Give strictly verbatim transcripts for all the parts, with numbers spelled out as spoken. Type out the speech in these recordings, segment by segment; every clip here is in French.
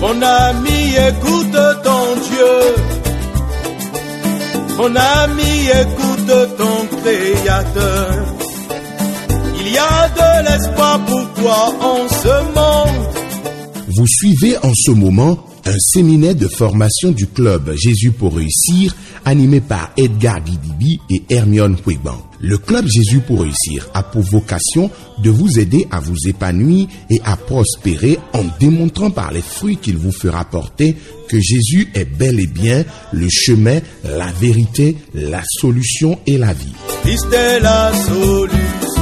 Mon ami, écoute ton Dieu. Mon ami, écoute ton Créateur. Il y a de l'espoir pour toi en ce monde. Vous suivez en ce moment un séminaire de formation du club Jésus pour réussir, animé par Edgar Guidibi et Hermione Huegban. Le club Jésus pour réussir a pour vocation de vous aider à vous épanouir et à prospérer en démontrant par les fruits qu'il vous fera porter que Jésus est bel et bien le chemin, la vérité, la solution et la vie. Christ est la solution.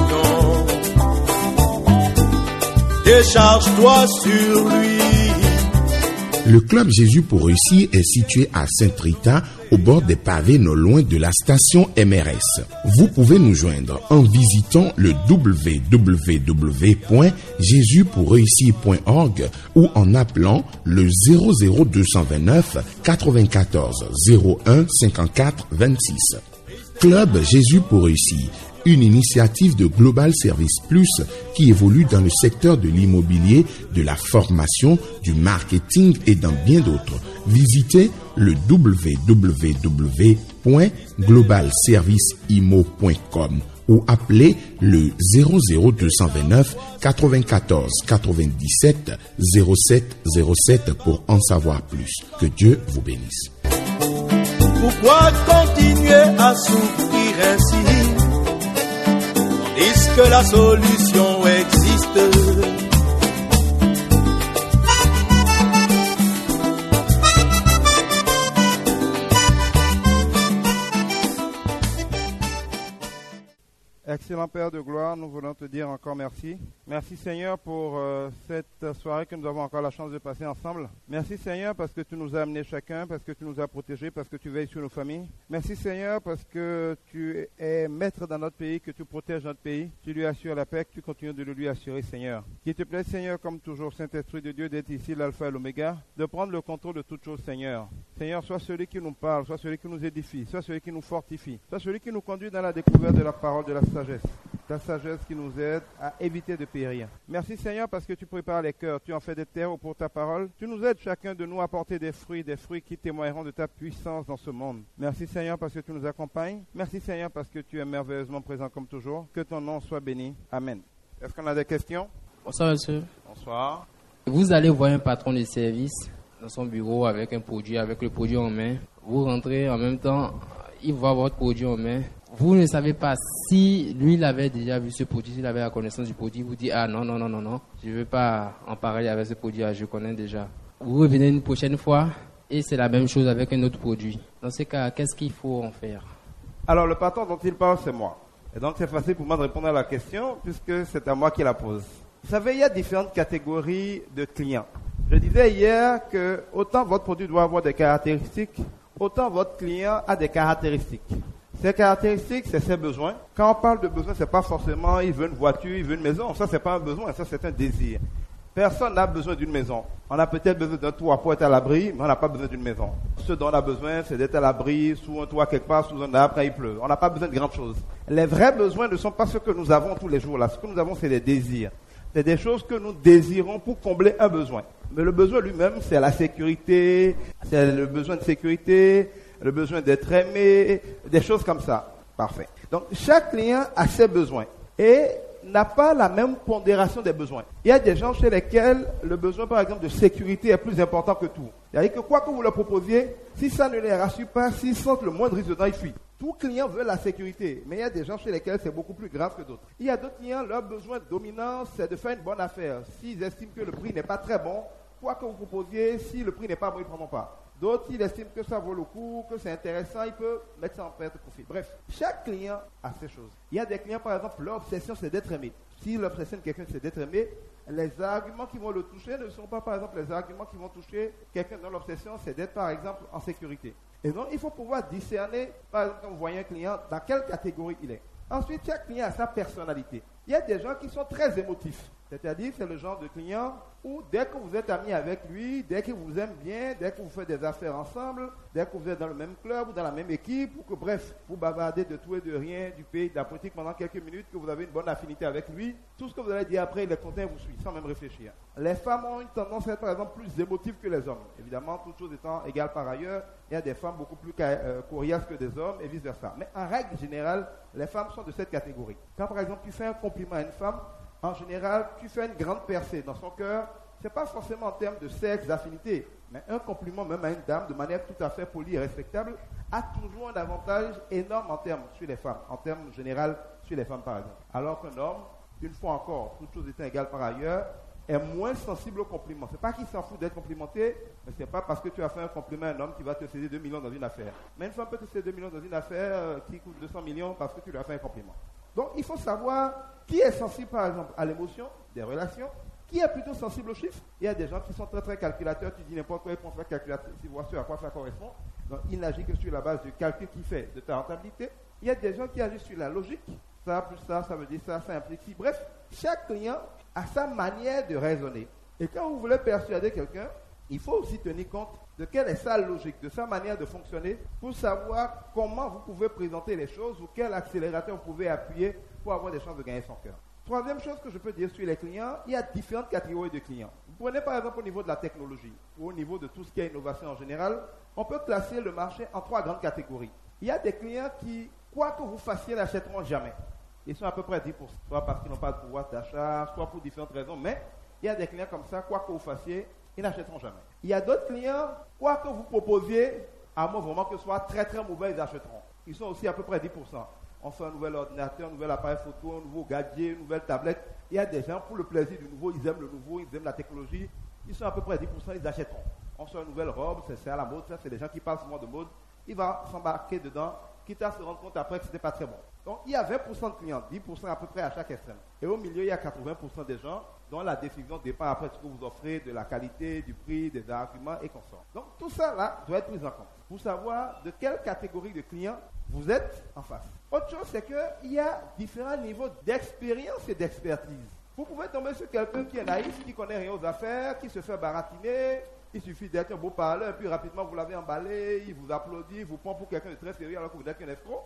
Décharge-toi sur lui. Le club Jésus pour réussir est situé à Saint-Rita, au bord des pavés non loin de la station M R S. Vous pouvez nous joindre en visitant le w w w point jésus pour réussir point org ou en appelant le zéro zéro deux cent vingt-neuf quatre-vingt-quatorze zéro un cinquante-quatre vingt-six. Club Jésus pour réussir, une initiative de Global Service Plus qui évolue dans le secteur de l'immobilier, de la formation, du marketing et dans bien d'autres. Visitez le w w w point global service imo point com ou appelez le zéro zéro deux cent vingt-neuf quatre-vingt-quatorze quatre-vingt-dix-sept zéro sept zéro sept pour en savoir plus. Que Dieu vous bénisse. Pourquoi continuer à souffrir ainsi? Est-ce que la solution existe? Excellent Père de gloire, nous voulons te dire encore merci. Merci Seigneur pour euh, cette soirée que nous avons encore la chance de passer ensemble. Merci Seigneur parce que tu nous as amenés chacun, parce que tu nous as protégés, parce que tu veilles sur nos familles. Merci Seigneur parce que tu es maître dans notre pays, que tu protèges notre pays. Tu lui assures la paix, que tu continues de le lui assurer Seigneur. Qu'il te plaît Seigneur, comme toujours, Saint-Esprit de Dieu, d'être ici l'alpha et l'oméga, de prendre le contrôle de toutes choses Seigneur. Seigneur, sois celui qui nous parle, sois celui qui nous édifie, sois celui qui nous fortifie, sois celui qui nous conduit dans la découverte de la parole de la sagesse. Ta sagesse qui nous aide à éviter de périr. Merci Seigneur parce que tu prépares les cœurs, tu en fais des terreaux pour ta parole. Tu nous aides chacun de nous à porter des fruits, des fruits qui témoigneront de ta puissance dans ce monde. Merci Seigneur parce que tu nous accompagnes. Merci Seigneur parce que tu es merveilleusement présent comme toujours. Que ton nom soit béni. Amen. Est-ce qu'on a des questions? Bonsoir monsieur. Bonsoir. Vous allez voir un patron de service dans son bureau avec un produit, avec le produit en main. Vous rentrez en même temps, il voit votre produit en main. Vous ne savez pas si lui, il avait déjà vu ce produit, s'il avait la connaissance du produit, vous dit « Ah non, non, non, non, non, je ne veux pas en parler avec ce produit, je connais déjà. » Vous revenez une prochaine fois et c'est la même chose avec un autre produit. Dans ce cas, qu'est-ce qu'il faut en faire? Alors, le patron dont il parle, c'est moi. Et donc, c'est facile pour moi de répondre à la question puisque c'est à moi qui la pose. Vous savez, il y a différentes catégories de clients. Je disais hier que autant votre produit doit avoir des caractéristiques, autant votre client a des caractéristiques. Ces caractéristiques, c'est ses besoins. Quand on parle de besoin, c'est pas forcément il veut une voiture, il veut une maison. Ça, c'est pas un besoin, ça, c'est un désir. Personne n'a besoin d'une maison. On a peut-être besoin d'un toit pour être à l'abri, mais on n'a pas besoin d'une maison. Ce dont on a besoin, c'est d'être à l'abri, sous un toit quelque part, sous un arbre quand il pleut. On n'a pas besoin de grandes choses. Les vrais besoins ne sont pas ceux que nous avons tous les jours là. Ce que nous avons, c'est des désirs. C'est des choses que nous désirons pour combler un besoin. Mais le besoin lui-même, c'est la sécurité, c'est le besoin de sécurité, le besoin d'être aimé, des choses comme ça. Parfait. Donc, chaque client a ses besoins et n'a pas la même pondération des besoins. Il y a des gens chez lesquels le besoin, par exemple, de sécurité est plus important que tout. C'est-à-dire que quoi que vous leur proposiez, si ça ne les rassure pas, s'ils sentent le moindre risque dedans, ils fuient. Tout client veut la sécurité, mais il y a des gens chez lesquels c'est beaucoup plus grave que d'autres. Il y a d'autres clients, leur besoin dominant, c'est de faire une bonne affaire. S'ils estiment que le prix n'est pas très bon, quoi que vous proposiez, si le prix n'est pas bon, ils ne prendront pas. D'autres, ils estiment que ça vaut le coup, que c'est intéressant, ils peuvent mettre ça en perte de profit. Bref, chaque client a ses choses. Il y a des clients, par exemple, leur obsession, c'est d'être aimé. Si l'obsession de quelqu'un, c'est d'être aimé, les arguments qui vont le toucher ne sont pas, par exemple, les arguments qui vont toucher quelqu'un dont l'obsession, c'est d'être, par exemple, en sécurité. Et donc, il faut pouvoir discerner, par exemple, quand vous voyez un client, dans quelle catégorie il est. Ensuite, chaque client a sa personnalité. Il y a des gens qui sont très émotifs. C'est-à-dire, c'est le genre de client où dès que vous êtes amis avec lui, dès qu'il vous aime bien, dès que vous faites des affaires ensemble, dès que vous êtes dans le même club ou dans la même équipe, ou que bref, vous bavardez de tout et de rien, du pays, de la politique pendant quelques minutes, que vous avez une bonne affinité avec lui, tout ce que vous allez dire après, il est content et vous suit, sans même réfléchir. Les femmes ont une tendance à être, par exemple, plus émotives que les hommes. Évidemment, toutes choses étant égales par ailleurs, il y a des femmes beaucoup plus euh, coriaces que des hommes et vice-versa. Mais en règle générale, les femmes sont de cette catégorie. Quand, par exemple, tu fais un compliment à une femme, en général, tu fais une grande percée dans son cœur. Ce n'est pas forcément en termes de sexe, d'affinité, mais un compliment même à une dame, de manière tout à fait polie et respectable, a toujours un avantage énorme en termes sur les femmes, en termes général sur les femmes par exemple. Alors qu'un homme, une fois encore, toutes choses étant égales par ailleurs, est moins sensible au compliment. Ce n'est pas qu'il s'en fout d'être complimenté, mais ce n'est pas parce que tu as fait un compliment à un homme qui va te céder deux millions dans une affaire. Mais une femme peut te céder deux millions dans une affaire euh, qui coûte deux cents millions parce que tu lui as fait un compliment. Donc il faut savoir qui est sensible par exemple à l'émotion, des relations, qui est plutôt sensible aux chiffres. Il y a des gens qui sont très très calculateurs, tu dis n'importe quoi, ils pensent faire calculateur, ils voient à quoi ça correspond. Donc il n'agit que sur la base du calcul qu'il fait de ta rentabilité. Il y a des gens qui agissent sur la logique, ça plus ça, ça veut dire ça, ça implique ci. Bref, chaque client a sa manière de raisonner. Et quand vous voulez persuader quelqu'un, il faut aussi tenir compte de quelle est sa logique, de sa manière de fonctionner, pour savoir comment vous pouvez présenter les choses ou quel accélérateur vous pouvez appuyer pour avoir des chances de gagner son cœur. Troisième chose que je peux dire sur les clients, il y a différentes catégories de clients. Vous prenez par exemple au niveau de la technologie ou au niveau de tout ce qui est innovation en général, on peut classer le marché en trois grandes catégories. Il y a des clients qui, quoi que vous fassiez, n'achèteront jamais. Ils sont à peu près dix pour cent, soit parce qu'ils n'ont pas de pouvoir d'achat, soit pour différentes raisons, mais il y a des clients comme ça, quoi que vous fassiez, ils n'achèteront jamais. Il y a d'autres clients, quoi que vous proposiez, à moins vraiment que ce soit très très mauvais, ils achèteront. Ils sont aussi à peu près dix pour cent. On fait un nouvel ordinateur, un nouvel appareil photo, un nouveau gadget, une nouvelle tablette. Il y a des gens, pour le plaisir du nouveau, ils aiment le nouveau, ils aiment la technologie. Ils sont à peu près dix pour cent, ils achèteront. On fait une nouvelle robe, c'est à la mode, ça c'est des gens qui parlent souvent de mode. Il va s'embarquer dedans, quitte à se rendre compte après que ce n'était pas très bon. Donc il y a vingt pour cent de clients, dix pour cent à peu près à chaque extrême. Et au milieu, il y a quatre-vingts pour cent des gens dont la décision dépend après de ce que vous offrez, de la qualité, du prix, des arguments et consorts. Donc tout ça là doit être pris en compte pour savoir de quelle catégorie de clients vous êtes en face. Autre chose, c'est qu'il y a différents niveaux d'expérience et d'expertise. Vous pouvez tomber sur quelqu'un qui est naïf, qui ne connaît rien aux affaires, qui se fait baratiner. Il suffit d'être un beau parleur, et puis rapidement vous l'avez emballé, il vous applaudit, il vous prend pour quelqu'un de très sérieux alors que vous êtes qu'un escroc.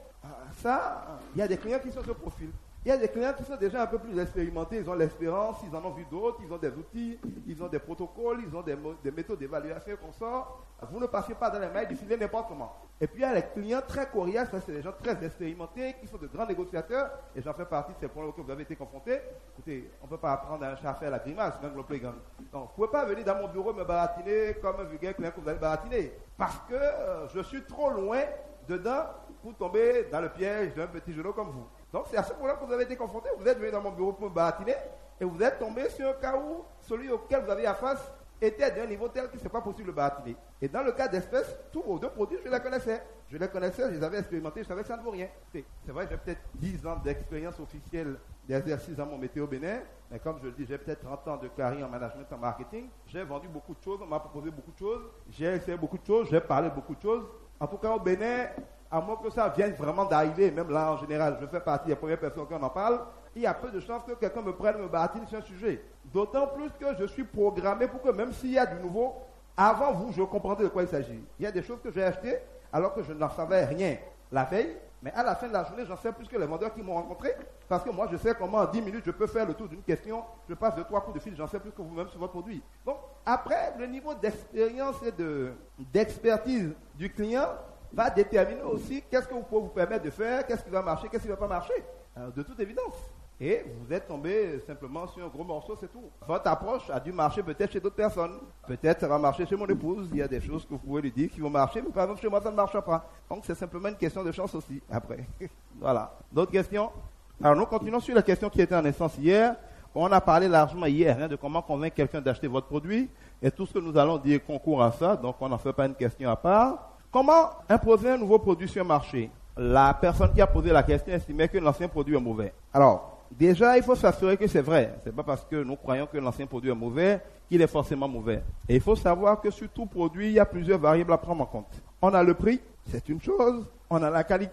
Ça, il y a des clients qui sont ce profil. Il y a des clients qui sont déjà un peu plus expérimentés, ils ont l'expérience, ils en ont vu d'autres, ils ont des outils, ils ont des protocoles, ils ont des, des méthodes d'évaluation qu'on sort. Vous ne passez pas dans les mailles du filet n'importe comment. Et puis il y a les clients très coriaces, ça c'est des gens très expérimentés, qui sont de grands négociateurs, et j'en fais partie de ces problèmes auxquels vous avez été confrontés. Écoutez, on ne peut pas apprendre à un chat à faire la grimace, même le playground. Donc vous ne pouvez pas venir dans mon bureau me baratiner comme un vulgaire client que vous allez baratiner, parce que euh, je suis trop loin dedans pour tomber dans le piège d'un petit genou comme vous. Donc c'est à ce moment-là que vous avez été confronté. Vous êtes venu dans mon bureau pour me baratiner et vous êtes tombé sur un cas où celui auquel vous avez à face était d'un niveau tel qu'il ne pas possible de baratiner. Et dans le cas d'espèces, tous vos deux produits, je les connaissais. Je les connaissais, je les avais expérimentés, je savais que ça ne vaut rien. C'est, c'est vrai, j'ai peut-être dix ans d'expérience officielle d'exercice dans mon métier au Bénin, mais comme je le dis, j'ai peut-être trente ans de carrière en management et en marketing. J'ai vendu beaucoup de choses, on m'a proposé beaucoup de choses, j'ai essayé beaucoup de choses, j'ai parlé beaucoup de choses. En tout cas, au Bénin, à moins que ça vienne vraiment d'arriver, même là en général, je fais partie des premières personnes qui en parlent, il y a peu de chances que quelqu'un me prenne, me baratine sur un sujet. D'autant plus que je suis programmé pour que même s'il y a du nouveau, avant vous, je comprendrais de quoi il s'agit. Il y a des choses que j'ai achetées alors que je n'en savais rien la veille, mais à la fin de la journée, j'en sais plus que les vendeurs qui m'ont rencontré, parce que moi, je sais comment en dix minutes, je peux faire le tour d'une question, je passe de trois coups de fil, j'en sais plus que vous-même sur votre produit. Donc, après, le niveau d'expérience et de, d'expertise du client va déterminer aussi qu'est-ce que vous pouvez vous permettre de faire, qu'est-ce qui va marcher, qu'est-ce qui ne va pas marcher, euh, de toute évidence. Et vous êtes tombé simplement sur un gros morceau, c'est tout. Votre approche a dû marcher peut-être chez d'autres personnes. Peut-être ça va marcher chez mon épouse. Il y a des choses que vous pouvez lui dire qui vont marcher, mais par exemple chez moi ça ne marche pas. Donc c'est simplement une question de chance aussi, après. Voilà. D'autres questions? Alors nous continuons sur la question qui était en essence hier. On a parlé largement hier hein, de comment convaincre quelqu'un d'acheter votre produit. Et tout ce que nous allons dire concourt à ça, donc on n'en fait pas une question à part. Comment imposer un nouveau produit sur le marché? La personne qui a posé la question estimait que l'ancien produit est mauvais. Alors, déjà, il faut s'assurer que c'est vrai. Ce n'est pas parce que nous croyons que l'ancien produit est mauvais qu'il est forcément mauvais. Et il faut savoir que sur tout produit, il y a plusieurs variables à prendre en compte. On a le prix, c'est une chose. On a la qualité,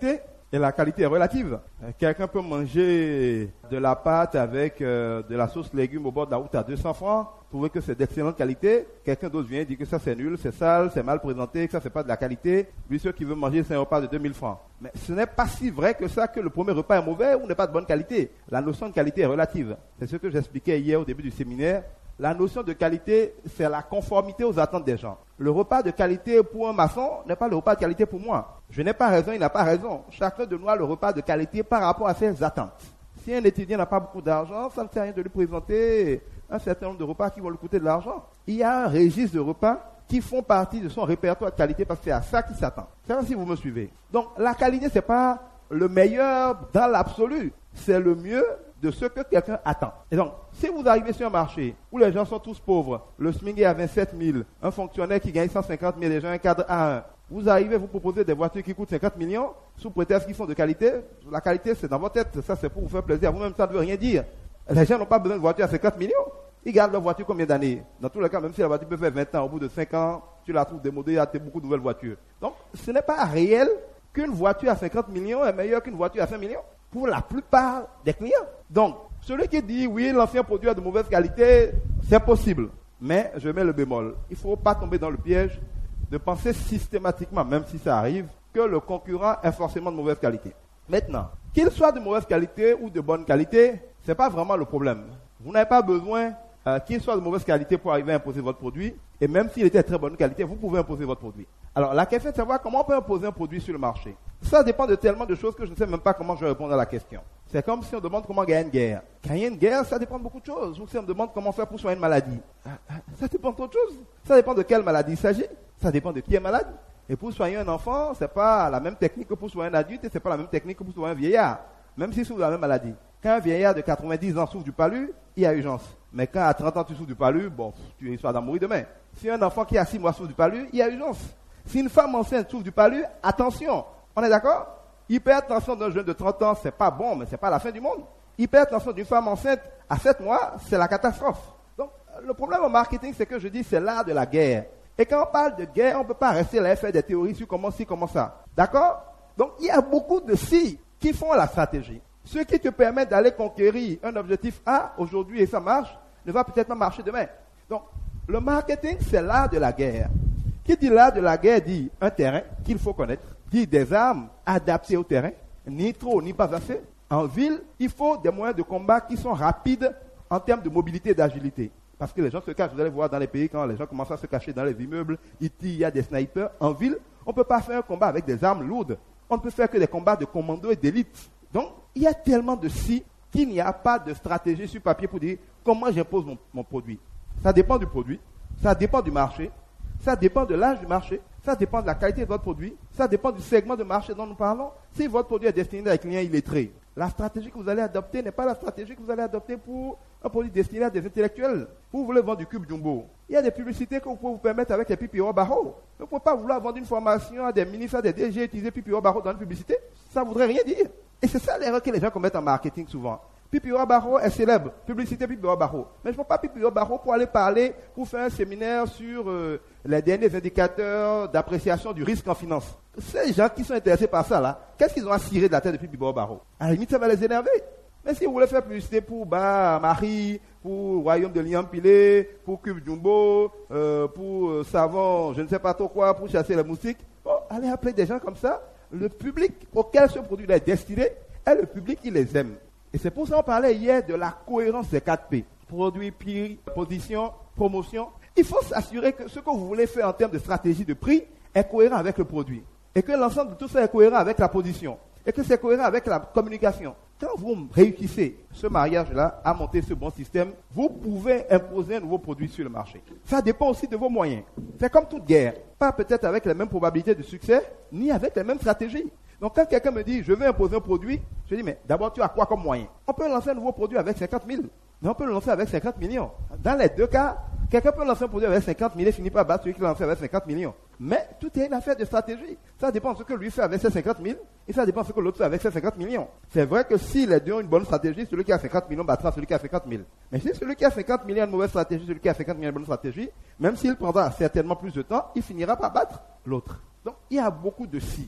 Et la qualité est relative. Euh, quelqu'un peut manger de la pâte avec euh, de la sauce légumes au bord de la route à deux cents francs, trouver que c'est d'excellente qualité. Quelqu'un d'autre vient dire que ça c'est nul, c'est sale, c'est mal présenté, que ça c'est pas de la qualité. Lui, ceux qui veulent manger, c'est un repas de deux mille francs. Mais ce n'est pas si vrai que ça que le premier repas est mauvais ou n'est pas de bonne qualité. La notion de qualité est relative. C'est ce que j'expliquais hier au début du séminaire. La notion de qualité, c'est la conformité aux attentes des gens. Le repas de qualité pour un maçon n'est pas le repas de qualité pour moi. Je n'ai pas raison, il n'a pas raison. Chacun de nous a le repas de qualité par rapport à ses attentes. Si un étudiant n'a pas beaucoup d'argent, ça ne sert à rien de lui présenter un certain nombre de repas qui vont lui coûter de l'argent. Il y a un registre de repas qui font partie de son répertoire de qualité parce que c'est à ça qu'il s'attend. C'est ça si vous me suivez. Donc la qualité, ce n'est pas le meilleur dans l'absolu. C'est le mieux de ce que quelqu'un attend. Et donc, si vous arrivez sur un marché où les gens sont tous pauvres, le SMIC est à vingt-sept mille, un fonctionnaire qui gagne cent cinquante mille, les gens un cadre A un, vous arrivez, vous proposez des voitures qui coûtent cinquante millions, sous prétexte qu'ils sont de qualité. La qualité, c'est dans votre tête, ça c'est pour vous faire plaisir. Vous-même, ça ne veut rien dire. Les gens n'ont pas besoin de voitures à cinquante millions. Ils gardent leur voiture combien d'années? Dans tous les cas, même si la voiture peut faire vingt ans, au bout de cinq ans, tu la trouves démodée, il y a beaucoup de nouvelles voitures. Donc, ce n'est pas réel qu'une voiture à cinquante millions est meilleure qu'une voiture à cinq millions pour la plupart des clients. Donc, celui qui dit oui, l'ancien produit a de mauvaise qualité, c'est possible. Mais je mets le bémol. Il ne faut pas tomber dans le piège de penser systématiquement, même si ça arrive, que le concurrent est forcément de mauvaise qualité. Maintenant, qu'il soit de mauvaise qualité ou de bonne qualité, ce n'est pas vraiment le problème. Vous n'avez pas besoin euh, qu'il soit de mauvaise qualité pour arriver à imposer votre produit. Et même s'il était de très bonne qualité, vous pouvez imposer votre produit. Alors, la question est de savoir comment on peut imposer un produit sur le marché. Ça dépend de tellement de choses que je ne sais même pas comment je vais répondre à la question. C'est comme si on demande comment gagner une guerre. Gagner une guerre, ça dépend de beaucoup de choses. Ou si on me demande comment faire pour soigner une maladie. Ça dépend d'autre chose. Ça dépend de quelle maladie il s'agit. Ça dépend de qui est malade. Et pour soigner un enfant, c'est pas la même technique que pour soigner un adulte et c'est pas la même technique que pour soigner un vieillard. Même s'il souffre de la même maladie. Quand un vieillard de quatre-vingt-dix ans souffre du palu, il y a urgence. Mais quand à trente ans tu souffres du palu, bon, tu risques d'en mourir demain. Si un enfant qui a six mois souffre du palu, il y a urgence. Si une femme enceinte souffre du palu, attention. On est d'accord? Hypertension d'un jeune de trente ans, c'est pas bon, mais c'est pas la fin du monde. Hypertension d'une femme enceinte à sept mois, c'est la catastrophe. Donc, le problème au marketing, c'est que je dis, c'est l'art de la guerre. Et quand on parle de guerre, on ne peut pas rester là et faire des théories sur comment ci, comment ça. D'accord? Donc, il y a beaucoup de si qui font la stratégie. Ce qui te permet d'aller conquérir un objectif A aujourd'hui et ça marche, ne va peut-être pas marcher demain. Donc, le marketing, c'est l'art de la guerre. Qui dit l'art de la guerre dit un terrain qu'il faut connaître, dit des armes adaptées au terrain, ni trop ni pas assez. En ville, il faut des moyens de combat qui sont rapides en termes de mobilité et d'agilité. Parce que les gens se cachent, vous allez voir dans les pays, quand les gens commencent à se cacher dans les immeubles, il y a des snipers. En ville, on ne peut pas faire un combat avec des armes lourdes. On ne peut faire que des combats de commando et d'élite. Donc, il y a tellement de si qu'il n'y a pas de stratégie sur papier pour dire comment j'impose mon, mon produit. Ça dépend du produit, ça dépend du marché, ça dépend de l'âge du marché, ça dépend de la qualité de votre produit, ça dépend du segment de marché dont nous parlons. Si votre produit est destiné à des clients illettrés, la stratégie que vous allez adopter n'est pas la stratégie que vous allez adopter pour un produit destiné à des intellectuels. Vous voulez vendre du cube jumbo. Il y a des publicités que vous pouvez vous permettre avec les Pipiro Barreau. Vous ne pouvez pas vouloir vendre une formation à des ministres, à des D G, utiliser Pipiro Barreau dans une publicité. Ça ne voudrait rien dire. Et c'est ça l'erreur que les gens commettent en marketing souvent. Pipiro Barreau est célèbre, publicité Pipiro Barreau. Mais je ne veux pas Pipiro Barreau pour aller parler, pour faire un séminaire sur euh, les derniers indicateurs d'appréciation du risque en finance. Ces gens qui sont intéressés par ça, là, qu'est-ce qu'ils ont à cirer de la tête de Pipiro Barreau? À la limite, ça va les énerver. Mais si vous voulez faire publicité pour Bar Marie, pour Royaume de Liam Pilé, pour Cube Jumbo, euh, pour euh, Savon, je ne sais pas trop quoi, pour chasser les moustiques, bon, allez appeler des gens comme ça. Le public auquel ce produit est destiné est le public qui les aime. Et c'est pour ça qu'on parlait hier de la cohérence des quatre P. Produit, prix, position, promotion. Il faut s'assurer que ce que vous voulez faire en termes de stratégie de prix est cohérent avec le produit. Et que l'ensemble de tout ça est cohérent avec la position. Et que c'est cohérent avec la communication. Quand vous réussissez ce mariage-là à monter ce bon système, vous pouvez imposer un nouveau produit sur le marché. Ça dépend aussi de vos moyens. C'est comme toute guerre. Pas peut-être avec les mêmes probabilités de succès, ni avec les mêmes stratégies. Donc quand quelqu'un me dit, je veux imposer un produit, je dis, mais d'abord tu as quoi comme moyen? On peut lancer un nouveau produit avec cinquante mille, mais on peut le lancer avec cinquante millions. Dans les deux cas, quelqu'un peut lancer un produit avec cinquante mille et finit par battre celui qui l'a lancé avec cinquante millions. Mais tout est une affaire de stratégie. Ça dépend de ce que lui fait avec ses cinquante mille et ça dépend de ce que l'autre fait avec ses cinquante millions. C'est vrai que si les deux ont une bonne stratégie, celui qui a cinquante millions battra celui qui a cinquante mille. Mais si celui qui a cinquante millions a une mauvaise stratégie, celui qui a cinquante millions a une bonne stratégie, même s'il prendra certainement plus de temps, il finira par battre l'autre. Donc il y a beaucoup de si.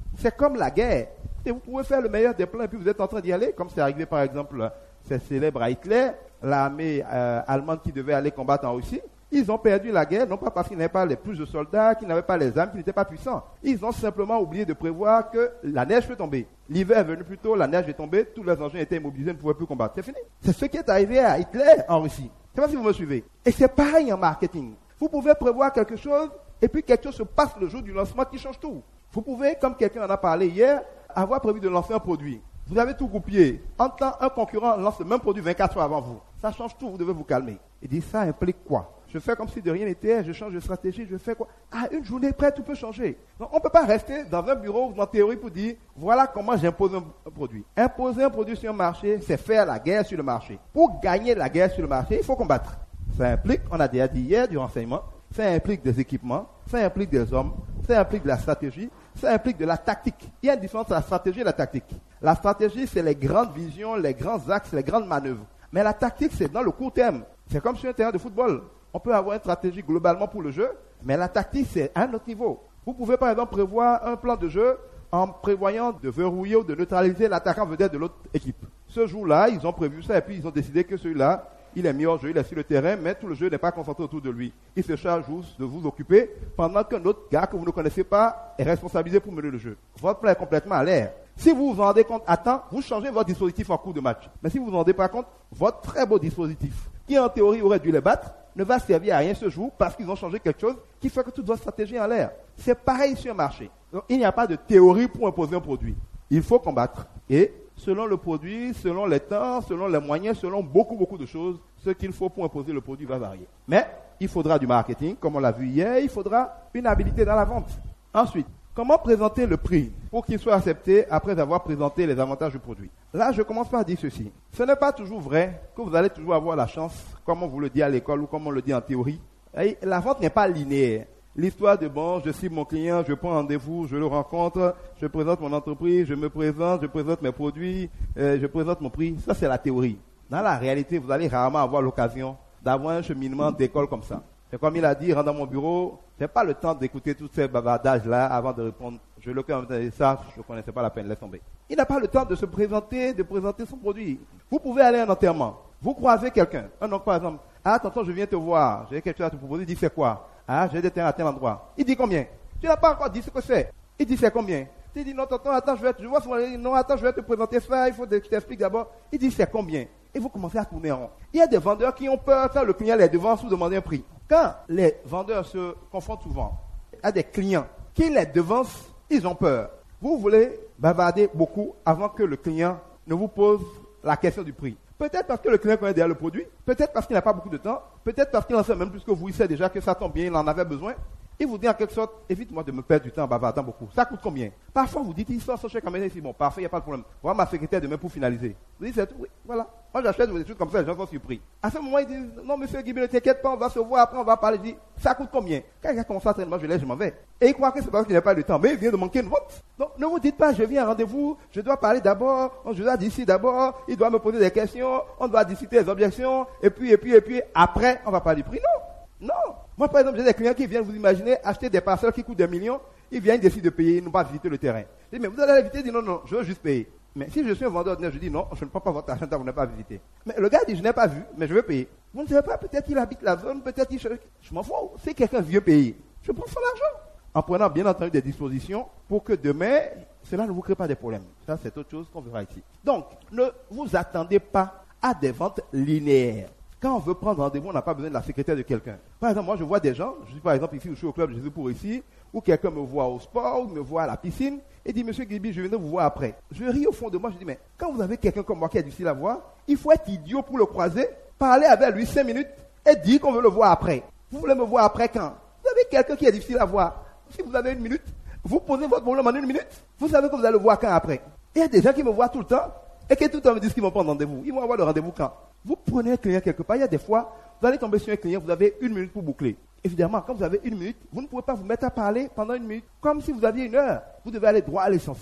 C'est comme la guerre. Et vous pouvez faire le meilleur des plans et puis vous êtes en train d'y aller, comme c'est arrivé par exemple, c'est célèbre à Hitler, l'armée euh, allemande qui devait aller combattre en Russie. Ils ont perdu la guerre, non pas parce qu'ils n'avaient pas les plus de soldats, qu'ils n'avaient pas les armes, qu'ils n'étaient pas puissants. Ils ont simplement oublié de prévoir que la neige peut tomber. L'hiver est venu plus tôt, la neige est tombée, tous les engins étaient immobilisés, ne pouvaient plus combattre. C'est fini. C'est ce qui est arrivé à Hitler en Russie. Je ne sais pas si vous me suivez. Et c'est pareil en marketing. Vous pouvez prévoir quelque chose, et puis quelque chose se passe le jour du lancement qui change tout. Vous pouvez, comme quelqu'un en a parlé hier, avoir prévu de lancer un produit. Vous avez tout goupillé. En temps, un concurrent lance le même produit vingt-quatre heures avant vous. Ça change tout, vous devez vous calmer. Il dit, ça implique quoi? Je fais comme si de rien n'était, je change de stratégie, je fais quoi? À une journée près, tout peut changer. Donc, on ne peut pas rester dans un bureau ou en théorie pour dire, voilà comment j'impose un, un produit. Imposer un produit sur un marché, c'est faire la guerre sur le marché. Pour gagner la guerre sur le marché, il faut combattre. Ça implique, on a déjà dit hier, du renseignement, ça implique des équipements, ça implique des hommes, ça implique de la stratégie, ça implique de la tactique. Il y a une différence entre la stratégie et la tactique. La stratégie, c'est les grandes visions, les grands axes, les grandes manœuvres. Mais la tactique, c'est dans le court terme. C'est comme sur un terrain de football. On peut avoir une stratégie globalement pour le jeu, mais la tactique, c'est à un autre niveau. Vous pouvez par exemple prévoir un plan de jeu en prévoyant de verrouiller ou de neutraliser l'attaquant vedette de l'autre équipe. Ce jour-là, ils ont prévu ça et puis ils ont décidé que celui-là, il est mis hors jeu, il est sur le terrain, mais tout le jeu n'est pas concentré autour de lui. Il se charge de vous occuper pendant qu'un autre gars que vous ne connaissez pas est responsabilisé pour mener le jeu. Votre plan est complètement à l'air. Si vous vous rendez compte à temps, vous changez votre dispositif en cours de match. Mais si vous ne vous rendez pas compte, votre très beau dispositif, qui en théorie aurait dû les battre, ne va servir à rien ce jour parce qu'ils ont changé quelque chose qui fait que toute votre stratégie est en l'air. C'est pareil sur un marché. Donc, il n'y a pas de théorie pour imposer un produit. Il faut combattre. Et selon le produit, selon les temps, selon les moyens, selon beaucoup, beaucoup de choses, ce qu'il faut pour imposer le produit va varier. Mais il faudra du marketing, comme on l'a vu hier, il faudra une habilité dans la vente. Ensuite, comment présenter le prix pour qu'il soit accepté après avoir présenté les avantages du produit? Là, je commence par dire ceci. Ce n'est pas toujours vrai que vous allez toujours avoir la chance, comme on vous le dit à l'école ou comme on le dit en théorie. Et la vente n'est pas linéaire. L'histoire de bon, je cible mon client, je prends rendez-vous, je le rencontre, je présente mon entreprise, je me présente, je présente mes produits, euh, je présente mon prix. Ça, c'est la théorie. Dans la réalité, vous allez rarement avoir l'occasion d'avoir un cheminement d'école comme ça. C'est comme il a dit, rentre dans mon bureau, j'ai pas le temps d'écouter tous ces bavardages-là avant de répondre. Je le connais ça, je ne connaissais pas la peine, laisse tomber. Il n'a pas le temps de se présenter, de présenter son produit. Vous pouvez aller à un enterrement. Vous croisez quelqu'un. Un oncle, par exemple. Ah, tonton, je viens te voir. J'ai quelque chose à te proposer. Il dit, c'est quoi? Ah, j'ai des terrains à tel endroit. Il dit combien? Tu n'as pas encore dit ce que c'est. Il dit, c'est combien? Tu dis, non, tonton, attends, je vais te, je vois son, non, attends, je vais te présenter ça. Il faut que je t'explique d'abord. Il dit, c'est combien? Et vous commencez à tourner en rond. Il y a des vendeurs qui ont peur quand le client les devance ou demander un prix. Quand les vendeurs se confrontent souvent à des clients qui les devancent, ils ont peur. Vous voulez bavarder beaucoup avant que le client ne vous pose la question du prix. Peut-être parce que le client connaît déjà le produit, peut-être parce qu'il n'a pas beaucoup de temps, peut-être parce qu'il en sait même plus que vous, il sait déjà que ça tombe bien, il en avait besoin. Il vous dit en quelque sorte, évite-moi de me perdre du temps en bavardant beaucoup. Ça coûte combien? Parfois, vous dites, il sort son chèque en il dit, bon, parfait, il n'y a pas de problème. Voilà ma secrétaire demain pour finaliser. Vous dites, c'est tout, oui, voilà. Moi, j'achète des choses comme ça, les gens sont surpris. À ce moment, ils disent, non, monsieur Guibi, ne t'inquiète pas, on va se voir, après on va parler. Je dis, ça coûte combien? Quand il a commencé à traîner, moi, je laisse, je m'en vais. Et il croit que c'est parce qu'il n'a pas de temps. Mais il vient de manquer une vente. Donc, ne vous dites pas, je viens à un rendez-vous, je dois parler d'abord, je dois d'ici d'abord, il doit me poser des questions, on doit discuter les objections, et puis, et puis, et puis, après, on va parler du prix. Non. Non. Moi, par exemple, j'ai des clients qui viennent, vous imaginez, acheter des parcelles qui coûtent des millions, ils viennent, ils décident de payer, ils n'ont pas visiter le terrain. Je dis, mais vous allez éviter, ils disent non, non, je veux juste payer. Mais si je suis un vendeur ordinaire, je dis non, je ne prends pas votre argent tant que vous n'avez pas visité. Mais le gars dit, je n'ai pas vu, mais je veux payer. Vous ne savez pas, peut-être qu'il habite la zone, peut-être qu'il... Je m'en fous. Si quelqu'un veut payer, je prends son argent. En prenant bien entendu des dispositions pour que demain, cela ne vous crée pas des problèmes. Ça, c'est autre chose qu'on verra ici. Donc, ne vous attendez pas à des ventes linéaires. Quand on veut prendre rendez-vous, on n'a pas besoin de la secrétaire de quelqu'un. Par exemple, moi, je vois des gens, je suis par exemple ici, je suis au club Jésus pour ici, où quelqu'un me voit au sport, ou me voit à la piscine, et dit, monsieur Guibi, je viendrai vous voir après. Je ris au fond de moi, je dis, mais quand vous avez quelqu'un comme moi qui est difficile à voir, il faut être idiot pour le croiser, parler avec lui cinq minutes, et dire qu'on veut le voir après. Vous voulez me voir après quand? Vous avez quelqu'un qui est difficile à voir. Si vous avez une minute, vous posez votre problème en une minute, vous savez que vous allez le voir quand après. Il y a des gens qui me voient tout le temps, et qui tout le temps me disent qu'ils vont prendre rendez-vous. Ils vont avoir le rendez-vous quand? Vous prenez un client quelque part, il y a des fois, vous allez tomber sur un client, vous avez une minute pour boucler. Évidemment, quand vous avez une minute, vous ne pouvez pas vous mettre à parler pendant une minute, comme si vous aviez une heure. Vous devez aller droit à l'essentiel.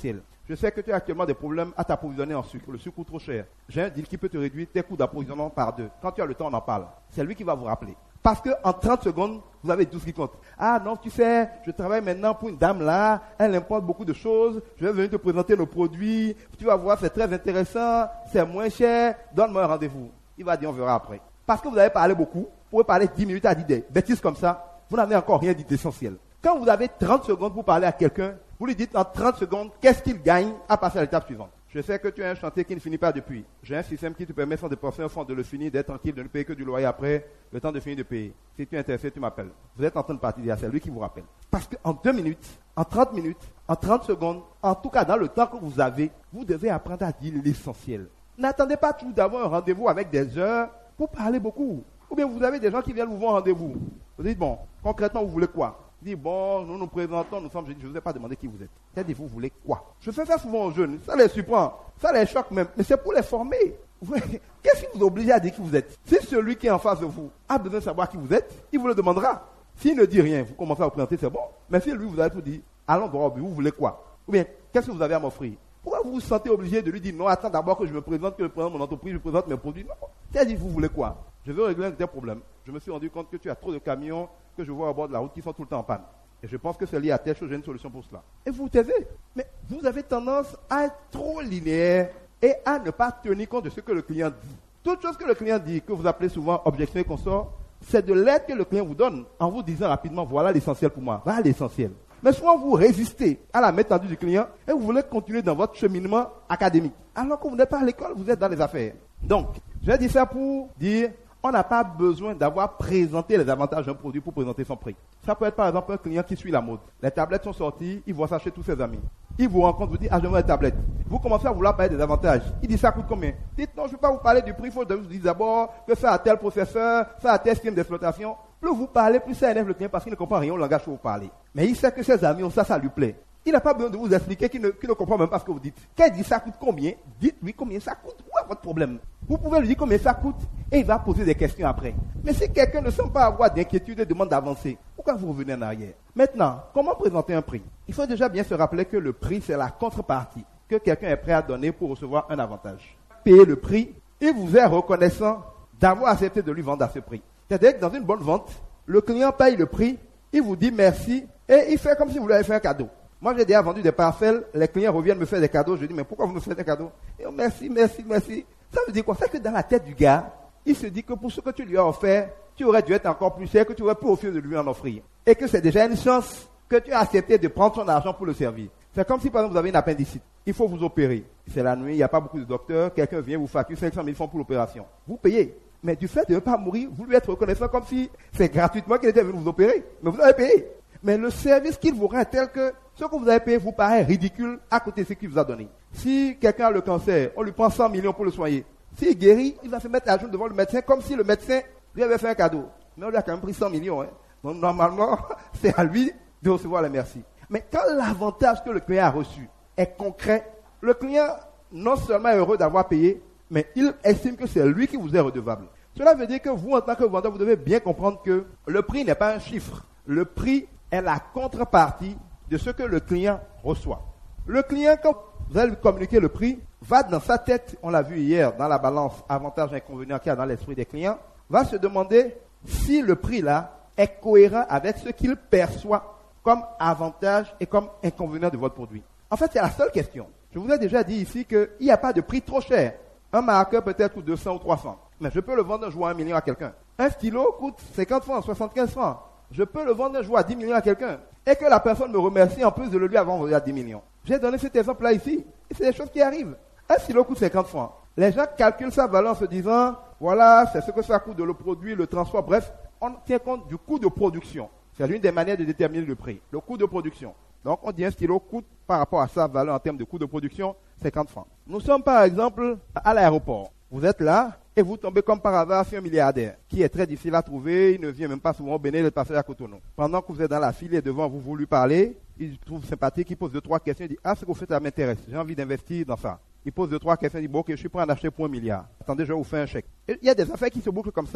Je sais que tu as actuellement des problèmes à t'approvisionner en sucre. Le sucre coûte trop cher. J'ai un deal qui peut te réduire tes coûts d'approvisionnement par deux. Quand tu as le temps, on en parle. C'est lui qui va vous rappeler. Parce qu'en trente secondes, vous avez tout ce qui compte. Ah non, tu sais, je travaille maintenant pour une dame là, elle importe beaucoup de choses, je vais venir te présenter nos produits, tu vas voir, c'est très intéressant, c'est moins cher, donne-moi un rendez-vous. Il va dire, on verra après. Parce que vous avez parlé beaucoup, vous pouvez parler dix minutes à dire des bêtises comme ça, vous n'avez encore rien dit d'essentiel. Quand vous avez trente secondes pour parler à quelqu'un, vous lui dites en trente secondes, qu'est-ce qu'il gagne à passer à l'étape suivante. Je sais que tu as un chantier qui ne finit pas depuis. J'ai un système qui te permet sans dépenser un fonds de le finir, d'être tranquille, de ne payer que du loyer après, le temps de finir de payer. Si tu es intéressé, tu m'appelles. Vous êtes en train de partir, c'est lui qui vous rappelle. Parce qu'en deux minutes, en trente minutes, en trente secondes, en tout cas dans le temps que vous avez, vous devez apprendre à dire l'essentiel. N'attendez pas toujours d'avoir un rendez-vous avec des heures pour parler beaucoup. Ou bien vous avez des gens qui viennent vous voir un rendez-vous. Vous dites, bon, concrètement, vous voulez quoi? Dit, bon, nous nous présentons, nous sommes, je ne vous ai pas demandé qui vous êtes. C'est-à-dire, vous voulez quoi? Je fais ça souvent aux jeunes, ça les surprend, ça les choque même, mais c'est pour les former. Qu'est-ce qui vous oblige à dire qui vous êtes? Si celui qui est en face de vous a besoin de savoir qui vous êtes, il vous le demandera. S'il ne dit rien, vous commencez à vous présenter, c'est bon. Mais si lui, vous allez tout dire, allons droit au but, vous voulez quoi? Ou bien, qu'est-ce que vous avez à m'offrir? Pourquoi vous vous sentez obligé de lui dire, non, attends d'abord que je me présente, que je présente mon entreprise, je présente mes produits? Non. C'est-à-dire, vous voulez quoi? Je veux régler un des problèmes. Je me suis rendu compte que tu as trop de camions que je vois au bord de la route qui sont tout le temps en panne. Et je pense que c'est lié à telle chose, j'ai une solution pour cela. Et vous vous taisez. Mais vous avez tendance à être trop linéaire et à ne pas tenir compte de ce que le client dit. Toute chose que le client dit, que vous appelez souvent objection et consort, c'est de l'aide que le client vous donne en vous disant rapidement, voilà l'essentiel pour moi, voilà l'essentiel. Mais souvent vous résistez à la méthode du client et vous voulez continuer dans votre cheminement académique. Alors que vous n'êtes pas à l'école, vous êtes dans les affaires. Donc, je dis ça pour dire, on n'a pas besoin d'avoir présenté les avantages d'un produit pour présenter son prix. Ça peut être par exemple un client qui suit la mode. Les tablettes sont sorties, il voit ça chez tous ses amis. Il vous rencontre, vous dit, ah je veux une tablette. Vous commencez à vouloir parler des avantages. Il dit, ça coûte combien? Dites, non, je ne vais pas vous parler du prix, il faut vous dire d'abord que ça a tel processeur, ça a tel système d'exploitation. Plus vous parlez, plus ça énerve le client parce qu'il ne comprend rien au langage que vous parlez. Mais il sait que ses amis ont ça, ça lui plaît. Il n'a pas besoin de vous expliquer qu'il ne, qu'il ne comprend même pas ce que vous dites. Quand il dit ça coûte combien, dites-lui combien ça coûte. Où est votre problème? Vous pouvez lui dire combien ça coûte et il va poser des questions après. Mais si quelqu'un ne semble pas avoir d'inquiétude et demande d'avancer, pourquoi vous revenez en arrière? Maintenant, comment présenter un prix? Il faut déjà bien se rappeler que le prix, c'est la contrepartie que quelqu'un est prêt à donner pour recevoir un avantage. Payer le prix, il vous est reconnaissant d'avoir accepté de lui vendre à ce prix. C'est-à-dire que dans une bonne vente, le client paye le prix, il vous dit merci et il fait comme si vous lui avez fait un cadeau. Moi, j'ai déjà vendu des parcelles, les clients reviennent me faire des cadeaux. Je dis, mais pourquoi vous me faites des cadeaux? Et oh, merci, merci, merci. Ça veut dire quoi? C'est que dans la tête du gars, il se dit que pour ce que tu lui as offert, tu aurais dû être encore plus cher, que tu aurais pu offrir de lui en offrir. Et que c'est déjà une chance que tu as accepté de prendre son argent pour le servir. C'est comme si, par exemple, vous avez une appendicite. Il faut vous opérer. C'est la nuit, il n'y a pas beaucoup de docteurs. Quelqu'un vient vous facture cinq cent mille francs pour l'opération. Vous payez. Mais du fait de ne pas mourir, vous lui êtes reconnaissant comme si c'est gratuitement qu'il était venu vous opérer. Mais vous avez payé. Mais le service qu'il vous rend est tel que ce que vous avez payé vous paraît ridicule à côté de ce qu'il vous a donné. Si quelqu'un a le cancer, on lui prend cent millions pour le soigner. S'il guérit, il va se mettre à genoux devant le médecin comme si le médecin lui avait fait un cadeau. Mais on lui a quand même pris cent millions. Hein. Donc normalement, c'est à lui de recevoir les merci. Mais quand l'avantage que le client a reçu est concret, le client non seulement est heureux d'avoir payé, mais il estime que c'est lui qui vous est redevable. Cela veut dire que vous, en tant que vendeur, vous devez bien comprendre que le prix n'est pas un chiffre. Le prix est la contrepartie de ce que le client reçoit. Le client, quand vous allez lui communiquer le prix, va dans sa tête, on l'a vu hier dans la balance avantage inconvénient qu'il y a dans l'esprit des clients, va se demander si le prix là est cohérent avec ce qu'il perçoit comme avantage et comme inconvénient de votre produit. En fait, c'est la seule question. Je vous ai déjà dit ici qu'il n'y a pas de prix trop cher. Un marqueur peut-être coûte deux cents ou trois cents. Mais je peux le vendre un jour à un million à quelqu'un. Un stylo coûte cinquante francs, soixante-quinze francs. Je peux le vendre un jour à dix millions à quelqu'un. Et que la personne me remercie en plus de le lui avoir vendu à dix millions. J'ai donné cet exemple-là ici. Et c'est des choses qui arrivent. Un stylo coûte cinquante francs. Les gens calculent sa valeur en se disant, voilà, c'est ce que ça coûte de le produire, le transport. Bref, on tient compte du coût de production. C'est l'une des manières de déterminer le prix. Le coût de production. Donc, on dit un stylo coûte par rapport à sa valeur en termes de coût de production, cinquante francs. Nous sommes par exemple à l'aéroport. Vous êtes là et vous tombez comme par hasard sur un milliardaire qui est très difficile à trouver. Il ne vient même pas souvent au Bénin de passer à Cotonou. Pendant que vous êtes dans la file et devant vous, vous lui parlez, il trouve sympathique, il pose deux, trois questions, il dit « Ah, ce que vous faites, ça m'intéresse. J'ai envie d'investir dans ça. » Il pose deux, trois questions, il dit « Bon, ok, je suis prêt à en acheter pour un milliard. Attendez, je vais vous faire un chèque. » Il y a des affaires qui se bouclent comme ça. Hein.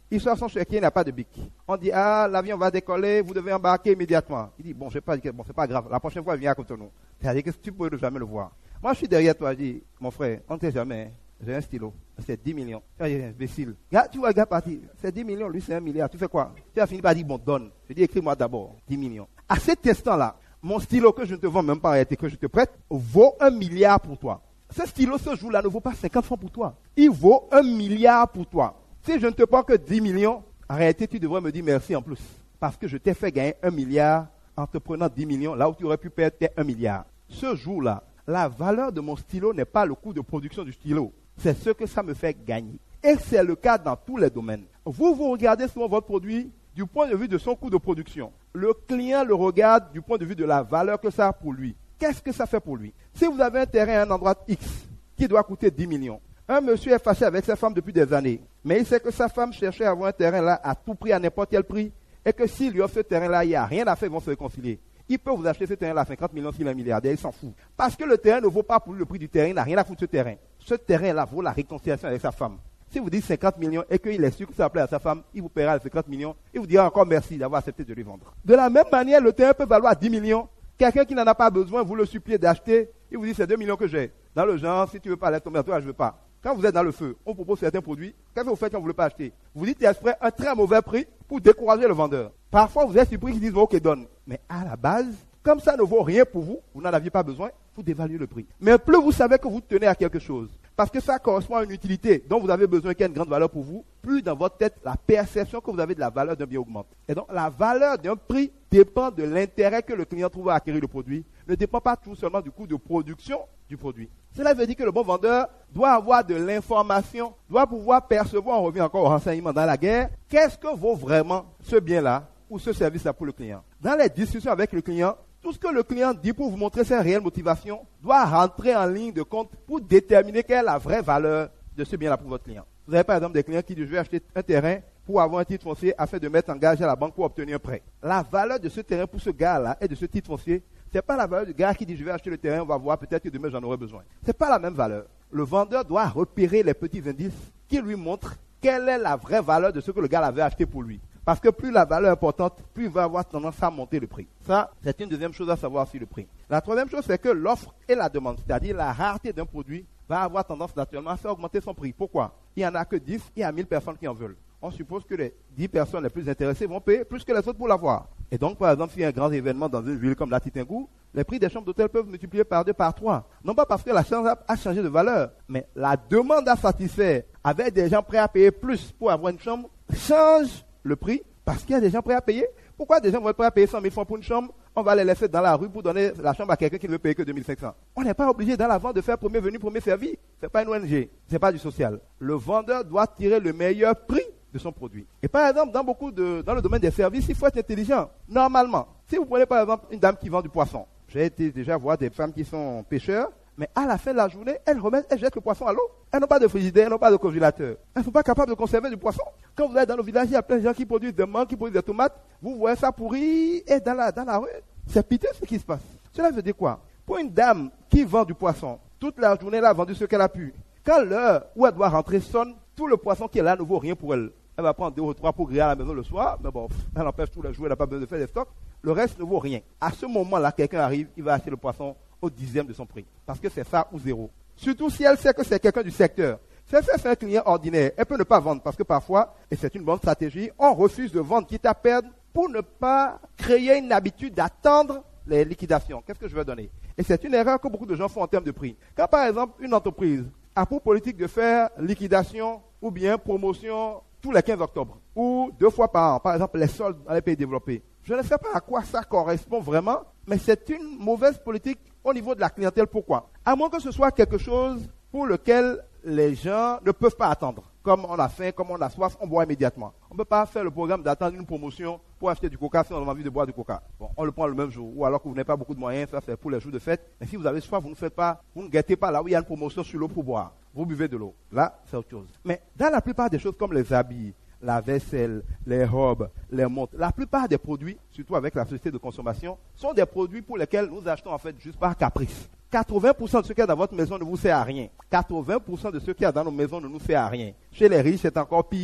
Il sort son chéquier, il n'a pas de bic. On dit, ah, l'avion va décoller, vous devez embarquer immédiatement. Il dit, bon, je sais pas, bon, c'est pas grave, la prochaine fois, il vient à Cotonou. C'est-à-dire que tu peux jamais le voir. Moi, je suis derrière toi, je dis, mon frère, on ne sait jamais, j'ai un stylo, c'est dix millions. Tu es imbécile. Regarde, tu vois le gars partir, c'est dix millions, lui c'est un milliard, tu fais quoi? Tu as fini par dire, bon, donne. Je dis, écris-moi d'abord, dix millions. À cet instant-là, mon stylo que je ne te vends même pas, que je te prête, vaut un milliard pour toi. Ce stylo, ce jour-là, ne vaut pas cinquante francs pour toi. Il vaut un milliard pour toi. Si je ne te prends que dix millions, en réalité, tu devrais me dire merci en plus. Parce que je t'ai fait gagner un milliard en te prenant dix millions, là où tu aurais pu perdre un milliard. Ce jour-là, la valeur de mon stylo n'est pas le coût de production du stylo. C'est ce que ça me fait gagner. Et c'est le cas dans tous les domaines. Vous, vous regardez souvent votre produit du point de vue de son coût de production. Le client le regarde du point de vue de la valeur que ça a pour lui. Qu'est-ce que ça fait pour lui? Si vous avez un terrain à un endroit X qui doit coûter dix millions, un monsieur est fâché avec sa femme depuis des années, mais il sait que sa femme cherchait à avoir un terrain là à tout prix, à n'importe quel prix, et que s'il lui offre ce terrain-là, il n'y a rien à faire, ils vont se réconcilier. Il peut vous acheter ce terrain-là à cinquante millions s'il est un milliardaire, il s'en fout. Parce que le terrain ne vaut pas pour lui le prix du terrain, il n'a rien à foutre de ce terrain. Ce terrain-là vaut la réconciliation avec sa femme. Si vous dites cinquante millions et qu'il est sûr que ça plaît à sa femme, il vous paiera les cinquante millions, il vous dira encore merci d'avoir accepté de lui vendre. De la même manière, le terrain peut valoir dix millions. Quelqu'un qui n'en a pas besoin, vous le suppliez d'acheter, il vous dit c'est deux millions que j'ai. Dans le genre, si tu veux pas laisser tomber à toi, je veux pas. Quand vous êtes dans le feu, on propose certains produits. Qu'est-ce que vous faites quand vous ne voulez pas acheter? Vous dites exprès un très mauvais prix pour décourager le vendeur. Parfois, vous êtes surpris qu'ils disent ok, donne. Mais à la base, comme ça ne vaut rien pour vous, vous n'en aviez pas besoin, vous dévaluez le prix. Mais plus vous savez que vous tenez à quelque chose, parce que ça correspond à une utilité dont vous avez besoin, qui a une grande valeur pour vous, plus dans votre tête, la perception que vous avez de la valeur d'un bien augmente. Et donc, la valeur d'un prix dépend de l'intérêt que le client trouve à acquérir le produit, ne dépend pas tout seulement du coût de production du produit. Cela veut dire que le bon vendeur doit avoir de l'information, doit pouvoir percevoir, on revient encore au renseignement dans la guerre, qu'est-ce que vaut vraiment ce bien-là ou ce service-là pour le client. Dans les discussions avec le client, tout ce que le client dit pour vous montrer ses réelles motivations doit rentrer en ligne de compte pour déterminer quelle est la vraie valeur de ce bien-là pour votre client. Vous avez par exemple des clients qui disent je vais acheter un terrain pour avoir un titre foncier afin de mettre en gage à la banque pour obtenir un prêt. La valeur de ce terrain pour ce gars-là et de ce titre foncier, ce n'est pas la valeur du gars qui dit je vais acheter le terrain, on va voir, peut-être que demain j'en aurai besoin. Ce n'est pas la même valeur. Le vendeur doit repérer les petits indices qui lui montrent quelle est la vraie valeur de ce que le gars avait acheté pour lui. Parce que plus la valeur est importante, plus il va avoir tendance à monter le prix. Ça, c'est une deuxième chose à savoir sur le prix. La troisième chose, c'est que l'offre et la demande, c'est-à-dire la rareté d'un produit, va avoir tendance naturellement à faire augmenter son prix. Pourquoi? Il n'y en a que dix, il y a mille personnes qui en veulent. On suppose que les dix personnes les plus intéressées vont payer plus que les autres pour l'avoir. Et donc, par exemple, s'il y a un grand événement dans une ville comme la Titingou, les prix des chambres d'hôtel peuvent multiplier par deux, par trois. Non pas parce que la chambre a changé de valeur, mais la demande à satisfaire avec des gens prêts à payer plus pour avoir une chambre change le prix. Parce qu'il y a des gens prêts à payer. Pourquoi des gens vont être prêts à payer cent mille francs pour une chambre? On va les laisser dans la rue pour donner la chambre à quelqu'un qui ne veut payer que deux mille cinq cents. On n'est pas obligé dans la vente de faire premier venu, premier servi. Ce n'est pas une O N G. Ce n'est pas du social. Le vendeur doit tirer le meilleur prix de son produit. Et par exemple, dans beaucoup de, dans le domaine des services, il faut être intelligent. Normalement, si vous prenez par exemple une dame qui vend du poisson, j'ai été déjà voir des femmes qui sont pêcheurs, mais à la fin de la journée, elles remettent, elles jettent le poisson à l'eau. Elles n'ont pas de frigidaire, elles n'ont pas de congélateur. Elles ne sont pas capables de conserver du poisson. Quand vous êtes dans le village, il y a plein de gens qui produisent des mangues, qui produisent des tomates. Vous voyez ça pourri et dans la, dans la rue. C'est piteux ce qui se passe. Cela veut dire quoi? Pour une dame qui vend du poisson, toute la journée, elle a vendu ce qu'elle a pu. Quand l'heure où elle doit rentrer sonne, tout le poisson qui est là ne vaut rien pour elle. Elle va prendre deux ou trois pour griller à la maison le soir, mais bon, elle empêche tous les jours, elle n'a pas besoin de faire des stocks. Le reste ne vaut rien. À ce moment-là, quelqu'un arrive, il va acheter le poisson au dixième de son prix. Parce que c'est ça ou zéro. Surtout si elle sait que c'est quelqu'un du secteur. Si elle sait que c'est un client ordinaire, elle peut ne pas vendre parce que parfois, et c'est une bonne stratégie, on refuse de vendre quitte à perdre pour ne pas créer une habitude d'attendre les liquidations. Qu'est-ce que je vais donner? Et c'est une erreur que beaucoup de gens font en termes de prix. Quand par exemple, une entreprise a pour politique de faire liquidation ou bien promotion tous les quinze octobre ou deux fois par an, par exemple les soldes dans les pays développés, je ne sais pas à quoi ça correspond vraiment, mais c'est une mauvaise politique au niveau de la clientèle. Pourquoi? À moins que ce soit quelque chose pour lequel les gens ne peuvent pas attendre. Comme on a faim, comme on a soif, on boit immédiatement. On ne peut pas faire le programme d'attendre une promotion pour acheter du coca si on a envie de boire du coca. Bon, on le prend le même jour. Ou alors que vous n'avez pas beaucoup de moyens, ça c'est pour les jours de fête. Mais si vous avez soif, vous ne faites pas, vous ne guettez pas là où il y a une promotion sur l'eau pour boire. Vous buvez de l'eau. Là, c'est autre chose. Mais dans la plupart des choses comme les habits, la vaisselle, les robes, les montres, la plupart des produits, surtout avec la société de consommation, sont des produits pour lesquels nous achetons en fait juste par caprice. quatre-vingts pour cent de ce qu'il y a dans votre maison ne vous sert à rien. quatre-vingts pour cent de ce qu'il y a dans nos maisons ne nous sert à rien. Chez les riches, c'est encore pire.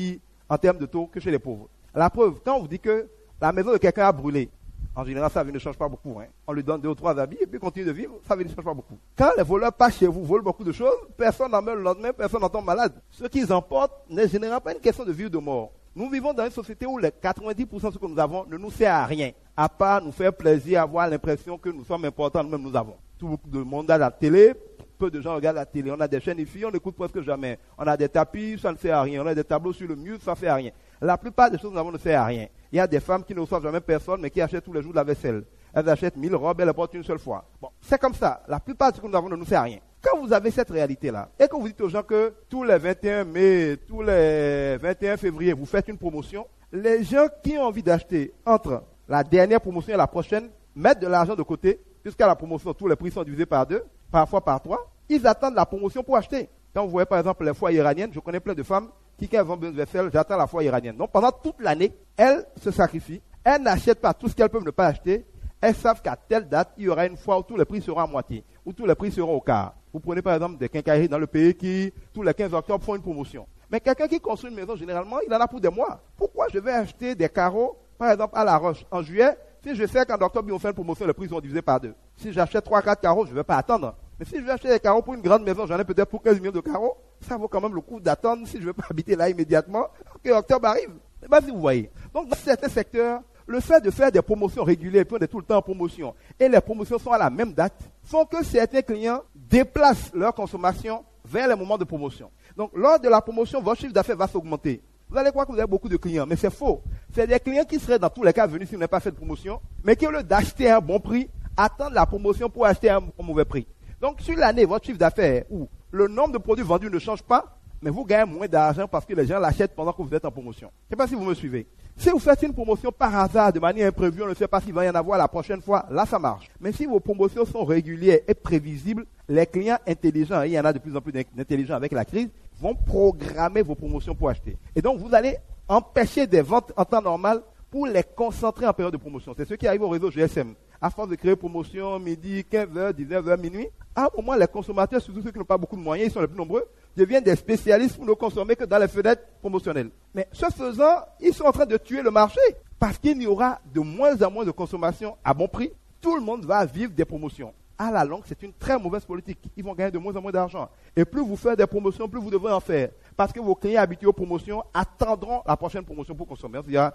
en termes de taux que chez les pauvres. La preuve, quand on vous dit que la maison de quelqu'un a brûlé, en général, sa vie ne change pas beaucoup. Hein. On lui donne deux ou trois habits et puis continue de vivre, sa vie ne change pas beaucoup. Quand les voleurs passent chez vous, volent beaucoup de choses, personne n'en meurt le lendemain, personne n'en tombe malade. Ce qu'ils emportent n'est généralement pas une question de vie ou de mort. Nous vivons dans une société où les quatre-vingt-dix pour cent de ce que nous avons ne nous sert à rien, à part nous faire plaisir, avoir l'impression que nous sommes importants, nous-mêmes nous avons. Tout le monde a la télé, peu de gens regardent la télé. On a des chaînes ici, on n'écoute presque jamais. On a des tapis, ça ne sert à rien. On a des tableaux sur le mur, ça ne sert à rien. La plupart des choses que nous avons ne servent à rien. Il y a des femmes qui ne reçoivent jamais personne, mais qui achètent tous les jours de la vaisselle. Elles achètent mille robes, elles les portent une seule fois. Bon, c'est comme ça. La plupart de ce que nous avons ne nous sert à rien. Quand vous avez cette réalité-là, et que vous dites aux gens que tous les vingt et un mai, tous les vingt et un février, vous faites une promotion, les gens qui ont envie d'acheter entre la dernière promotion et la prochaine mettent de l'argent de côté, puisqu'à la promotion, tous les prix sont divisés par deux, parfois par trois. Ils attendent la promotion pour acheter. Quand vous voyez par exemple les foires iraniennes, je connais plein de femmes qui, quand elles ont besoin de vaisselle, j'attends la foire iranienne. Donc pendant toute l'année, elles se sacrifient, elles n'achètent pas tout ce qu'elles peuvent ne pas acheter. Elles savent qu'à telle date, il y aura une fois où tous les prix seront à moitié, où tous les prix seront au quart. Vous prenez par exemple des quincailleries dans le pays qui, tous les quinze octobre, font une promotion. Mais quelqu'un qui construit une maison, généralement, il en a pour des mois. Pourquoi je vais acheter des carreaux, par exemple, à La Roche, en juillet, si je sais qu'en octobre, ils vont faire une promotion, les prix seront divisés par deux. Si j'achète trois quatre carreaux, je ne vais pas attendre. Mais si je vais acheter des carreaux pour une grande maison, j'en ai peut-être pour quinze millions de carreaux, ça vaut quand même le coup d'attendre si je ne veux pas habiter là immédiatement, que octobre arrive. Je ne sais pas si vous voyez. Donc, dans certains secteurs, le fait de faire des promotions régulières, puis on est tout le temps en promotion, et les promotions sont à la même date, font que certains clients déplacent leur consommation vers les moments de promotion. Donc, lors de la promotion, votre chiffre d'affaires va s'augmenter. Vous allez croire que vous avez beaucoup de clients, mais c'est faux. C'est des clients qui seraient dans tous les cas venus si vous n'avez pas fait de promotion, mais qui, au lieu d'acheter à un bon prix, attendent la promotion pour acheter à un mauvais prix. Donc, sur l'année, votre chiffre d'affaires, où le nombre de produits vendus ne change pas, mais vous gagnez moins d'argent parce que les gens l'achètent pendant que vous êtes en promotion. Je ne sais pas si vous me suivez. Si vous faites une promotion par hasard, de manière imprévue, on ne sait pas s'il va y en avoir la prochaine fois, là ça marche. Mais si vos promotions sont régulières et prévisibles, les clients intelligents, et il y en a de plus en plus d'intelligents avec la crise, vont programmer vos promotions pour acheter. Et donc vous allez empêcher des ventes en temps normal pour les concentrer en période de promotion. C'est ce qui arrive au réseau G S M. À force de créer promotion, midi, quinze heures, dix-neuf heures, minuit, à un moment, les consommateurs, surtout ceux qui n'ont pas beaucoup de moyens, ils sont les plus nombreux, deviennent des spécialistes pour ne consommer que dans les fenêtres promotionnelles. Mais ce faisant, ils sont en train de tuer le marché parce qu'il y aura de moins en moins de consommation à bon prix. Tout le monde va vivre des promotions. À la longue, c'est une très mauvaise politique. Ils vont gagner de moins en moins d'argent. Et plus vous faites des promotions, plus vous devrez en faire. Parce que vos clients habitués aux promotions attendront la prochaine promotion pour consommer. Il y a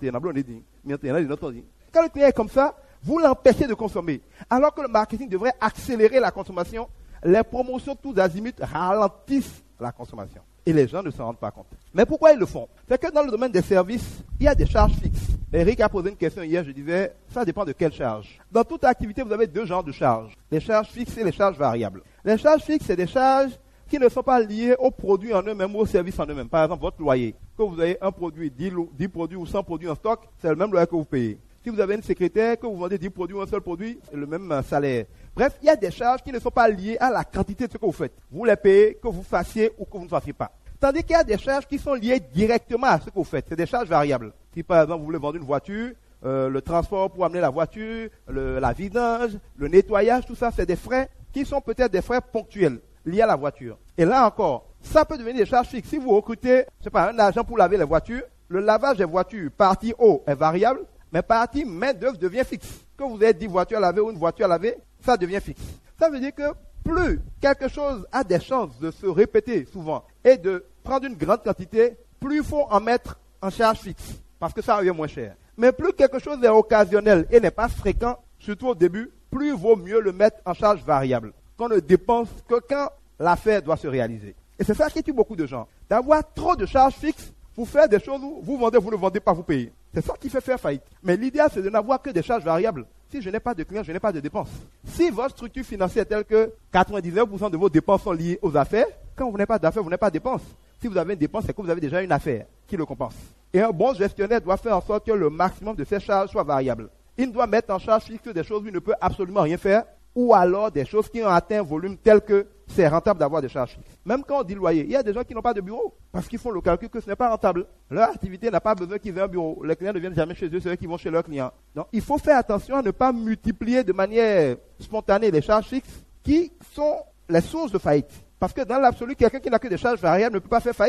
Quand le client est comme ça, vous l'empêchez de consommer. Alors que le marketing devrait accélérer la consommation, les promotions tous azimuts ralentissent la consommation. Et les gens ne s'en rendent pas compte. Mais pourquoi ils le font? C'est que dans le domaine des services, il y a des charges fixes. Eric a posé une question hier, je disais, ça dépend de quelle charge. Dans toute activité, vous avez deux genres de charges. Les charges fixes et les charges variables. Les charges fixes, c'est des charges qui ne sont pas liées aux produits en eux-mêmes ou aux services en eux-mêmes. Par exemple, votre loyer. Que vous avez un produit, dix, dix produits ou cent produits en stock, c'est le même loyer que vous payez. Si vous avez une secrétaire, que vous vendez dix produits ou un seul produit, c'est le même salaire. Bref, il y a des charges qui ne sont pas liées à la quantité de ce que vous faites. Vous les payez, que vous fassiez ou que vous ne fassiez pas. Tandis qu'il y a des charges qui sont liées directement à ce que vous faites. C'est des charges variables. Si par exemple vous voulez vendre une voiture, euh, le transport pour amener la voiture, le, la vidange, le nettoyage, tout ça, c'est des frais qui sont peut-être des frais ponctuels liés à la voiture. Et là encore, ça peut devenir des charges fixes. Si vous recrutez, je sais pas, un agent pour laver les voitures, le lavage des voitures, partie eau est variable, mais partie main d'œuvre devient fixe. Que vous ayez dix voitures à laver ou une voiture à laver, ça devient fixe. Ça veut dire que plus quelque chose a des chances de se répéter souvent et de prendre une grande quantité, plus il faut en mettre en charge fixe, parce que ça revient moins cher. Mais plus quelque chose est occasionnel et n'est pas fréquent, surtout au début, plus il vaut mieux le mettre en charge variable, qu'on ne dépense que quand l'affaire doit se réaliser. Et c'est ça qui tue beaucoup de gens. D'avoir trop de charges fixes pour faire des choses où vous vendez, vous ne vendez pas, vous payez. C'est ça qui fait faire faillite. Mais l'idéal, c'est de n'avoir que des charges variables. Si je n'ai pas de clients, je n'ai pas de dépenses. Si votre structure financière est telle que quatre-vingt-dix-neuf pour cent de vos dépenses sont liées aux affaires, quand vous n'avez pas d'affaires, vous n'avez pas de dépenses. Si vous avez une dépense, c'est que vous avez déjà une affaire qui le compense. Et un bon gestionnaire doit faire en sorte que le maximum de ses charges soit variable. Il doit mettre en charge fixe des choses où il ne peut absolument rien faire, ou alors des choses qui ont atteint un volume tel que c'est rentable d'avoir des charges fixes. Même quand on dit loyer, il y a des gens qui n'ont pas de bureau, parce qu'ils font le calcul que ce n'est pas rentable. Leur activité n'a pas besoin qu'ils aient un bureau. Les clients ne viennent jamais chez eux, c'est eux qui vont chez leurs clients. Donc il faut faire attention à ne pas multiplier de manière spontanée les charges fixes qui sont les sources de faillite. Parce que dans l'absolu, quelqu'un qui n'a que des charges variables ne peut pas faire faillite.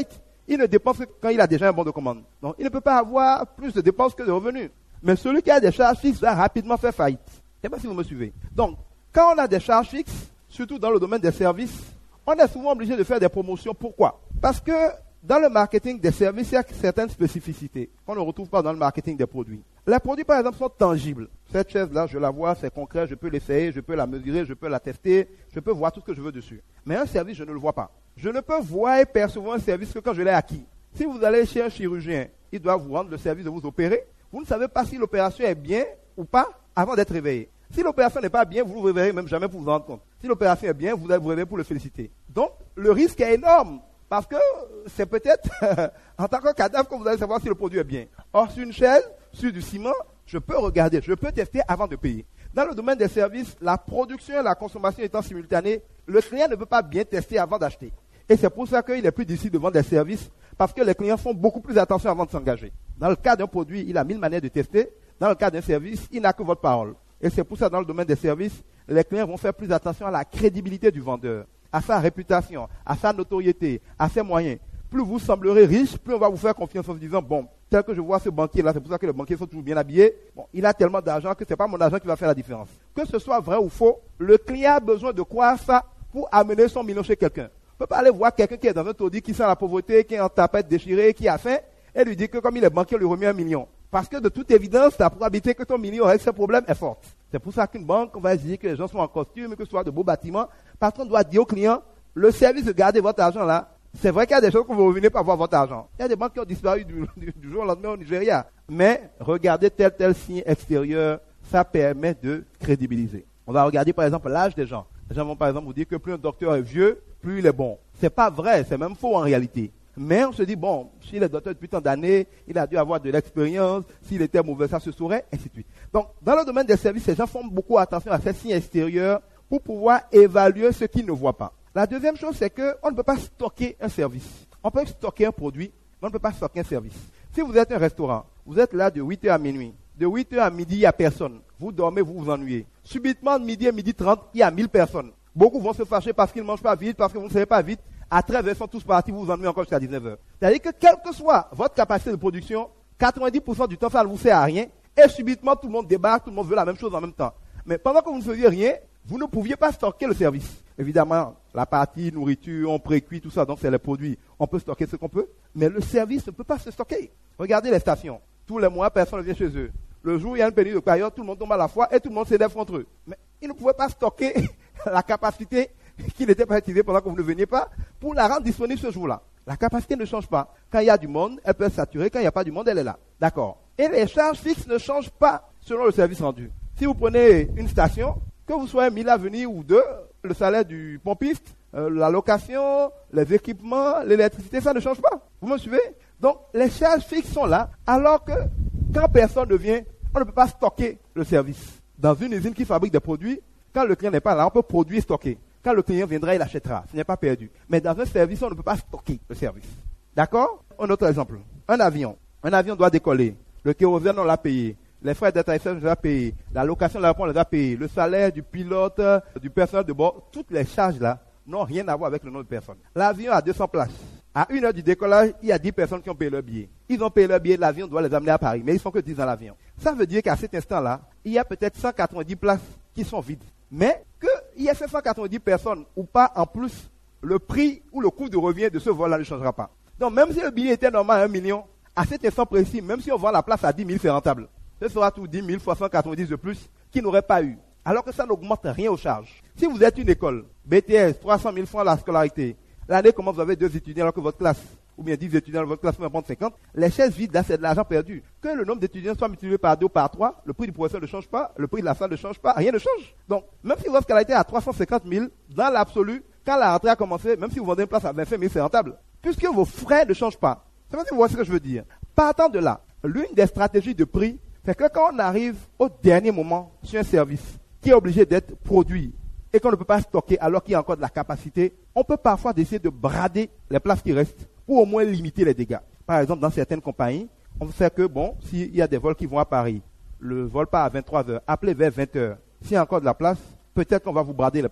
il ne dépense que quand il a déjà un bon de commande. Donc, il ne peut pas avoir plus de dépenses que de revenus. Mais celui qui a des charges fixes va rapidement faire faillite. Je ne sais pas si vous me suivez. Donc, quand on a des charges fixes, surtout dans le domaine des services, on est souvent obligé de faire des promotions. Pourquoi? Parce que dans le marketing des services, il y a certaines spécificités qu'on ne retrouve pas dans le marketing des produits. Les produits, par exemple, sont tangibles. Cette chaise-là, je la vois, c'est concret, je peux l'essayer, je peux la mesurer, je peux la tester, je peux voir tout ce que je veux dessus. Mais un service, je ne le vois pas. Je ne peux voir et percevoir un service que quand je l'ai acquis. Si vous allez chez un chirurgien, il doit vous rendre le service de vous opérer. Vous ne savez pas si l'opération est bien ou pas avant d'être réveillé. Si l'opération n'est pas bien, vous ne vous réveillez même jamais pour vous rendre compte. Si l'opération est bien, vous allez vous réveiller pour le féliciter. Donc, le risque est énorme. Parce que c'est peut-être en tant que cadavre que vous allez savoir si le produit est bien. Or, sur une chaise, sur du ciment, je peux regarder, je peux tester avant de payer. Dans le domaine des services, la production et la consommation étant simultanées, le client ne peut pas bien tester avant d'acheter. Et c'est pour ça qu'il est plus difficile de vendre des services, parce que les clients font beaucoup plus attention avant de s'engager. Dans le cas d'un produit, il a mille manières de tester. Dans le cas d'un service, il n'a que votre parole. Et c'est pour ça, dans le domaine des services, les clients vont faire plus attention à la crédibilité du vendeur, à sa réputation, à sa notoriété, à ses moyens. Plus vous semblerez riche, plus on va vous faire confiance en se disant, bon, tel que je vois ce banquier-là, c'est pour ça que les banquiers sont toujours bien habillés, bon, il a tellement d'argent que ce n'est pas mon argent qui va faire la différence. Que ce soit vrai ou faux, le client a besoin de croire ça pour amener son million chez quelqu'un. On ne peut pas aller voir quelqu'un qui est dans un taudis, qui sent la pauvreté, qui est en tapette déchirée, qui a faim, et lui dire que comme il est banquier, on lui remet un million. Parce que de toute évidence, la probabilité que ton million règle ce problème est forte. C'est pour ça qu'une banque, on va dire que les gens sont en costume, que ce soit de beaux bâtiments, parce qu'on doit dire au client, le service de garder votre argent là, c'est vrai qu'il y a des choses que vous revenez pas voir votre argent. Il y a des banques qui ont disparu du, du, du jour au lendemain au Nigeria. Mais regardez tel tel signe extérieur, ça permet de crédibiliser. On va regarder par exemple l'âge des gens. Les gens vont par exemple vous dire que plus un docteur est vieux, plus il est bon. C'est pas vrai, c'est même faux en réalité. Mais on se dit, bon, s'il est docteur depuis tant d'années, il a dû avoir de l'expérience, s'il était mauvais, ça se saurait, ainsi de suite. Donc, dans le domaine des services, les gens font beaucoup attention à ces signes extérieurs pour pouvoir évaluer ce qu'ils ne voient pas. La deuxième chose, c'est qu'on ne peut pas stocker un service. On peut stocker un produit, mais on ne peut pas stocker un service. Si vous êtes un restaurant, vous êtes là de huit heures à minuit. De huit heures à midi, il n'y a personne. Vous dormez, vous vous ennuyez. Subitement, de midi à midi trente, il y a mille personnes. Beaucoup vont se fâcher parce qu'ils ne mangent pas vite, parce que vous ne savez pas vite. À treize heures, ils sont tous partis, vous vous ennuyez encore jusqu'à dix-neuf heures. C'est-à-dire que quelle que soit votre capacité de production, quatre-vingt-dix pour cent du temps, ça ne vous sert à rien. Et subitement, tout le monde débarque, tout le monde veut la même chose en même temps. Mais pendant que vous ne faisiez rien, vous ne pouviez pas stocker le service. Évidemment, la partie nourriture, on précuit, tout ça, donc c'est les produits. On peut stocker ce qu'on peut, mais le service ne peut pas se stocker. Regardez les stations. Tous les mois, personne ne vient chez eux. Le jour où il y a une pénurie de période, tout le monde tombe à la fois et tout le monde s'élève contre eux. Mais ils ne pouvaient pas stocker la capacité qui n'était pas utilisée pendant que vous ne veniez pas pour la rendre disponible ce jour-là. La capacité ne change pas. Quand il y a du monde, elle peut être saturée. Quand il n'y a pas du monde, elle est là. D'accord. Et les charges fixes ne changent pas selon le service rendu. Si vous prenez une station, que vous soyez mille à venir ou deux, le salaire du pompiste, euh, la location, les équipements, l'électricité, ça ne change pas. Vous me suivez? Donc, les charges fixes sont là, alors que quand personne ne vient, on ne peut pas stocker le service. Dans une usine qui fabrique des produits, quand le client n'est pas là, on peut produire et stocker. Quand le client viendra, il achètera. Ce n'est pas perdu. Mais dans un service, on ne peut pas stocker le service. D'accord? Un autre exemple. Un avion. Un avion doit décoller. Le kérosène, on l'a payé. Les frais d'atterrissage, on les a payés. La location de l'aéroport, on les a payés. Le salaire du pilote, du personnel de bord, toutes les charges là n'ont rien à voir avec le nombre de personnes. L'avion a deux cents places. À une heure du décollage, il y a dix personnes qui ont payé leur billet. Ils ont payé leur billet, l'avion doit les amener à Paris. Mais ils sont que dix dans l'avion. Ça veut dire qu'à cet instant-là, il y a peut-être cent quatre-vingt-dix places qui sont vides. Mais qu'il y ait ces cent quatre-vingt-dix personnes ou pas en plus, le prix ou le coût de revient de ce vol-là ne changera pas. Donc même si le billet était normal à un million, à cet instant précis, même si on vend la place à dix mille, c'est rentable. Ce sera tout dix mille fois cent quatre-vingt-dix de plus qui n'aurait pas eu. Alors que ça n'augmente rien aux charges. Si vous êtes une école, B T S, trois cent mille francs la scolarité, l'année comment vous avez deux étudiants alors que votre classe, ou bien dix étudiants, votre classe peut en prendre cinquante, les chaises vides, là, c'est de l'argent perdu. Que le nombre d'étudiants soit multiplié par deux ou par trois, le prix du professeur ne change pas, le prix de la salle ne change pas, rien ne change. Donc, même si votre scolarité est à trois cent cinquante mille, dans l'absolu, quand la rentrée a commencé, même si vous vendez une place à vingt-cinq mille, c'est rentable. Puisque vos frais ne changent pas. C'est pas si vous voyez ce que je veux dire. Partant de là, l'une des stratégies de prix, c'est que quand on arrive au dernier moment sur un service qui est obligé d'être produit et qu'on ne peut pas stocker alors qu'il y a encore de la capacité, on peut parfois décider de brader les places qui restent pour au moins limiter les dégâts. Par exemple, dans certaines compagnies, on sait que, bon, s'il y a des vols qui vont à Paris, le vol part à vingt-trois heures, appelez vers vingt heures. S'il y a encore de la place, peut-être qu'on va vous brader les places.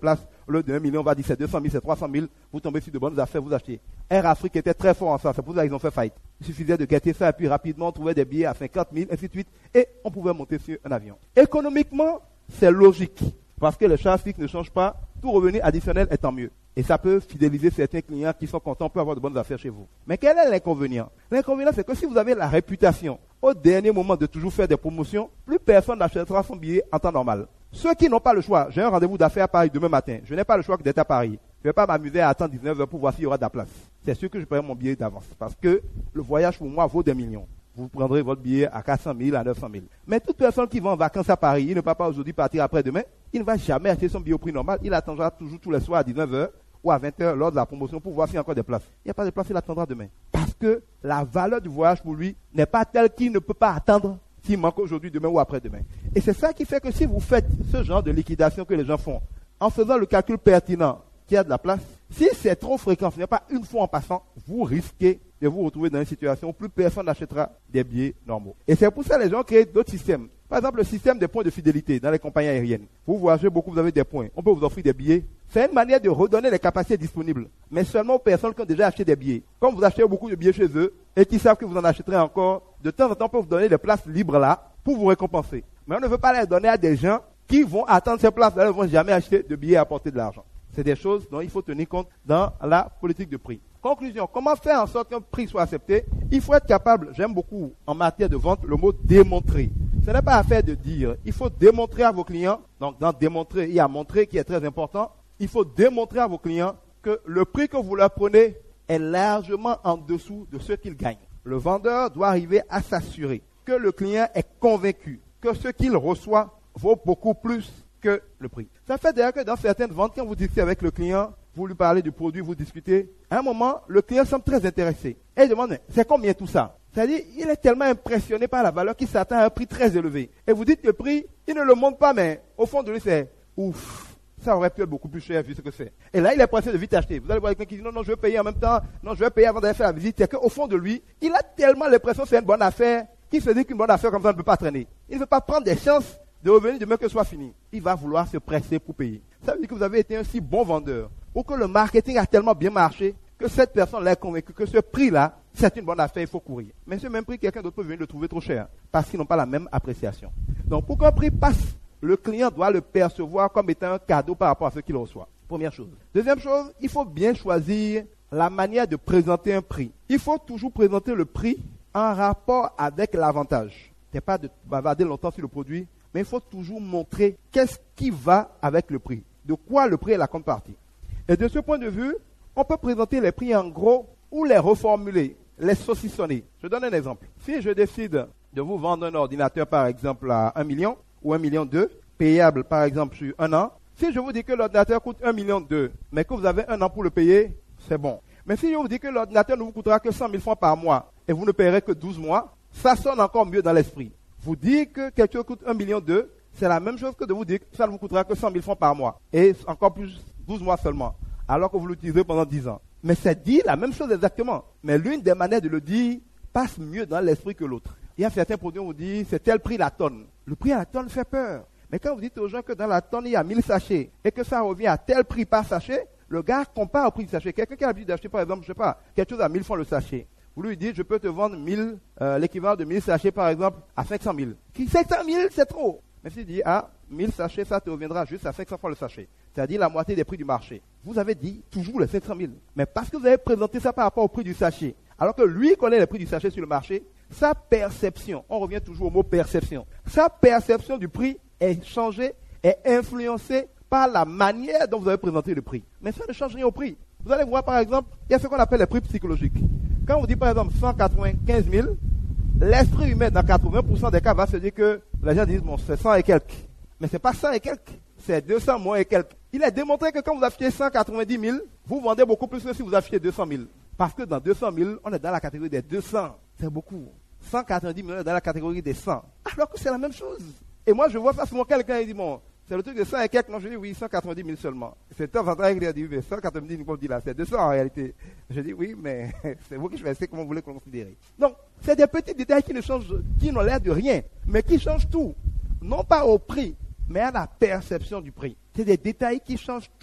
au lieu de un million, on va dire c'est deux cent mille, c'est trois cent mille, vous tombez sur de bonnes affaires, vous achetez. Air Afrique était très fort en ça, c'est pour ça qu'ils ont fait faillite. Il suffisait de guetter ça et puis rapidement on trouvait des billets à cinquante mille, ainsi de suite, et on pouvait monter sur un avion. Économiquement, c'est logique, parce que le charge fixe ne change pas, tout revenu additionnel est tant mieux. Et ça peut fidéliser certains clients qui sont contents, peut avoir de bonnes affaires chez vous. Mais quel est l'inconvénient? L'inconvénient, c'est que si vous avez la réputation, au dernier moment de toujours faire des promotions, plus personne n'achètera son billet en temps normal. Ceux qui n'ont pas le choix, j'ai un rendez-vous d'affaires à Paris demain matin, je n'ai pas le choix que d'être à Paris. Je ne vais pas m'amuser à attendre dix-neuf heures pour voir s'il y aura de la place. C'est sûr que je paierai mon billet d'avance, parce que le voyage pour moi vaut des millions. Vous prendrez votre billet à quatre cent mille, à neuf cent mille. Mais toute personne qui va en vacances à Paris, il ne va pas aujourd'hui partir après-demain, il ne va jamais acheter son billet au prix normal, il attendra toujours tous les soirs à dix-neuf heures ou à vingt heures lors de la promotion pour voir s'il y a encore des places. Il n'y a pas de place, il attendra demain. Parce que la valeur du voyage pour lui n'est pas telle qu'il ne peut pas attendre s'il manque aujourd'hui, demain ou après-demain. Et c'est ça qui fait que si vous faites ce genre de liquidation que les gens font, en faisant le calcul pertinent qu'il y a de la place, si c'est trop fréquent, ce n'est pas une fois en passant, vous risquez de vous retrouver dans une situation où plus personne n'achètera des billets normaux. Et c'est pour ça que les gens créent d'autres systèmes. Par exemple, le système des points de fidélité dans les compagnies aériennes. Vous voyagez beaucoup, vous avez des points. On peut vous offrir des billets. C'est une manière de redonner les capacités disponibles, mais seulement aux personnes qui ont déjà acheté des billets. Comme vous achetez beaucoup de billets chez eux et qui savent que vous en achèterez encore, de temps en temps, on peut vous donner des places libres là pour vous récompenser. Mais on ne veut pas les donner à des gens qui vont attendre ces places-là, ne vont jamais acheter de billets à apporter de l'argent. C'est des choses dont il faut tenir compte dans la politique de prix. Conclusion, comment faire en sorte qu'un prix soit accepté? Il faut être capable, j'aime beaucoup en matière de vente le mot démontrer. Ce n'est pas affaire de dire, il faut démontrer à vos clients, donc dans démontrer, il y a montrer qui est très important, il faut démontrer à vos clients que le prix que vous leur prenez est largement en dessous de ce qu'ils gagnent. Le vendeur doit arriver à s'assurer que le client est convaincu que ce qu'il reçoit vaut beaucoup plus que le prix. Ça fait d'ailleurs que dans certaines ventes, quand vous discutez avec le client, vous lui parlez du produit, vous discutez, à un moment, le client semble très intéressé. Et il demande, c'est combien tout ça? C'est-à-dire, il est tellement impressionné par la valeur qu'il s'attend à un prix très élevé. Et vous dites que le prix, il ne le montre pas, mais au fond de lui, c'est ouf, ça aurait pu être beaucoup plus cher vu ce que c'est. Et là, il est pressé de vite acheter. Vous allez voir quelqu'un qui dit, non, non, je vais payer en même temps, non, je vais payer avant d'aller faire la visite. C'est qu'au fond de lui, il a tellement l'impression que c'est une bonne affaire, qu'il se dit qu'une bonne affaire comme ça ne peut pas traîner. Il ne veut pas prendre des chances de revenir demain que ce soit fini. Il va vouloir se presser pour payer. Ça veut dire que vous avez été un si bon vendeur, ou que le marketing a tellement bien marché, que cette personne l'a convaincu que ce prix-là, c'est une bonne affaire, il faut courir. Mais ce même prix, quelqu'un d'autre peut venir le trouver trop cher, parce qu'ils n'ont pas la même appréciation. Donc, pour qu'un prix passe, le client doit le percevoir comme étant un cadeau par rapport à ce qu'il reçoit. Première chose. Deuxième chose, il faut bien choisir la manière de présenter un prix. Il faut toujours présenter le prix en rapport avec l'avantage. Ce n'est pas de bavarder longtemps sur le produit, mais il faut toujours montrer qu'est-ce qui va avec le prix. De quoi le prix est la contrepartie. Et de ce point de vue, on peut présenter les prix en gros ou les reformuler, les saucissonner. Je donne un exemple. Si je décide de vous vendre un ordinateur, par exemple, à un million ou un million deux, payable, par exemple, sur un an, si je vous dis que l'ordinateur coûte un million deux, mais que vous avez un an pour le payer, c'est bon. Mais si je vous dis que l'ordinateur ne vous coûtera que cent mille francs par mois et vous ne payerez que douze mois, ça sonne encore mieux dans l'esprit. Vous dites que quelque chose coûte un million deux, c'est la même chose que de vous dire que ça ne vous coûtera que cent mille francs par mois et encore plus douze mois seulement, alors que vous l'utilisez pendant dix ans. Mais c'est dit la même chose exactement. Mais l'une des manières de le dire passe mieux dans l'esprit que l'autre. Il y a certains produits où on vous dit c'est tel prix la tonne. Le prix à la tonne fait peur. Mais quand vous dites aux gens que dans la tonne il y a mille sachets et que ça revient à tel prix par sachet, le gars compare au prix du sachet. Quelqu'un qui a l'habitude d'acheter par exemple, je sais pas, quelque chose à mille francs le sachet. Vous lui dites je peux te vendre mille, euh, l'équivalent de mille sachets par exemple à cinq cent mille. cinq cent mille c'est trop. Mais s'il dit, ah, mille sachets, ça te reviendra juste à cinq cents francs le sachet. C'est-à-dire la moitié des prix du marché. Vous avez dit toujours les cinq cent mille. Mais parce que vous avez présenté ça par rapport au prix du sachet, alors que lui connaît les prix du sachet sur le marché, sa perception, on revient toujours au mot perception, sa perception du prix est changée, est influencée par la manière dont vous avez présenté le prix. Mais ça ne change rien au prix. Vous allez voir par exemple, il y a ce qu'on appelle les prix psychologiques. Quand on dit par exemple cent quatre-vingt-quinze mille, l'esprit humain, dans quatre-vingts pour cent des cas, va se dire que les gens disent, bon, c'est cent et quelques. Mais c'est pas cent et quelques, c'est deux cents moins et quelques. Il est démontré que quand vous achetez cent quatre-vingt-dix mille, vous vendez beaucoup plus que si vous achetez deux cent mille. Parce que dans deux cent mille, on est dans la catégorie des deux cents. C'est beaucoup. cent quatre-vingt-dix mille, on est dans la catégorie des cent. Alors que c'est la même chose. Et moi, je vois facilement quelqu'un qui dit, bon, c'est le truc de cent et quelques. Non, je dis, oui, cent quatre-vingt-dix mille seulement. C'est de temps en temps qu'il dit, mais cent quatre-vingt-dix mille, comme dit là, c'est deux cents en réalité. Je dis, oui, mais c'est vous qui choisissez comment vous voulez considérer. Donc, c'est des petits détails qui ne changent, qui n'ont l'air de rien, mais qui changent tout. Non pas au prix, mais à la perception du prix. C'est des détails qui changent tout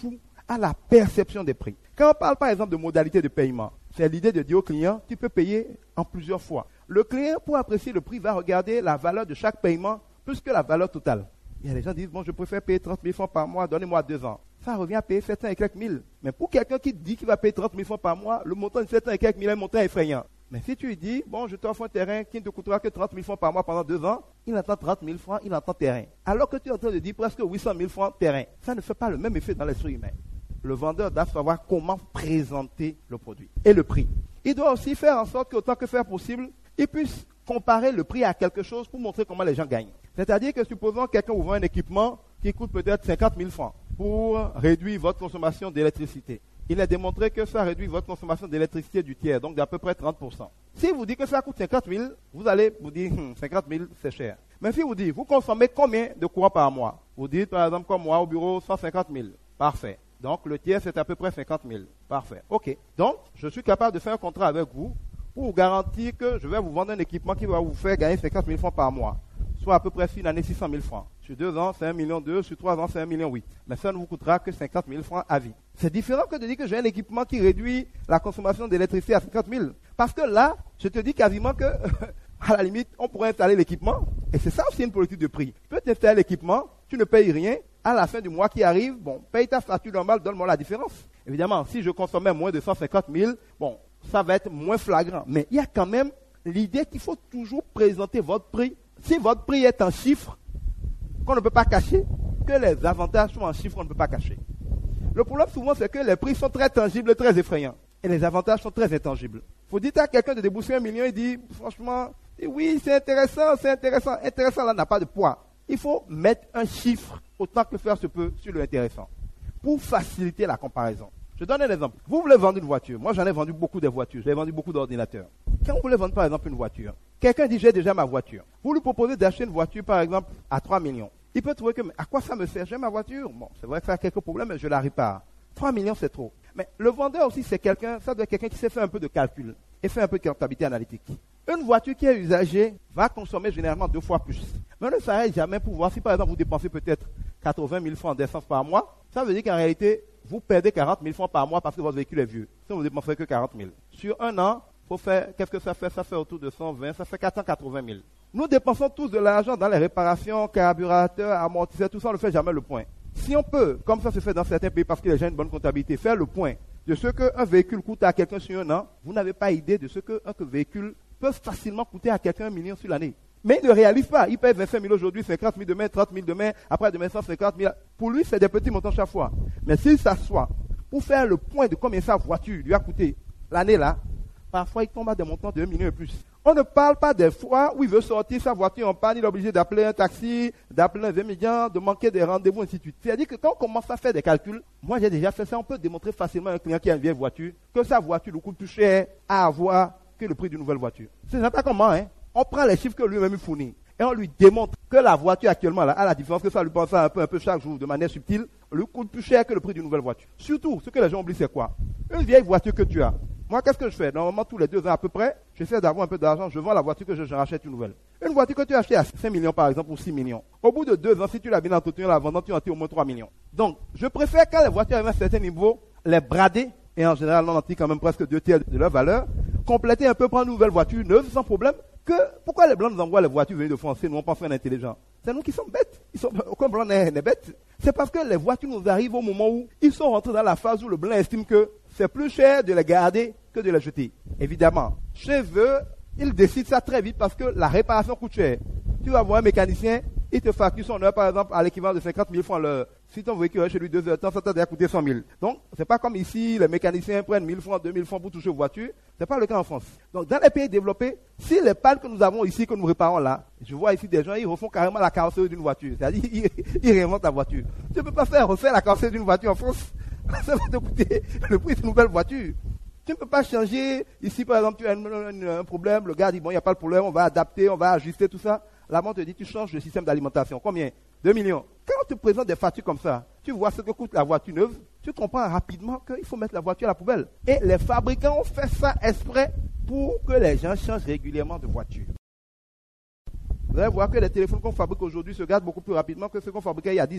à la perception des prix. Quand on parle par exemple de modalité de paiement, c'est l'idée de dire au client, tu peux payer en plusieurs fois. Le client, pour apprécier le prix, va regarder la valeur de chaque paiement plus que la valeur totale. Il y a des gens qui disent, bon, je préfère payer trente mille francs par mois, donnez-moi deux ans. Ça revient à payer sept cents et quelques mille. Mais pour quelqu'un qui dit qu'il va payer trente mille francs par mois, le montant de sept cents et quelques mille est un montant effrayant. Mais si tu lui dis, bon, je t'offre un terrain qui ne te coûtera que trente mille francs par mois pendant deux ans, il entend trente mille francs, il entend terrain. Alors que tu es en train de dire presque huit cent mille francs terrain. Ça ne fait pas le même effet dans l'esprit humain. Le vendeur doit savoir comment présenter le produit et le prix. Il doit aussi faire en sorte qu'autant que faire possible, il puisse comparer le prix à quelque chose pour montrer comment les gens gagnent. C'est-à-dire que supposons que quelqu'un vous vend un équipement qui coûte peut-être cinquante mille francs pour réduire votre consommation d'électricité. Il est démontré que ça réduit votre consommation d'électricité du tiers, donc d'à peu près trente pour cent. Si vous dites que ça coûte cinquante mille, vous allez vous dire hm, cinquante mille c'est cher. Mais si vous dites, vous consommez combien de courant par mois? Vous dites par exemple comme moi au bureau cent cinquante mille. Parfait. Donc le tiers c'est à peu près cinquante mille. Parfait. Ok. Donc je suis capable de faire un contrat avec vous pour vous garantir que je vais vous vendre un équipement qui va vous faire gagner cinquante mille francs par mois. Soit à peu près sur une année six cent mille francs. Sur deux ans, c'est un million deux, sur trois ans, c'est un million huit. Mais ça ne vous coûtera que cinquante mille francs à vie. C'est différent que de dire que j'ai un équipement qui réduit la consommation d'électricité à cinquante mille. Parce que là, je te dis quasiment que, à la limite, on pourrait installer l'équipement. Et c'est ça aussi une politique de prix. Tu peux t'installer l'équipement, tu ne payes rien. À la fin du mois qui arrive, bon, paye ta facture normale, donne-moi la différence. Évidemment, si je consommais moins de cent cinquante mille, bon, ça va être moins flagrant. Mais il y a quand même l'idée qu'il faut toujours présenter votre prix. Si votre prix est en chiffres, qu'on ne peut pas cacher, que les avantages sont en chiffres qu'on ne peut pas cacher. Le problème souvent, c'est que les prix sont très tangibles, très effrayants. Et les avantages sont très intangibles. Il faut dire à quelqu'un de débourser un million, il dit, franchement, oui, c'est intéressant, c'est intéressant. Intéressant, là, n'a pas de poids. Il faut mettre un chiffre, autant que faire se peut, sur le intéressant, pour faciliter la comparaison. Je donne un exemple. Vous voulez vendre une voiture. Moi, j'en ai vendu beaucoup de voitures. J'ai vendu beaucoup d'ordinateurs. Quand vous voulez vendre, par exemple, une voiture, quelqu'un dit, j'ai déjà ma voiture. Vous lui proposez d'acheter une voiture, par exemple, à trois millions. Il peut trouver que, mais à quoi ça me sert? J'ai ma voiture. Bon, c'est vrai que ça a quelques problèmes, mais je la répare. trois millions, c'est trop. Mais le vendeur aussi, c'est quelqu'un, ça doit être quelqu'un qui sait faire un peu de calcul et faire un peu de comptabilité analytique. Une voiture qui est usagée va consommer généralement deux fois plus. Mais on ne s'arrête jamais pour voir si, par exemple, vous dépensez peut-être quatre-vingt mille francs d'essence par mois. Ça veut dire qu'en réalité, vous perdez quarante mille francs par mois parce que votre véhicule est vieux. Si vous ne dépensez que quarante mille. Sur un an, faut faire, qu'est-ce que ça fait? Ça fait autour de cent vingt, ça fait quatre cent quatre-vingt mille. Nous dépensons tous de l'argent dans les réparations, carburateurs, amortisseurs, tout ça, on ne fait jamais le point. Si on peut, comme ça se fait dans certains pays parce que les gens ont une bonne comptabilité, faire le point de ce qu'un véhicule coûte à quelqu'un sur un an, vous n'avez pas idée de ce qu'un véhicule peut facilement coûter à quelqu'un un million sur l'année. Mais il ne réalise pas. Il paye vingt-cinq mille aujourd'hui, cinquante mille demain, trente mille demain, après demain cent cinquante mille. Pour lui, c'est des petits montants chaque fois. Mais s'il s'assoit pour faire le point de combien sa voiture lui a coûté l'année là, parfois il tombe à des montants de un million et plus. On ne parle pas des fois où il veut sortir sa voiture en panne, il est obligé d'appeler un taxi, d'appeler un vémédiant, de manquer des rendez-vous, ainsi de suite. C'est-à-dire que quand on commence à faire des calculs, moi j'ai déjà fait ça, on peut démontrer facilement à un client qui a une vieille voiture que sa voiture lui coûte plus cher à avoir que le prix d'une nouvelle voiture. C'est pas comment, hein. On prend les chiffres que lui-même fournit et on lui démontre que la voiture actuellement, là, à la différence que ça lui pense un peu, un peu chaque jour de manière subtile, lui coûte plus cher que le prix d'une nouvelle voiture. Surtout, ce que les gens oublient, c'est quoi? Une vieille voiture que tu as. Moi, qu'est-ce que je fais? Normalement, tous les deux ans à peu près, j'essaie d'avoir un peu d'argent, je vends la voiture que je, je rachète une nouvelle. Une voiture que tu as achetée à cinq millions, par exemple, ou six millions. Au bout de deux ans, si tu l'as bien entretenue, la vendant, tu en tires au moins trois millions. Donc, je préfère quand les voitures arrivent à un certain niveau, les brader, et en général, on en tire quand même presque deux tiers de leur valeur, compléter un peu, prendre une nouvelle voiture neuve, sans problème, que, pourquoi les blancs nous envoient les voitures venues de France, nous on pense qu'on est intelligent? C'est nous qui sommes bêtes. Ils sont, aucun blanc n'est bête. C'est parce que les voitures nous arrivent au moment où ils sont rentrés dans la phase où le blanc estime que c'est plus cher de les garder que de les jeter. Évidemment, chez eux, ils décident ça très vite parce que la réparation coûte cher. Tu vas voir un mécanicien, il te facture son heure, par exemple, à l'équivalent de cinquante mille francs l'heure. Si ton véhicule est chez lui deux heures de temps, ça t'a déjà coûté cent mille. Donc, c'est pas comme ici, les mécaniciens prennent mille francs, deux mille francs pour toucher aux voitures. C'est pas le cas en France. Donc, dans les pays développés, si les pannes que nous avons ici, que nous réparons là, je vois ici des gens, ils refont carrément la carrosserie d'une voiture. C'est-à-dire, ils, ils réinventent la voiture. Tu ne peux pas faire refaire la carrosserie d'une voiture en France. Ça va te coûter le prix d'une nouvelle voiture. Tu ne peux pas changer. Ici, par exemple, tu as un, un, un problème. Le gars dit, bon, il n'y a pas de problème, on va adapter, on va ajuster tout ça. Là-bas, on te dit, tu changes le système d'alimentation. Combien? deux millions. Quand on te présente des factures comme ça, tu vois ce que coûte la voiture neuve, tu comprends rapidement qu'il faut mettre la voiture à la poubelle. Et les fabricants ont fait ça exprès pour que les gens changent régulièrement de voiture. Vous allez voir que les téléphones qu'on fabrique aujourd'hui se gardent beaucoup plus rapidement que ceux qu'on fabriquait il y a dix ans.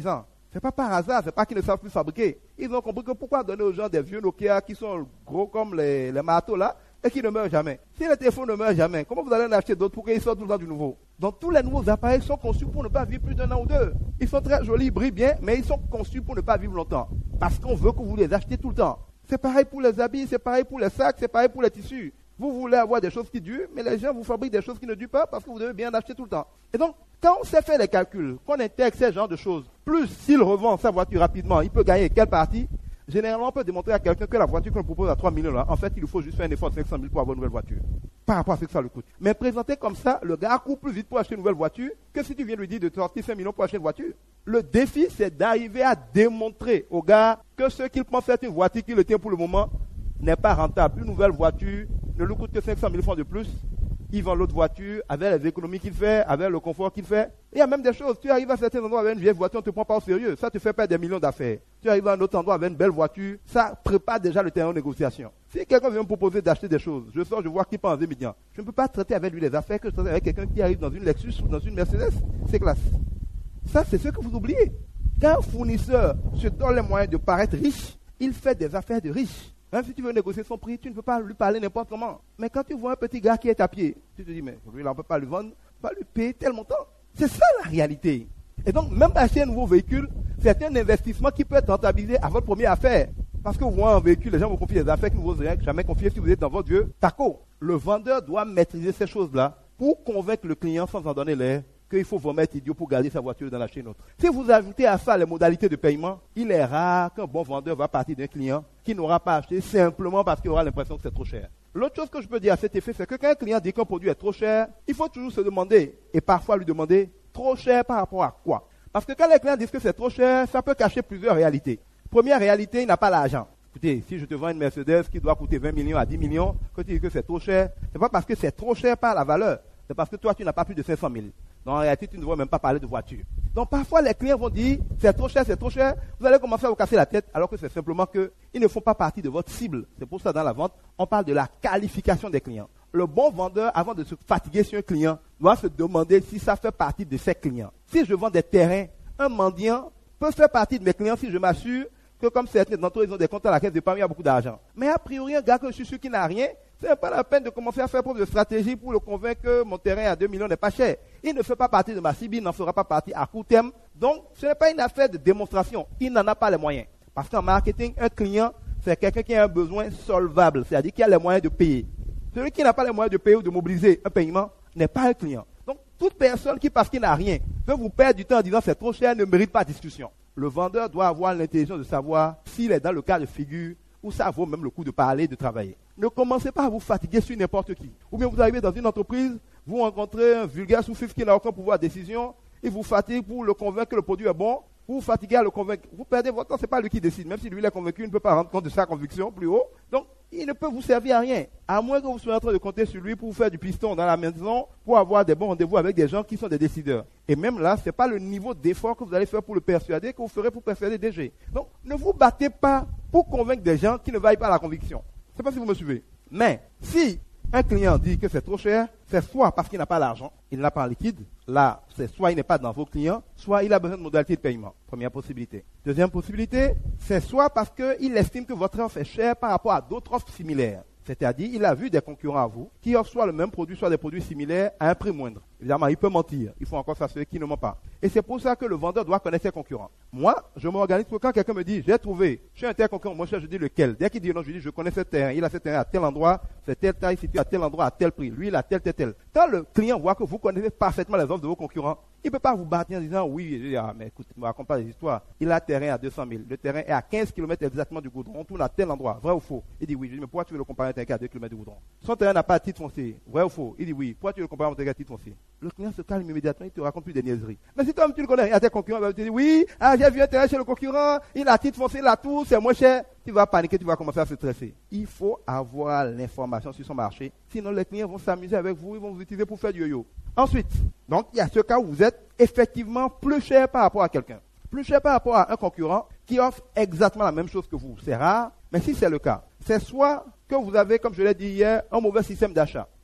C'est pas par hasard, c'est pas qu'ils ne savent plus fabriquer. Ils ont compris que pourquoi donner aux gens des vieux Nokia qui sont gros comme les, les marteaux là et qui ne meurent jamais. Si les téléphones ne meurent jamais, comment vous allez en acheter d'autres pour qu'ils sortent tout le temps du nouveau? Donc tous les nouveaux appareils sont conçus pour ne pas vivre plus d'un an ou deux. Ils sont très jolis, ils brillent bien, mais ils sont conçus pour ne pas vivre longtemps. Parce qu'on veut que vous les achetez tout le temps. C'est pareil pour les habits, c'est pareil pour les sacs, c'est pareil pour les tissus. Vous voulez avoir des choses qui durent, mais les gens vous fabriquent des choses qui ne durent pas parce que vous devez bien acheter tout le temps. Et donc, quand on sait faire les calculs, qu'on intègre ces genres de choses, plus s'il revend sa voiture rapidement, il peut gagner quelle partie? Généralement, on peut démontrer à quelqu'un que la voiture qu'on propose à trois millions, là, en fait, il lui faut juste faire un effort de cinq cent mille pour avoir une nouvelle voiture. Par rapport à ce que ça lui coûte. Mais présenté comme ça, le gars court plus vite pour acheter une nouvelle voiture que si tu viens lui dire de sortir cinq millions pour acheter une voiture. Le défi, c'est d'arriver à démontrer au gars que ce qu'il pense être une voiture qui le tient pour le moment n'est pas rentable. Une nouvelle voiture ne lui coûte que cinq cent mille francs de plus. Il vend l'autre voiture avec les économies qu'il fait, avec le confort qu'il fait. Il y a même des choses. Tu arrives à certains endroits avec une vieille voiture, on ne te prend pas au sérieux. Ça te fait perdre des millions d'affaires. Tu arrives à un autre endroit avec une belle voiture, ça prépare déjà le terrain de négociation. Si quelqu'un vient me proposer d'acheter des choses, je sors, je vois qu'il pense en médian. Je ne peux pas traiter avec lui les affaires que je traite avec quelqu'un qui arrive dans une Lexus ou dans une Mercedes. C'est classe. Ça, c'est ce que vous oubliez. Quand un fournisseur se donne les moyens de paraître riche, il fait des affaires de riches. Même si tu veux négocier son prix, tu ne peux pas lui parler n'importe comment. Mais quand tu vois un petit gars qui est à pied, tu te dis, mais lui, là, on ne peut pas lui vendre, on va lui payer tel montant. C'est ça la réalité. Et donc, même acheter un nouveau véhicule, c'est un investissement qui peut être rentabilisé à votre première affaire. Parce que vous voyez un véhicule, les gens vous confient des affaires que vous n'osez jamais confier si vous êtes dans votre vieux taco. Le vendeur doit maîtriser ces choses-là pour convaincre le client sans en donner l'air qu'il faut vraiment être idiot pour garder sa voiture dans la chaîne autre. Si vous ajoutez à ça les modalités de paiement, il est rare qu'un bon vendeur va partir d'un client qui n'aura pas acheté simplement parce qu'il aura l'impression que c'est trop cher. L'autre chose que je peux dire à cet effet, c'est que quand un client dit qu'un produit est trop cher, il faut toujours se demander, et parfois lui demander, trop cher par rapport à quoi? Parce que quand les clients disent que c'est trop cher, ça peut cacher plusieurs réalités. Première réalité, il n'a pas l'argent. Écoutez, si je te vends une Mercedes qui doit coûter vingt millions à dix millions, que tu dis que c'est trop cher, c'est pas parce que c'est trop cher par la valeur, c'est parce que toi, tu n'as pas plus de cinq cent mille. Donc, en réalité, tu ne dois même pas parler de voiture. Donc, parfois, les clients vont dire, c'est trop cher, c'est trop cher. Vous allez commencer à vous casser la tête, alors que c'est simplement qu'ils ne font pas partie de votre cible. C'est pour ça, dans la vente, on parle de la qualification des clients. Le bon vendeur, avant de se fatiguer sur un client, doit se demander si ça fait partie de ses clients. Si je vends des terrains, un mendiant peut faire partie de mes clients si je m'assure que, comme certains d'entre eux, ils ont des comptes à la caisse d'épargne, il y a beaucoup d'argent. Mais a priori, un gars que je suis sûr qui n'a rien, c'est pas la peine de commencer à faire preuve de stratégie pour le convaincre que mon terrain à deux millions n'est pas cher. Il ne fait pas partie de ma cible, il n'en fera pas partie à court terme. Donc, ce n'est pas une affaire de démonstration. Il n'en a pas les moyens. Parce qu'en marketing, un client, c'est quelqu'un qui a un besoin solvable, c'est-à-dire qui a les moyens de payer. Celui qui n'a pas les moyens de payer ou de mobiliser un paiement n'est pas un client. Donc, toute personne qui, parce qu'il n'a rien, veut vous perdre du temps en disant c'est trop cher, ne mérite pas de discussion. Le vendeur doit avoir l'intelligence de savoir s'il est dans le cas de figure où ça vaut même le coup de parler, de travailler. Ne commencez pas à vous fatiguer sur n'importe qui. Ou bien vous arrivez dans une entreprise, vous rencontrez un vulgaire sous-fifre qui n'a aucun pouvoir de décision, il vous fatigue pour le convaincre que le produit est bon, vous vous fatiguez à le convaincre. Vous perdez votre temps, ce n'est pas lui qui décide. Même si lui l'a convaincu, il ne peut pas rendre compte de sa conviction plus haut. Donc, il ne peut vous servir à rien. À moins que vous soyez en train de compter sur lui pour vous faire du piston dans la maison, pour avoir des bons rendez-vous avec des gens qui sont des décideurs. Et même là, ce n'est pas le niveau d'effort que vous allez faire pour le persuader, que vous ferez pour persuader D G. Donc, ne vous battez pas pour convaincre des gens qui ne vaillent pas à la conviction. Je ne sais pas si vous me suivez. Mais, si un client dit que c'est trop cher, c'est soit parce qu'il n'a pas l'argent, il n'a pas en liquide. Là, c'est soit il n'est pas dans vos clients, soit il a besoin de modalités de paiement. Première possibilité. Deuxième possibilité, c'est soit parce qu'il estime que votre offre est chère par rapport à d'autres offres similaires. C'est-à-dire, il a vu des concurrents à vous qui offrent soit le même produit, soit des produits similaires à un prix moindre. Évidemment, il peut mentir. Il faut encore s'assurer qu'il ne ment pas. Et c'est pour ça que le vendeur doit connaître ses concurrents. Moi, je m'organise pour quand quelqu'un me dit, j'ai trouvé, je suis un tel concurrent, moi je dis lequel. Dès qu'il dit non, je dis, je connais ce terrain. Il a ce terrain à tel endroit, c'est telle taille, situé à tel endroit, à tel prix. Lui, il a tel, tel, tel. Quand le client voit que vous connaissez parfaitement les offres de vos concurrents, il ne peut pas vous battre en disant, oui, ah, mais écoute, ne me raconte pas des histoires. Il a un terrain à deux cent mille. Le terrain est à quinze kilomètres exactement du goudron. On tourne à tel endroit. Vrai ou faux? Il dit oui. Je dis, mais pourquoi tu veux le comparer à un terrain à deux kilomètres du goudron? Son terrain n'a pas de titre foncier. Vrai ou faux? Il dit oui. Pourquoi tu veux le comparer à un terrain à titre foncier? Le client se calme immédiatement, il te raconte plus des niaiseries. Mais si toi tu le connais, il y a tes concurrents, il va te dire oui, ah, j'ai vu un terrain chez le concurrent, il a titre foncier, il a tout, c'est moins cher. Tu vas paniquer, tu vas commencer à se stresser. Il faut avoir l'information sur son marché. Sinon, les clients vont s'amuser avec vous, ils vont vous utiliser pour faire du yo-yo. Ensuite, donc, il y a ce cas où vous êtes effectivement plus cher par rapport à quelqu'un. Plus cher par rapport à un concurrent qui offre exactement la même chose que vous. C'est rare, mais si c'est le cas, c'est soit que vous avez, comme je l'ai dit hier, un mauvais système d'achat.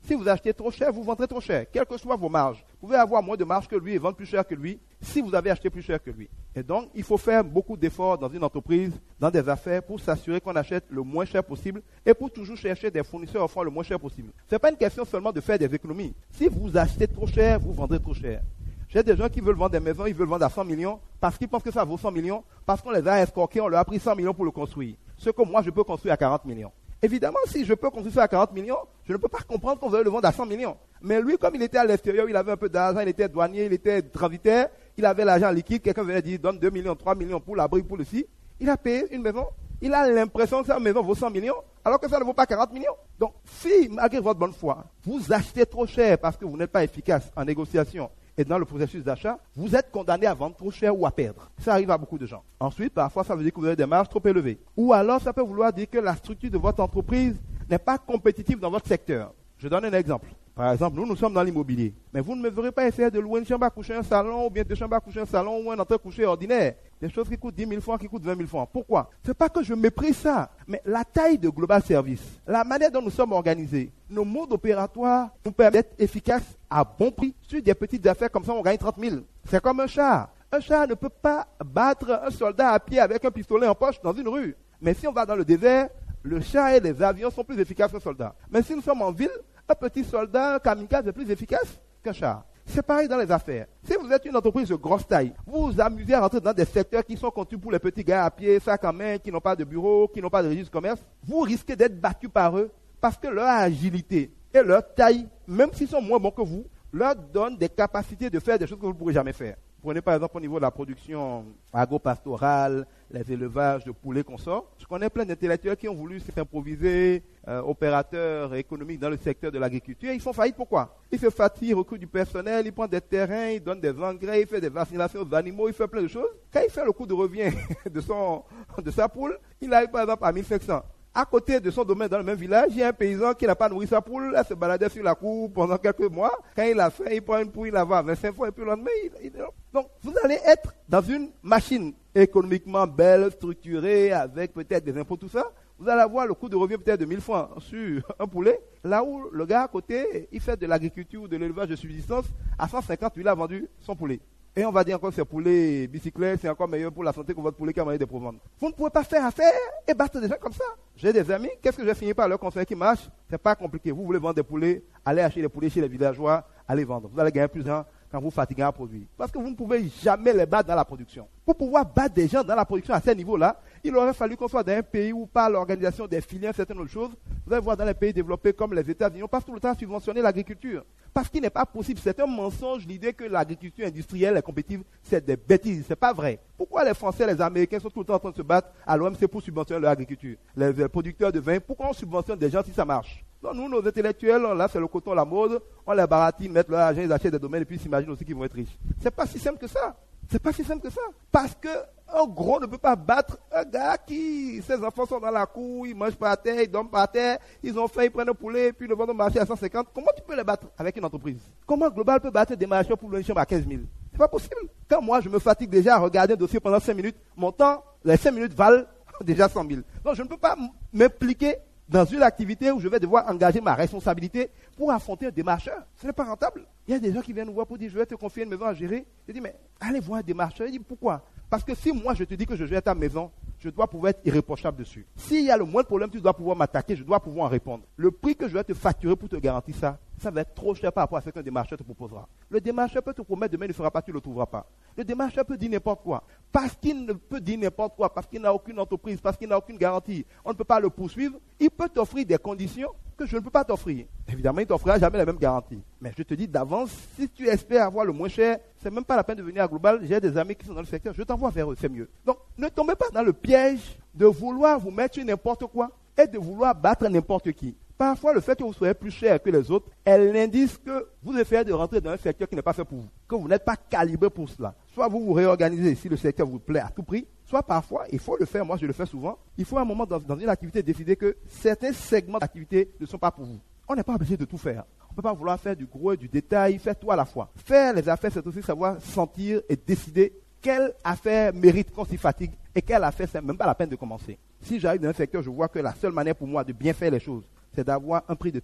Si vous achetez trop cher, vous vendrez trop cher, quelles que soient vos marges. Vous pouvez avoir moins de marge que lui et vendre plus cher que lui si vous avez acheté plus cher que lui. Et donc, il faut faire beaucoup d'efforts dans une entreprise, dans des affaires, pour s'assurer qu'on achète le moins cher possible et pour toujours chercher des fournisseurs offrant le moins cher possible. Ce n'est pas une question seulement de faire des économies. Si vous achetez trop cher, vous vendrez trop cher. J'ai des gens qui veulent vendre des maisons, ils veulent vendre à cent millions parce qu'ils pensent que ça vaut cent millions, parce qu'on les a escroqués, on leur a pris cent millions pour le construire. Ce que moi, je peux construire à quarante millions. Évidemment, si je peux construire ça à quarante millions, je ne peux pas comprendre qu'on veuille le vendre à cent millions. Mais lui, comme il était à l'extérieur, il avait un peu d'argent, il était douanier, il était transitaire, il avait l'argent liquide, quelqu'un venait dire, donne deux millions, trois millions pour la brique, pour le ci. Il a payé une maison, il a l'impression que sa maison vaut cent millions, alors que ça ne vaut pas quarante millions. Donc, si, malgré votre bonne foi, vous achetez trop cher parce que vous n'êtes pas efficace en négociation et dans le processus d'achat, vous êtes condamné à vendre trop cher ou à perdre. Ça arrive à beaucoup de gens. Ensuite, parfois, ça veut dire que vous avez des marges trop élevées. Ou alors, ça peut vouloir dire que la structure de votre entreprise n'est pas compétitive dans votre secteur. Je donne un exemple. Par exemple, nous, nous sommes dans l'immobilier. Mais vous ne me verrez pas essayer de louer une chambre à coucher, un salon, ou bien deux chambres à coucher, un salon, ou un entrée coucher ordinaire. Des choses qui coûtent dix mille francs, qui coûtent vingt mille francs. Pourquoi? C'est pas que je méprise ça, mais la taille de Global Service, la manière dont nous sommes organisés, nos modes opératoires nous permettent d'être efficaces à bon prix sur des petites affaires comme ça, on gagne trente mille. C'est comme un char. Un char ne peut pas battre un soldat à pied avec un pistolet en poche dans une rue. Mais si on va dans le désert, le char et les avions sont plus efficaces qu'un soldat. Mais si nous sommes en ville, un petit soldat, un kamikaze est plus efficace qu'un char. C'est pareil dans les affaires. Si vous êtes une entreprise de grosse taille, vous vous amusez à rentrer dans des secteurs qui sont conçus pour les petits gars à pied, sac en main, qui n'ont pas de bureau, qui n'ont pas de registre de commerce, vous risquez d'être battus par eux parce que leur agilité et leur taille, même s'ils sont moins bons que vous, leur donnent des capacités de faire des choses que vous ne pourrez jamais faire. Prenez par exemple au niveau de la production agro-pastorale, les élevages de poulets qu'on sort. Je connais plein d'intellectuels qui ont voulu s'improviser euh, opérateurs économiques dans le secteur de l'agriculture. Ils font faillite. Pourquoi? Ils se fatiguent, ils recrutent du personnel, ils prennent des terrains, ils donnent des engrais, ils font des vaccinations aux animaux, ils font plein de choses. Quand il fait le coût de revient de, son, de sa poule, il arrive par exemple à mille cinq cents. À côté de son domaine, dans le même village, il y a un paysan qui n'a pas nourri sa poule, elle se baladait sur la cour pendant quelques mois. Quand il a faim, il prend une poule, il la vend à vingt-cinq fois et puis le lendemain, il, il... Donc, vous allez être dans une machine économiquement belle, structurée, avec peut-être des impôts, tout ça. Vous allez avoir le coût de revient peut-être de mille francs sur un poulet. Là où le gars à côté, il fait de l'agriculture ou de l'élevage de subsistance, à cent cinquante, il a vendu son poulet. Et on va dire encore que ces poulets bicyclettes, c'est encore meilleur pour la santé que votre poulet qui a mangé des proventes. Vous ne pouvez pas faire affaire et battre des gens comme ça. J'ai des amis, qu'est-ce que je vais finir par leur conseiller qui marche? C'est pas compliqué. Vous voulez vendre des poulets, allez acheter des poulets chez les villageois, allez vendre. Vous allez gagner plus d'argent quand vous fatiguez à produire. Parce que vous ne pouvez jamais les battre dans la production. Pour pouvoir battre des gens dans la production à ce niveau-là, il aurait fallu qu'on soit dans un pays où par l'organisation des filières, certaines autres choses, vous allez voir dans les pays développés comme les États-Unis, on passe tout le temps à subventionner l'agriculture. Parce qu'il n'est pas possible, c'est un mensonge, l'idée que l'agriculture industrielle est compétitive, c'est des bêtises, c'est pas vrai. Pourquoi les Français, les Américains sont tout le temps en train de se battre à l'O M C pour subventionner leur agriculture? Les, les producteurs de vin, pourquoi on subventionne des gens si ça marche? Non, nous, nos intellectuels, là, c'est le coton, la mode, on les baratine, mettent leur argent, ils achètent des domaines et puis ils s'imaginent aussi qu'ils vont être riches. C'est pas si simple que ça. C'est pas si simple que ça. Parce que un gros ne peut pas battre un gars qui, ses enfants sont dans la cour, ils mangent par terre, ils dorment par terre, ils ont faim, ils prennent un poulet, puis ils le vendent au marché à cent cinquante. Comment tu peux les battre avec une entreprise? Comment Global peut battre des marchés pour louer une chambre à quinze mille? C'est pas possible. Quand moi, je me fatigue déjà à regarder un dossier pendant cinq minutes, mon temps, les cinq minutes valent déjà cent mille. Donc, je ne peux pas m'impliquer dans une activité où je vais devoir engager ma responsabilité pour affronter un démarcheur. Ce n'est pas rentable. Il y a des gens qui viennent nous voir pour dire, je vais te confier une maison à gérer. Je dis, mais allez voir un démarcheur. Il dit, pourquoi? Parce que si moi je te dis que je gère ta maison, je dois pouvoir être irréprochable dessus. S'il y a le moindre problème, tu dois pouvoir m'attaquer, je dois pouvoir en répondre. Le prix que je vais te facturer pour te garantir ça, ça va être trop cher par rapport à ce qu'un démarcheur te proposera. Le démarcheur peut te promettre demain, il ne fera pas, tu ne le trouveras pas. Le démarcheur peut dire n'importe quoi. Parce qu'il ne peut dire n'importe quoi, parce qu'il n'a aucune entreprise, parce qu'il n'a aucune garantie, on ne peut pas le poursuivre, il peut t'offrir des conditions que je ne peux pas t'offrir. Évidemment, il ne t'offrira jamais la même garantie. Mais je te dis d'avance, si tu espères avoir le moins cher, c'est même pas la peine de venir à Global. J'ai des amis qui sont dans le secteur, je t'envoie vers eux, c'est mieux. Donc, ne tombez pas dans le piège de vouloir vous mettre sur n'importe quoi et de vouloir battre n'importe qui. Parfois, le fait que vous soyez plus cher que les autres est l'indice que vous essayez de rentrer dans un secteur qui n'est pas fait pour vous, que vous n'êtes pas calibré pour cela. Soit vous vous réorganisez si le secteur vous plaît à tout prix, soit parfois, il faut le faire, moi je le fais souvent, il faut à un moment dans, dans une activité décider que certains segments d'activité ne sont pas pour vous. On n'est pas obligé de tout faire. On ne peut pas vouloir faire du gros et du détail, faire tout à la fois. Faire les affaires, c'est aussi savoir sentir et décider quelle affaire mérite qu'on s'y fatigue et quelle affaire, c'est même pas la peine de commencer. Si j'arrive dans un secteur, je vois que la seule manière pour moi de bien faire les choses, c'est d'avoir un prix de tel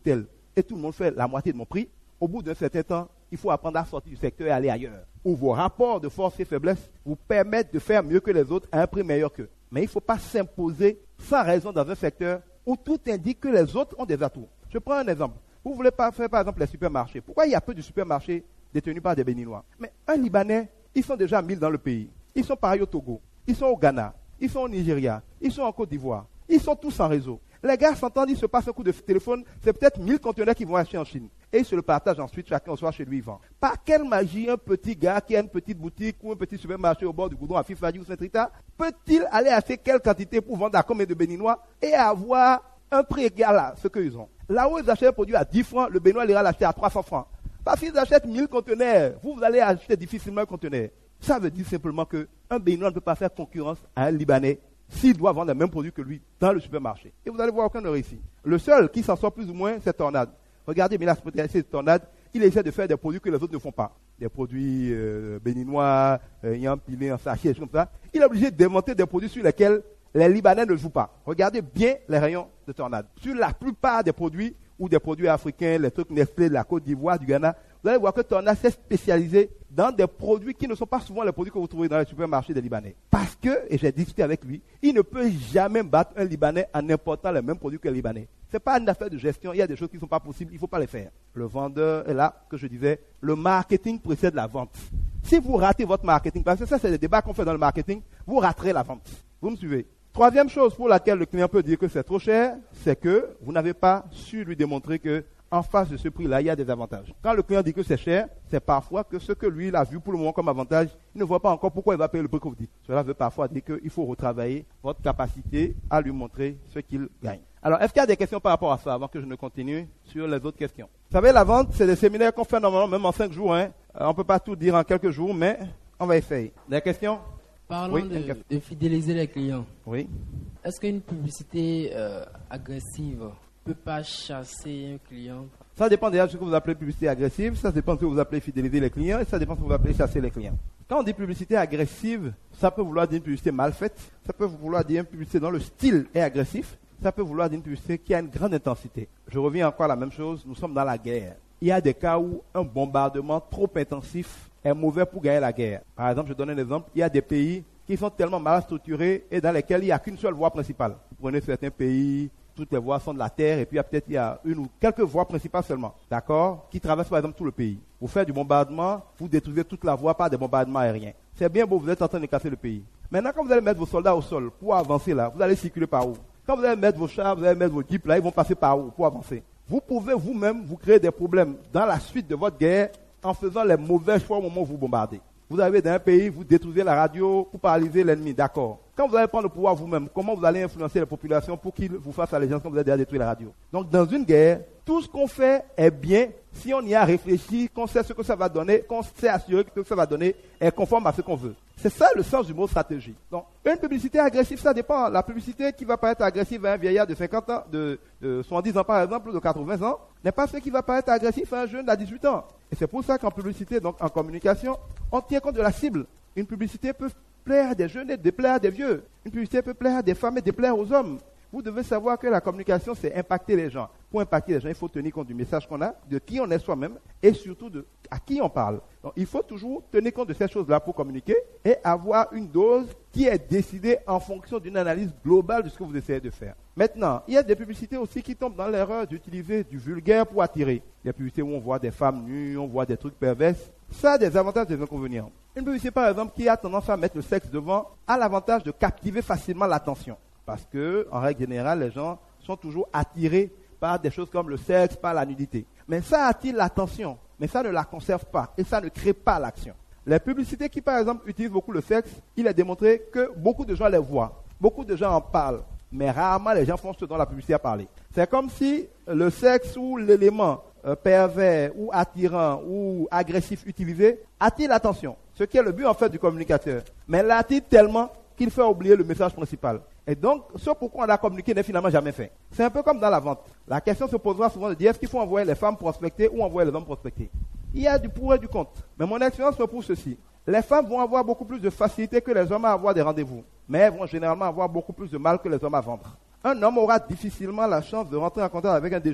et tout le monde fait la moitié de mon prix, au bout d'un certain temps, il faut apprendre à sortir du secteur et aller ailleurs. Où vos rapports de force et faiblesse vous permettent de faire mieux que les autres à un prix meilleur qu'eux. Mais il ne faut pas s'imposer sans raison dans un secteur où tout indique que les autres ont des atouts. Je prends un exemple. Vous voulez pas faire par exemple les supermarchés. Pourquoi il y a peu de supermarchés détenus par des Béninois? Mais un Libanais, ils sont déjà mille dans le pays. Ils sont pareils au Togo, ils sont au Ghana, ils sont au Nigeria, ils sont en Côte d'Ivoire. Ils sont tous en réseau. Les gars s'entendent, ils se passent un coup de téléphone, c'est peut-être mille conteneurs qu'ils vont acheter en Chine. Et ils se le partagent ensuite, chacun au soir chez lui, il vend. Par quelle magie un petit gars qui a une petite boutique ou un petit supermarché au bord du Goudron à Fifadi ou Saint-Rita peut-il aller acheter quelle quantité pour vendre à combien de Béninois et avoir un prix égal à ce qu'ils ont? Là où ils achètent un produit à dix francs, le Béninois ira l'acheter à trois cents francs. Parce qu'ils achètent mille conteneurs, vous, vous allez acheter difficilement un conteneur. Ça veut dire simplement qu'un Béninois ne peut pas faire concurrence à un Libanais s'il doit vendre le même produit que lui dans le supermarché. Et vous allez voir aucun ne réussit. Le seul qui s'en sort plus ou moins, c'est Tornade. Regardez, mais là, c'est Tornade, il essaie de faire des produits que les autres ne font pas. Des produits euh, béninois, euh, ayant pilé en sachet, comme ça. Il est obligé d'inventer des produits sur lesquels les Libanais ne jouent pas. Regardez bien les rayons de Tornade. Sur la plupart des produits, ou des produits africains, les trucs Nestlé de la Côte d'Ivoire, du Ghana, vous allez voir que Tornade s'est spécialisé dans des produits qui ne sont pas souvent les produits que vous trouvez dans les supermarchés des Libanais. Parce que, et j'ai discuté avec lui, il ne peut jamais battre un Libanais en important les mêmes produits que les Libanais. Ce n'est pas une affaire de gestion, il y a des choses qui ne sont pas possibles, il ne faut pas les faire. Le vendeur est là, que je disais, le marketing précède la vente. Si vous ratez votre marketing, parce que ça c'est des débats qu'on fait dans le marketing, vous raterez la vente. Vous me suivez? Troisième chose pour laquelle le client peut dire que c'est trop cher, c'est que vous n'avez pas su lui démontrer que en face de ce prix-là, il y a des avantages. Quand le client dit que c'est cher, c'est parfois que ce que lui il a vu pour le moment comme avantage, il ne voit pas encore pourquoi il va payer le prix que vous dites. Cela veut parfois dire qu'il faut retravailler votre capacité à lui montrer ce qu'il gagne. Alors, est-ce qu'il y a des questions par rapport à ça avant que je ne continue sur les autres questions? Vous savez, la vente, c'est des séminaires qu'on fait normalement même en cinq jours. Hein. Euh, on ne peut pas tout dire en quelques jours, mais on va essayer. Des questions? Parlons oui, de, de fidéliser les clients. Oui. Est-ce qu'une publicité euh, agressive ne peut pas chasser un client? Ça dépend déjà de ce que vous appelez publicité agressive, ça dépend de ce que vous appelez fidéliser les clients, et ça dépend de ce que vous appelez chasser les clients. Quand on dit publicité agressive, ça peut vouloir dire une publicité mal faite, ça peut vouloir dire une publicité dont le style est agressif, ça peut vouloir dire une publicité qui a une grande intensité. Je reviens encore à la même chose, nous sommes dans la guerre. Il y a des cas où un bombardement trop intensif est mauvais pour gagner la guerre. Par exemple, je donne un exemple, il y a des pays qui sont tellement mal structurés et dans lesquels il n'y a qu'une seule voie principale. Vous prenez certains pays, toutes les voies sont de la terre et puis il y a peut-être il y a une ou quelques voies principales seulement, d'accord, qui traversent par exemple tout le pays. Vous faites du bombardement, vous détruisez toute la voie par des bombardements aériens. C'est bien beau, vous êtes en train de casser le pays. Maintenant, quand vous allez mettre vos soldats au sol pour avancer là, vous allez circuler par où? Quand vous allez mettre vos chars, vous allez mettre vos jeeps là, ils vont passer par où pour avancer? Vous pouvez vous-même vous créer des problèmes dans la suite de votre guerre en faisant les mauvais choix au moment où vous bombardez. Vous arrivez dans un pays, vous détruisez la radio pour paralyser l'ennemi, d'accord. Quand vous allez prendre le pouvoir vous-même, comment vous allez influencer la population pour qu'ils vous fassent allégeance quand vous avez déjà détruit la radio? Donc dans une guerre, tout ce qu'on fait est bien si on y a réfléchi, qu'on sait ce que ça va donner, qu'on s'est assuré que ce que ça va donner est conforme à ce qu'on veut. C'est ça le sens du mot stratégie. Donc une publicité agressive, ça dépend. La publicité qui va paraître agressive à un vieillard de cinquante ans, de, de soixante-dix ans par exemple, de quatre-vingts ans, n'est pas ce qui va paraître agressif à un jeune à dix-huit ans. Et c'est pour ça qu'en publicité, donc en communication, on tient compte de la cible. Une publicité peut plaire à des jeunes et déplaire à des vieux. Une publicité peut plaire à des femmes et déplaire aux hommes. Vous devez savoir que la communication, c'est impacter les gens. Pour impacter les gens, il faut tenir compte du message qu'on a, de qui on est soi-même et surtout de à qui on parle. Donc, il faut toujours tenir compte de ces choses-là pour communiquer et avoir une dose qui est décidée en fonction d'une analyse globale de ce que vous essayez de faire. Maintenant, il y a des publicités aussi qui tombent dans l'erreur d'utiliser du vulgaire pour attirer. Des publicités où on voit des femmes nues, on voit des trucs pervers. Ça a des avantages et des inconvénients. Une publicité, par exemple, qui a tendance à mettre le sexe devant, a l'avantage de captiver facilement l'attention. Parce que, en règle générale, les gens sont toujours attirés par des choses comme le sexe, par la nudité. Mais ça attire l'attention, mais ça ne la conserve pas et ça ne crée pas l'action. Les publicités qui, par exemple, utilisent beaucoup le sexe, il est démontré que beaucoup de gens les voient, beaucoup de gens en parlent, mais rarement les gens font ce dont la publicité a parlé. C'est comme si le sexe ou l'élément euh, pervers ou attirant ou agressif utilisé attire l'attention, ce qui est le but en fait du communicateur. Mais l'attire tellement qu'il fait oublier le message principal. Et donc, ce pourquoi on a communiqué n'est finalement jamais fait. C'est un peu comme dans la vente. La question se posera souvent de dire, est-ce qu'il faut envoyer les femmes prospecter ou envoyer les hommes prospecter? Il y a du pour et du contre. Mais mon expérience me prouve ceci. Les femmes vont avoir beaucoup plus de facilité que les hommes à avoir des rendez-vous. Mais elles vont généralement avoir beaucoup plus de mal que les hommes à vendre. Un homme aura difficilement la chance de rentrer en contact avec un D G.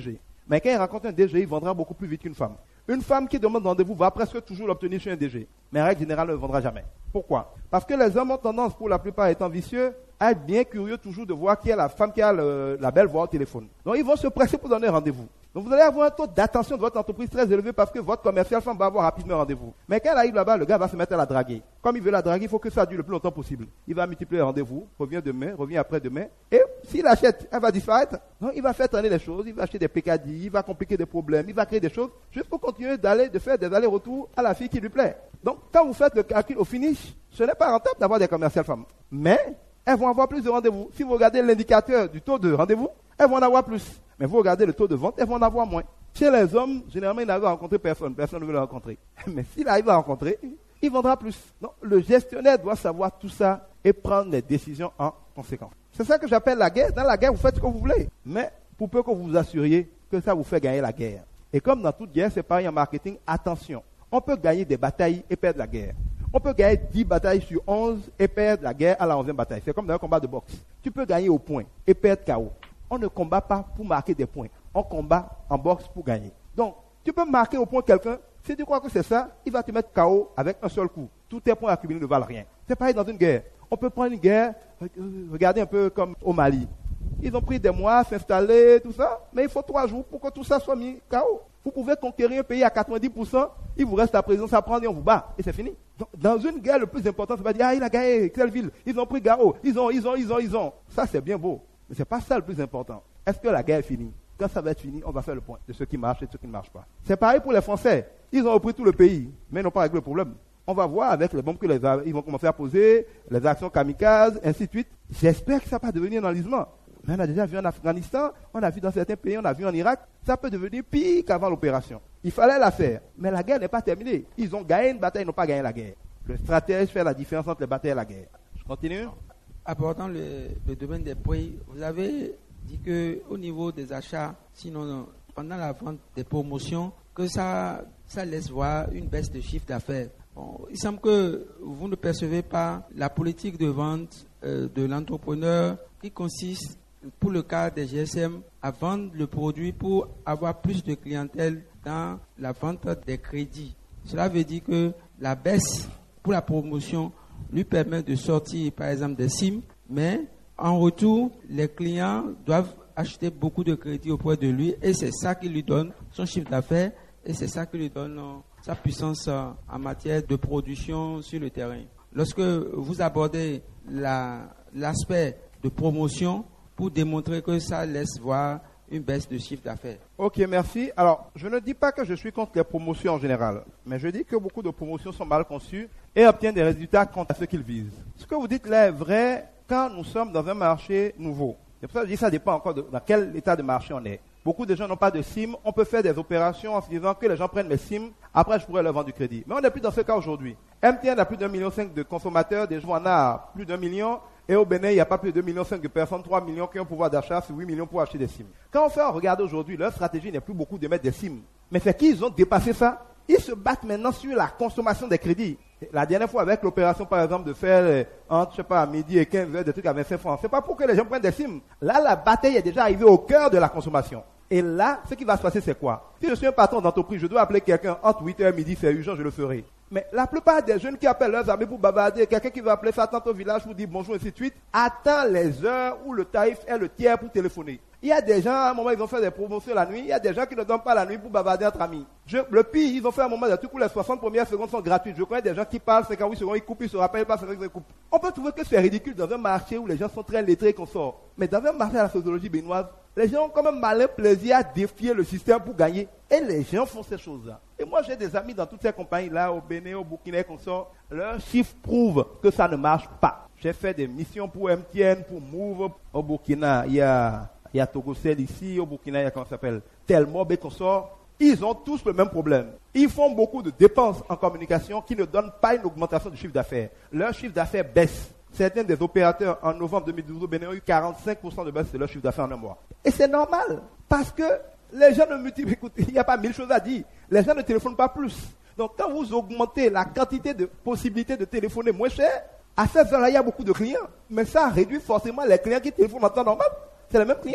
Mais quand il rencontre un D G, il vendra beaucoup plus vite qu'une femme. Une femme qui demande rendez-vous va presque toujours l'obtenir chez un D G. Mais en règle générale, elle ne le vendra jamais. Pourquoi? Parce que les hommes ont tendance, pour la plupart étant vicieux, à être bien curieux toujours de voir qui est la femme qui a le, la belle voix au téléphone. Donc ils vont se presser pour donner rendez-vous. Donc vous allez avoir un taux d'attention de votre entreprise très élevé parce que votre commercial femme va avoir rapidement rendez-vous. Mais quand elle arrive là-bas, le gars va se mettre à la draguer. Comme il veut la draguer, il faut que ça dure le plus longtemps possible. Il va multiplier les rendez-vous, revient demain, revient après-demain. Et s'il achète, elle va disparaître. Donc il va faire traîner les choses, il va acheter des pécadilles, il va compliquer des problèmes, il va créer des choses juste pour continuer d'aller, de faire des allers-retours à la fille qui lui plaît. Donc quand vous faites le calcul au finish, ce n'est pas rentable d'avoir des commerciales femmes. Mais elles vont avoir plus de rendez-vous. Si vous regardez l'indicateur du taux de rendez-vous, elles vont en avoir plus. Mais vous regardez le taux de vente, elles vont en avoir moins. Chez les hommes, généralement, ils n'arrivent à rencontrer personne. Personne ne veut le rencontrer. Mais s'il arrive à rencontrer, il vendra plus. Donc, le gestionnaire doit savoir tout ça et prendre les décisions en conséquence. C'est ça que j'appelle la guerre. Dans la guerre, vous faites ce que vous voulez. Mais pour peu que vous vous assuriez que ça vous fait gagner la guerre. Et comme dans toute guerre, c'est pareil en marketing, attention. On peut gagner des batailles et perdre la guerre. On peut gagner dix batailles sur onze et perdre la guerre à la onzième bataille. C'est comme dans un combat de boxe. Tu peux gagner au point et perdre K O. On ne combat pas pour marquer des points. On combat en boxe pour gagner. Donc, tu peux marquer au point quelqu'un. Si tu crois que c'est ça, il va te mettre K O avec un seul coup. Tous tes points accumulés ne valent rien. C'est pareil dans une guerre. On peut prendre une guerre, regardez un peu comme au Mali. Ils ont pris des mois à s'installer, tout ça. Mais il faut trois jours pour que tout ça soit mis K O. Vous pouvez conquérir un pays à quatre-vingt-dix pour cent, il vous reste la présence à prendre et on vous bat. Et c'est fini. Donc, dans une guerre, le plus important, c'est pas dire, ah, il a gagné telle ville, ils ont pris Gao, ils ont, ils ont, ils ont, ils ont. Ça, c'est bien beau. Mais c'est pas ça le plus important. Est-ce que la guerre est finie? Quand ça va être fini, on va faire le point de ce qui marche et de ce qui ne marche pas. C'est pareil pour les Français. Ils ont repris tout le pays, mais ils n'ont pas réglé le problème. On va voir avec les bombes que les, ils vont commencer à poser, les actions kamikazes, ainsi de suite. J'espère que ça va pas devenir un enlisement. Mais on a déjà vu en Afghanistan, on a vu dans certains pays, on a vu en Irak, ça peut devenir pire qu'avant l'opération. Il fallait la faire, mais la guerre n'est pas terminée. Ils ont gagné une bataille, ils n'ont pas gagné la guerre. Le stratège fait la différence entre les batailles et la guerre. Je continue. Abordant le, le domaine des prix, vous avez dit qu'au niveau des achats, sinon pendant la vente des promotions, que ça, ça laisse voir une baisse de chiffre d'affaires. Bon, il semble que vous ne percevez pas la politique de vente euh, de l'entrepreneur qui consiste, pour le cas des G S M, à vendre le produit pour avoir plus de clientèle dans la vente des crédits. Cela veut dire que la baisse pour la promotion lui permet de sortir, par exemple, des S I M, mais en retour, les clients doivent acheter beaucoup de crédits auprès de lui et c'est ça qui lui donne son chiffre d'affaires et c'est ça qui lui donne euh, sa puissance euh, en matière de production sur le terrain. Lorsque vous abordez la, l'aspect de promotion pour démontrer que ça laisse voir une baisse de chiffre d'affaires. Ok, merci. Alors, je ne dis pas que je suis contre les promotions en général, mais je dis que beaucoup de promotions sont mal conçues et obtiennent des résultats contre ce qu'ils visent. Ce que vous dites là est vrai quand nous sommes dans un marché nouveau. C'est pour ça que je dis que ça dépend encore de dans quel état de marché on est. Beaucoup de gens n'ont pas de S I M. On peut faire des opérations en se disant que les gens prennent mes S I M, après je pourrais leur vendre du crédit. Mais on n'est plus dans ce cas aujourd'hui. M T N a plus d'un million cinq de consommateurs, des gens en a plus d'un million. Et au Bénin, il n'y a pas plus de deux virgule cinq millions de personnes, trois millions qui ont pouvoir d'achat, c'est huit millions pour acheter des S I M. Quand on fait regarder aujourd'hui, leur stratégie n'est plus beaucoup de mettre des S I M. Mais c'est qu'ils ont dépassé ça. Ils se battent maintenant sur la consommation des crédits. La dernière fois, avec l'opération, par exemple, de faire entre, je sais pas, midi et quinze heures, des trucs à vingt-cinq francs, c'est pas pour que les gens prennent des S I M. Là, la bataille est déjà arrivée au cœur de la consommation. Et là, ce qui va se passer, c'est quoi? Si je suis un patron d'entreprise, je dois appeler quelqu'un entre huit heures et midi, c'est urgent, je le ferai. Mais la plupart des jeunes qui appellent leurs amis pour bavarder, quelqu'un qui va appeler sa tante au village pour dire bonjour et ainsi de suite, attend les heures où le tarif est le tiers pour téléphoner. Il y a des gens, à un moment, ils ont fait des promotions la nuit. Il y a des gens qui ne donnent pas la nuit pour bavarder entre amis. Je, le pire, ils ont fait un moment de truc où les soixante premières secondes sont gratuites. Je connais des gens qui parlent cinquante-huit secondes, ils coupent, ils se rappellent pas, cinquante-huit secondes, ils coupent. On peut trouver que c'est ridicule dans un marché où les gens sont très lettrés et qu'on sort. Mais dans un marché à la sociologie béninoise, les gens ont quand même malin plaisir à défier le système pour gagner. Et les gens font ces choses-là. Et moi, j'ai des amis dans toutes ces compagnies-là, au Bénin, au Burkina, qu'on sort. Leurs chiffres prouvent que ça ne marche pas. J'ai fait des missions pour M T N, pour Move. Au Burkina, il y a, il y a Togocel ici. Au Burkina, il y a, comment ça s'appelle, Telmob et qu'on sort. Ils ont tous le même problème. Ils font beaucoup de dépenses en communication qui ne donnent pas une augmentation du chiffre d'affaires. Leur chiffre d'affaires baisse. Certains des opérateurs, en novembre deux mille douze, au Bénin, ont eu quarante-cinq pour cent de baisse de leur chiffre d'affaires en un mois. Et c'est normal. Parce que les gens ne multiplient, écoutez, il n'y a pas mille choses à dire. Les gens ne téléphonent pas plus. Donc, quand vous augmentez la quantité de possibilités de téléphoner moins cher, à ces heures-là, il y a beaucoup de clients. Mais ça réduit forcément les clients qui téléphonent en temps normal. C'est les mêmes clients.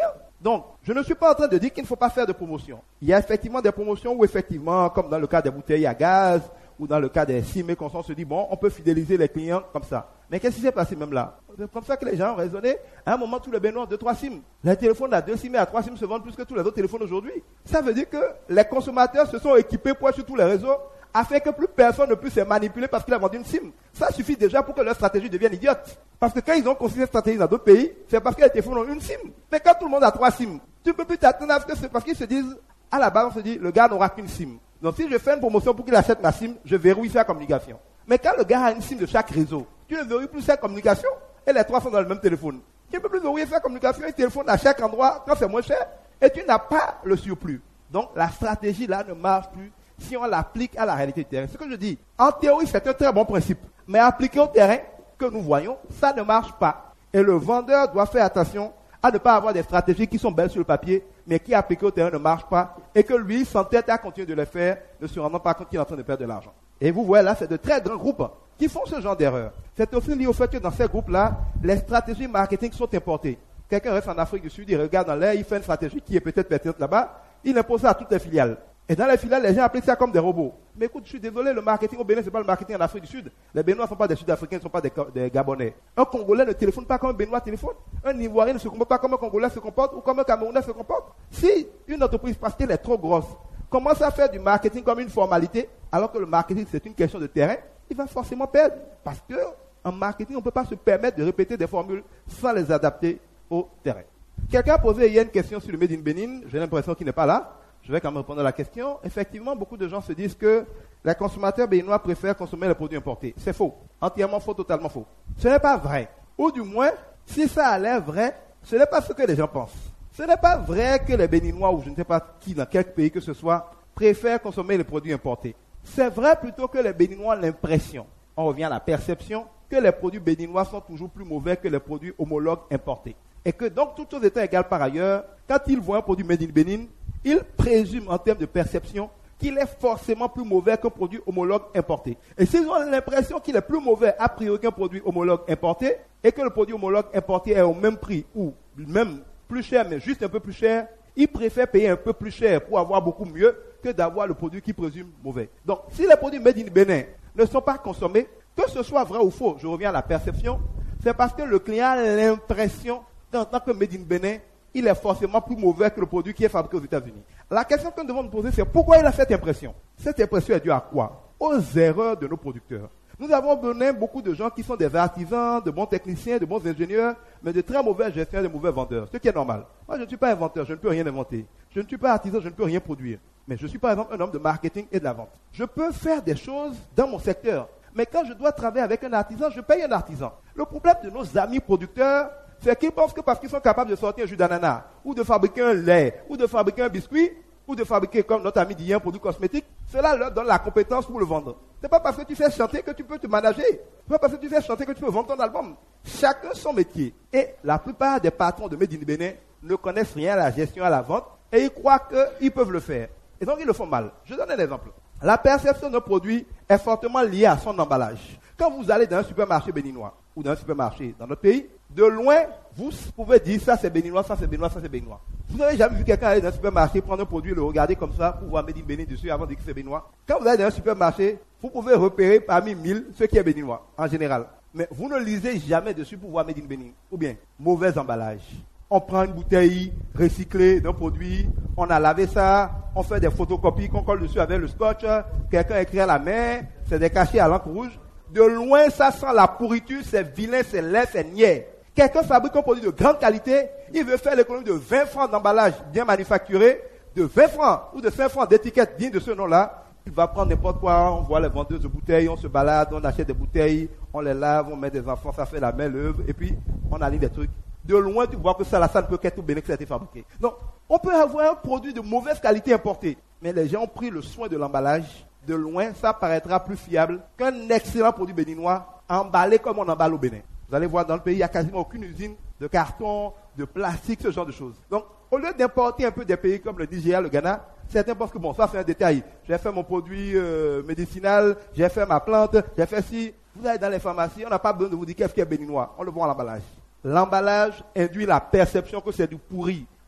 Donc, je ne suis pas en train de dire qu'il ne faut pas faire de promotion. Il y a effectivement des promotions où effectivement, comme dans le cas des bouteilles à gaz, ou dans le cas des sims et qu'on se dit, bon, on peut fidéliser les clients comme ça. Mais qu'est-ce qui s'est passé même là? C'est comme ça que les gens ont raisonné. À un moment, tous les béninois ont deux, trois sims. Les téléphones à deux sims et à trois sims se vendent plus que tous les autres téléphones aujourd'hui. Ça veut dire que les consommateurs se sont équipés pour être sur tous les réseaux afin que plus personne ne puisse se manipuler parce qu'il a vendu une SIM. Ça suffit déjà pour que leur stratégie devienne idiote. Parce que quand ils ont conçu cette stratégie dans d'autres pays, c'est parce que les téléphones ont une SIM. Mais quand tout le monde a trois SIM, tu ne peux plus t'attendre à ce que c'est parce qu'ils se disent, à la base, on se dit, le gars n'aura qu'une SIM. Donc si je fais une promotion pour qu'il achète ma SIM, je verrouille sa communication. Mais quand le gars a une SIM de chaque réseau, tu ne verrouilles plus sa communication et les trois sont dans le même téléphone. Tu ne peux plus verrouiller sa communication et téléphone à chaque endroit quand c'est moins cher et tu n'as pas le surplus. Donc la stratégie là ne marche plus si on l'applique à la réalité du terrain. Ce que je dis, en théorie c'est un très bon principe, mais appliqué au terrain que nous voyons, ça ne marche pas. Et le vendeur doit faire attention à ne pas avoir des stratégies qui sont belles sur le papier, mais qui appliquées au terrain ne marchent pas, et que lui s'entête à continuer de les faire, ne se rendant pas compte qu'il est en train de perdre de l'argent. Et vous voyez là, c'est de très grands groupes qui font ce genre d'erreur. C'est aussi lié au fait que dans ces groupes-là, les stratégies marketing sont importées. Quelqu'un reste en Afrique du Sud, il regarde dans l'air, il fait une stratégie qui est peut-être pertinente là-bas, il impose ça à toutes les filiales. Et dans les filiales, les gens appliquent ça comme des robots. Mais écoute, je suis désolé, le marketing au Bénin, ce n'est pas le marketing en Afrique du Sud. Les Béninois ne sont pas des Sud-Africains, ils ne sont pas des, des Gabonais. Un Congolais ne téléphone pas comme un Béninois téléphone. Un Ivoirien ne se comporte pas comme un Congolais se comporte ou comme un Camerounais se comporte. Si une entreprise, parce qu'elle est trop grosse, commence à faire du marketing comme une formalité, alors que le marketing, c'est une question de terrain, il va forcément perdre. Parce qu'en marketing, on ne peut pas se permettre de répéter des formules sans les adapter au terrain. Quelqu'un a posé hier une question sur le Made in Bénin. J'ai l'impression qu'il n'est pas là. Je vais quand même répondre à la question. Effectivement, beaucoup de gens se disent que les consommateurs béninois préfèrent consommer les produits importés. C'est faux. Entièrement faux, totalement faux. Ce n'est pas vrai. Ou du moins, si ça a l'air vrai, ce n'est pas ce que les gens pensent. Ce n'est pas vrai que les Béninois, ou je ne sais pas qui, dans quel pays que ce soit, préfèrent consommer les produits importés. C'est vrai plutôt que les Béninois ont l'impression, on revient à la perception, que les produits béninois sont toujours plus mauvais que les produits homologues importés. Et que donc, toutes choses étant égales par ailleurs, quand ils voient un produit made in Bénin, ils présument en termes de perception qu'il est forcément plus mauvais qu'un produit homologue importé. Et s'ils ont l'impression qu'il est plus mauvais a priori qu'un produit homologue importé, et que le produit homologue importé est au même prix, ou même plus cher, mais juste un peu plus cher, ils préfèrent payer un peu plus cher pour avoir beaucoup mieux que d'avoir le produit qu'ils présument mauvais. Donc, si les produits made in Bénin ne sont pas consommés, que ce soit vrai ou faux, je reviens à la perception, c'est parce que le client a l'impression qu'en tant que made in Bénin, il est forcément plus mauvais que le produit qui est fabriqué aux États-Unis. La question que nous devons nous poser, c'est pourquoi il a cette impression? Cette impression est due à quoi? Aux erreurs de nos producteurs. Nous avons besoin beaucoup de gens qui sont des artisans, de bons techniciens, de bons ingénieurs, mais de très mauvais gestionnaires, de mauvais vendeurs. Ce qui est normal. Moi, je ne suis pas inventeur, je ne peux rien inventer. Je ne suis pas artisan, je ne peux rien produire. Mais je suis par exemple un homme de marketing et de la vente. Je peux faire des choses dans mon secteur. Mais quand je dois travailler avec un artisan, je paye un artisan. Le problème de nos amis producteurs, c'est qu'ils pensent que parce qu'ils sont capables de sortir un jus d'ananas, ou de fabriquer un lait, ou de fabriquer un biscuit, ou de fabriquer, comme notre ami dit, un produit cosmétique, cela leur donne la compétence pour le vendre. C'est pas parce que tu sais chanter que tu peux te manager. C'est pas parce que tu sais chanter que tu peux vendre ton album. Chacun son métier. Et la plupart des patrons de Made in Bénin ne connaissent rien à la gestion, à la vente, et ils croient qu'ils peuvent le faire. Et donc ils le font mal. Je donne un exemple. La perception d'un produit est fortement liée à son emballage. Quand vous allez dans un supermarché béninois, ou dans un supermarché dans notre pays, de loin, vous pouvez dire ça c'est béninois, ça c'est béninois, ça c'est béninois. Vous n'avez jamais vu quelqu'un aller dans un supermarché, prendre un produit, le regarder comme ça, pour voir Made in Bénin dessus avant de dire que c'est béninois. Quand vous allez dans un supermarché, vous pouvez repérer parmi mille ce qui est béninois, en général. Mais vous ne lisez jamais dessus pour voir Made in Bénin. Ou bien, mauvais emballage. On prend une bouteille recyclée d'un produit, on a lavé ça, on fait des photocopies qu'on colle dessus avec le scotch, quelqu'un écrit à la main, c'est des cachets à l'encre rouge. De loin, ça sent la pourriture, c'est vilain, c'est laid, c'est niais. Quelqu'un fabrique un produit de grande qualité, il veut faire l'économie de vingt francs d'emballage bien manufacturé, de vingt francs ou de cinq francs d'étiquette digne de ce nom-là. Il va prendre n'importe quoi, on voit les vendeuses de bouteilles, on se balade, on achète des bouteilles, on les lave, on met des enfants, ça fait la belle œuvre, et puis on aligne des trucs. De loin, tu vois que ça, là, ça ne peut qu'être tout bénin que ça a été fabriqué. Donc, on peut avoir un produit de mauvaise qualité importé, mais les gens ont pris le soin de l'emballage. De loin, ça paraîtra plus fiable qu'un excellent produit béninois emballé comme on emballe au Bénin. Vous allez voir dans le pays, il n'y a quasiment aucune usine de carton, de plastique, ce genre de choses. Donc, au lieu d'importer un peu des pays comme le Nigeria, le Ghana, certains pensent que bon, ça c'est un détail. J'ai fait mon produit euh, médicinal, j'ai fait ma plante, j'ai fait ci. Vous allez dans les pharmacies, on n'a pas besoin de vous dire qu'est-ce qui est béninois. On le voit à l'emballage. L'emballage induit la perception que c'est du pourri.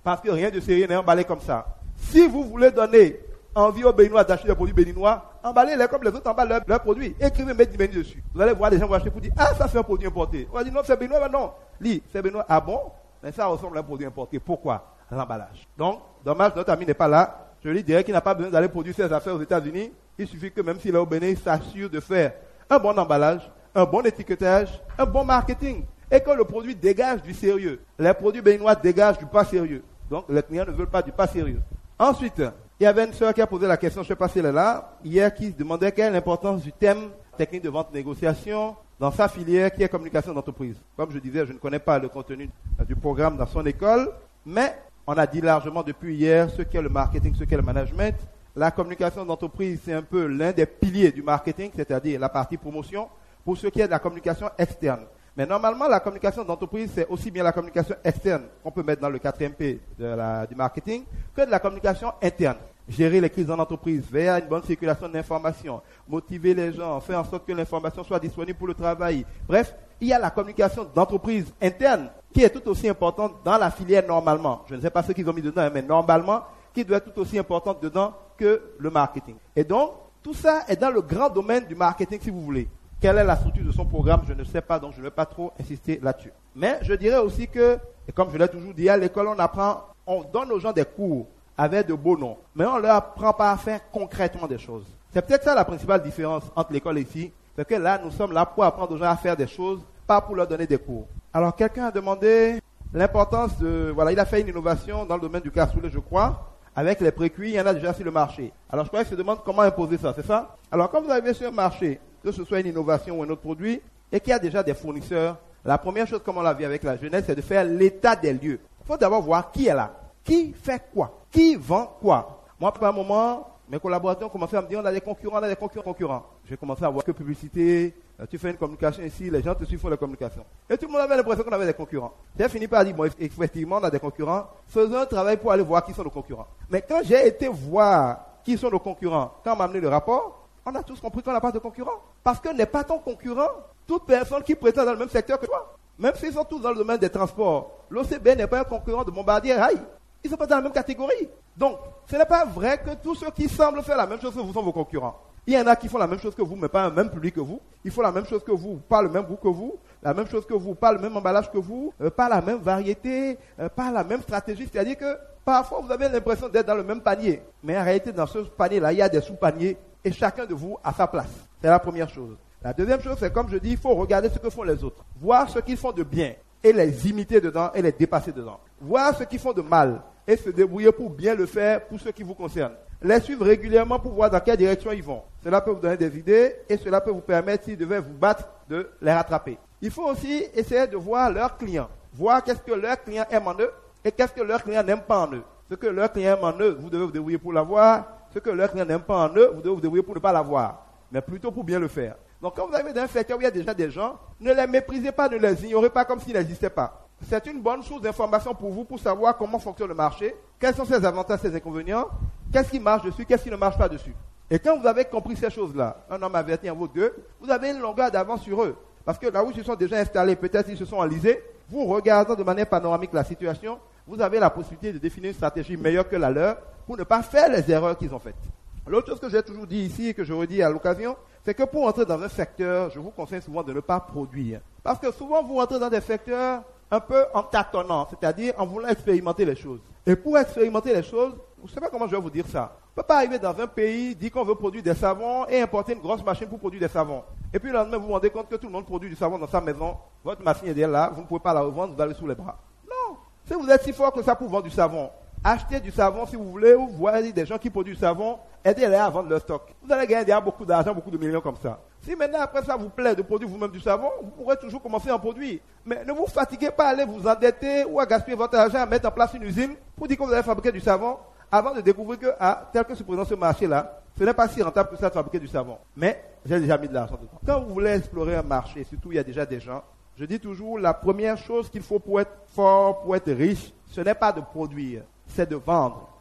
Parce que rien de sérieux n'est emballé comme ça. Si vous voulez donner envie aux Béninois d'acheter des produits béninois, emballez-les comme les autres emballent leurs, leurs produits. Écrivez Made in Bénin dessus. Vous allez voir des gens vont acheter pour dire, ah, ça c'est un produit importé. On va dire, non, c'est béninois, mais non. Lis, c'est béninois. Ah bon? Mais ça ressemble à un produit importé. Pourquoi? L'emballage. Donc, dommage, notre ami n'est pas là. Je lui dirais qu'il n'a pas besoin d'aller produire ses affaires aux États-Unis. Il suffit que même s'il est au Bénin, il s'assure de faire un bon emballage, un bon étiquetage, un bon marketing. Et que le produit dégage du sérieux. Les produits béninois dégagent du pas sérieux. Donc, les clients ne veulent pas du pas sérieux. Ensuite, il y avait une sœur qui a posé la question, je ne sais pas si elle est là, hier, qui demandait quelle est l'importance du thème technique de vente-négociation dans sa filière qui est communication d'entreprise. Comme je disais, je ne connais pas le contenu du programme dans son école, mais on a dit largement depuis hier ce qu'est le marketing, ce qu'est le management. La communication d'entreprise, c'est un peu l'un des piliers du marketing, c'est-à-dire la partie promotion, pour ce qui est de la communication externe. Mais normalement, la communication d'entreprise, c'est aussi bien la communication externe qu'on peut mettre dans le quatrième P de la, du marketing que de la communication interne. Gérer les crises en entreprise, veiller à une bonne circulation d'informations, motiver les gens, faire en sorte que l'information soit disponible pour le travail. Bref, il y a la communication d'entreprise interne qui est tout aussi importante dans la filière normalement. Je ne sais pas ce qu'ils ont mis dedans, mais normalement, qui doit être tout aussi importante dedans que le marketing. Et donc, tout ça est dans le grand domaine du marketing, si vous voulez. Quelle est la structure de son programme, je ne sais pas, donc je ne vais pas trop insister là-dessus. Mais je dirais aussi que, et comme je l'ai toujours dit, à l'école, on apprend, on donne aux gens des cours avec de beaux noms, mais on ne leur apprend pas à faire concrètement des choses. C'est peut-être ça la principale différence entre l'école et ici, c'est que là, nous sommes là pour apprendre aux gens à faire des choses, pas pour leur donner des cours. Alors, quelqu'un a demandé l'importance de, voilà, il a fait une innovation dans le domaine du cassoulet, je crois, avec les précuits, il y en a déjà sur le marché. Alors, je crois qu'il se demande comment imposer ça, c'est ça? Alors, quand vous arrivez sur un marché, que ce soit une innovation ou un autre produit, et qu'il y a déjà des fournisseurs, la première chose, comme on l'a vu avec la jeunesse, c'est de faire l'état des lieux. Il faut d'abord voir qui est là, qui fait quoi, qui vend quoi. Moi, pour un moment, mes collaborateurs ont commencé à me dire, on a des concurrents, on a des concurrents, concurrents. J'ai commencé à voir que publicité, tu fais une communication ici, les gens te suivent, font la communication. Et tout le monde avait l'impression qu'on avait des concurrents. J'ai fini par dire, bon, effectivement, on a des concurrents, faisons un travail pour aller voir qui sont nos concurrents. Mais quand j'ai été voir qui sont nos concurrents, quand on m'a amené le rapport, on a tous compris qu'on n'a pas de concurrent. Parce que n'est pas ton concurrent toute personne qui prétend dans le même secteur que toi. Même s'ils sont tous dans le domaine des transports. L'O C B n'est pas un concurrent de Bombardier Rail. Ils ne sont pas dans la même catégorie. Donc, ce n'est pas vrai que tous ceux qui semblent faire la même chose que vous sont vos concurrents. Il y en a qui font la même chose que vous, mais pas un même public que vous. Ils font la même chose que vous, pas le même goût que vous. La même chose que vous, pas le même emballage que vous. Euh, pas la même variété, euh, pas la même stratégie. C'est-à-dire que parfois, vous avez l'impression d'être dans le même panier. Mais en réalité, dans ce panier-là, il y a des sous-paniers. Et chacun de vous a sa place. C'est la première chose. La deuxième chose, c'est comme je dis, il faut regarder ce que font les autres. Voir ce qu'ils font de bien et les imiter dedans et les dépasser dedans. Voir ce qu'ils font de mal et se débrouiller pour bien le faire pour ceux qui vous concernent. Les suivre régulièrement pour voir dans quelle direction ils vont. Cela peut vous donner des idées et cela peut vous permettre, s'ils devaient vous battre, de les rattraper. Il faut aussi essayer de voir leurs clients. Voir qu'est-ce que leurs clients aiment en eux et qu'est-ce que leurs clients n'aiment pas en eux. Ce que leurs clients aiment en eux, vous devez vous débrouiller pour l'avoir. Ce que leurs clients n'aiment pas en eux, vous devez vous débrouiller pour ne pas l'avoir, mais plutôt pour bien le faire. Donc quand vous arrivez dans un secteur où il y a déjà des gens, ne les méprisez pas, ne les ignorez pas comme s'ils n'existaient pas. C'est une bonne source d'information pour vous pour savoir comment fonctionne le marché, quels sont ses avantages, ses inconvénients, qu'est-ce qui marche dessus, qu'est-ce qui ne marche pas dessus. Et quand vous avez compris ces choses-là, un homme averti en vaut deux, vous avez une longueur d'avance sur eux. Parce que là où ils se sont déjà installés, peut-être ils se sont enlisés, vous regardant de manière panoramique la situation, vous avez la possibilité de définir une stratégie meilleure que la leur pour ne pas faire les erreurs qu'ils ont faites. L'autre chose que j'ai toujours dit ici et que je redis à l'occasion, c'est que pour entrer dans un secteur, je vous conseille souvent de ne pas produire. Parce que souvent vous rentrez dans des secteurs un peu en tâtonnant, c'est-à-dire en voulant expérimenter les choses. Et pour expérimenter les choses, je ne sais pas comment je vais vous dire ça. On ne peut pas arriver dans un pays, dire qu'on veut produire des savons et importer une grosse machine pour produire des savons. Et puis le lendemain, vous vous rendez compte que tout le monde produit du savon dans sa maison. Votre machine est là, vous ne pouvez pas la revendre, vous allez sous les bras. Non. Si vous êtes si fort que ça pour vendre du savon, achetez du savon si vous voulez, ou vous voyez des gens qui produisent du savon, aidez-les à vendre leur stock. Vous allez gagner déjà beaucoup d'argent, beaucoup de millions comme ça. Si maintenant après ça vous plaît de produire vous-même du savon, vous pourrez toujours commencer à en produire. Mais ne vous fatiguez pas à aller vous endetter ou à gaspiller votre argent à mettre en place une usine pour dire que vous allez fabriquer du savon avant de découvrir que, ah, tel que se présente ce marché-là, ce n'est pas si rentable que ça de fabriquer du savon. Mais j'ai déjà mis de l'argent dedans. Quand vous voulez explorer un marché, surtout il y a déjà des gens, je dis toujours, la première chose qu'il faut pour être fort, pour être riche, ce n'est pas de produire, c'est de vendre.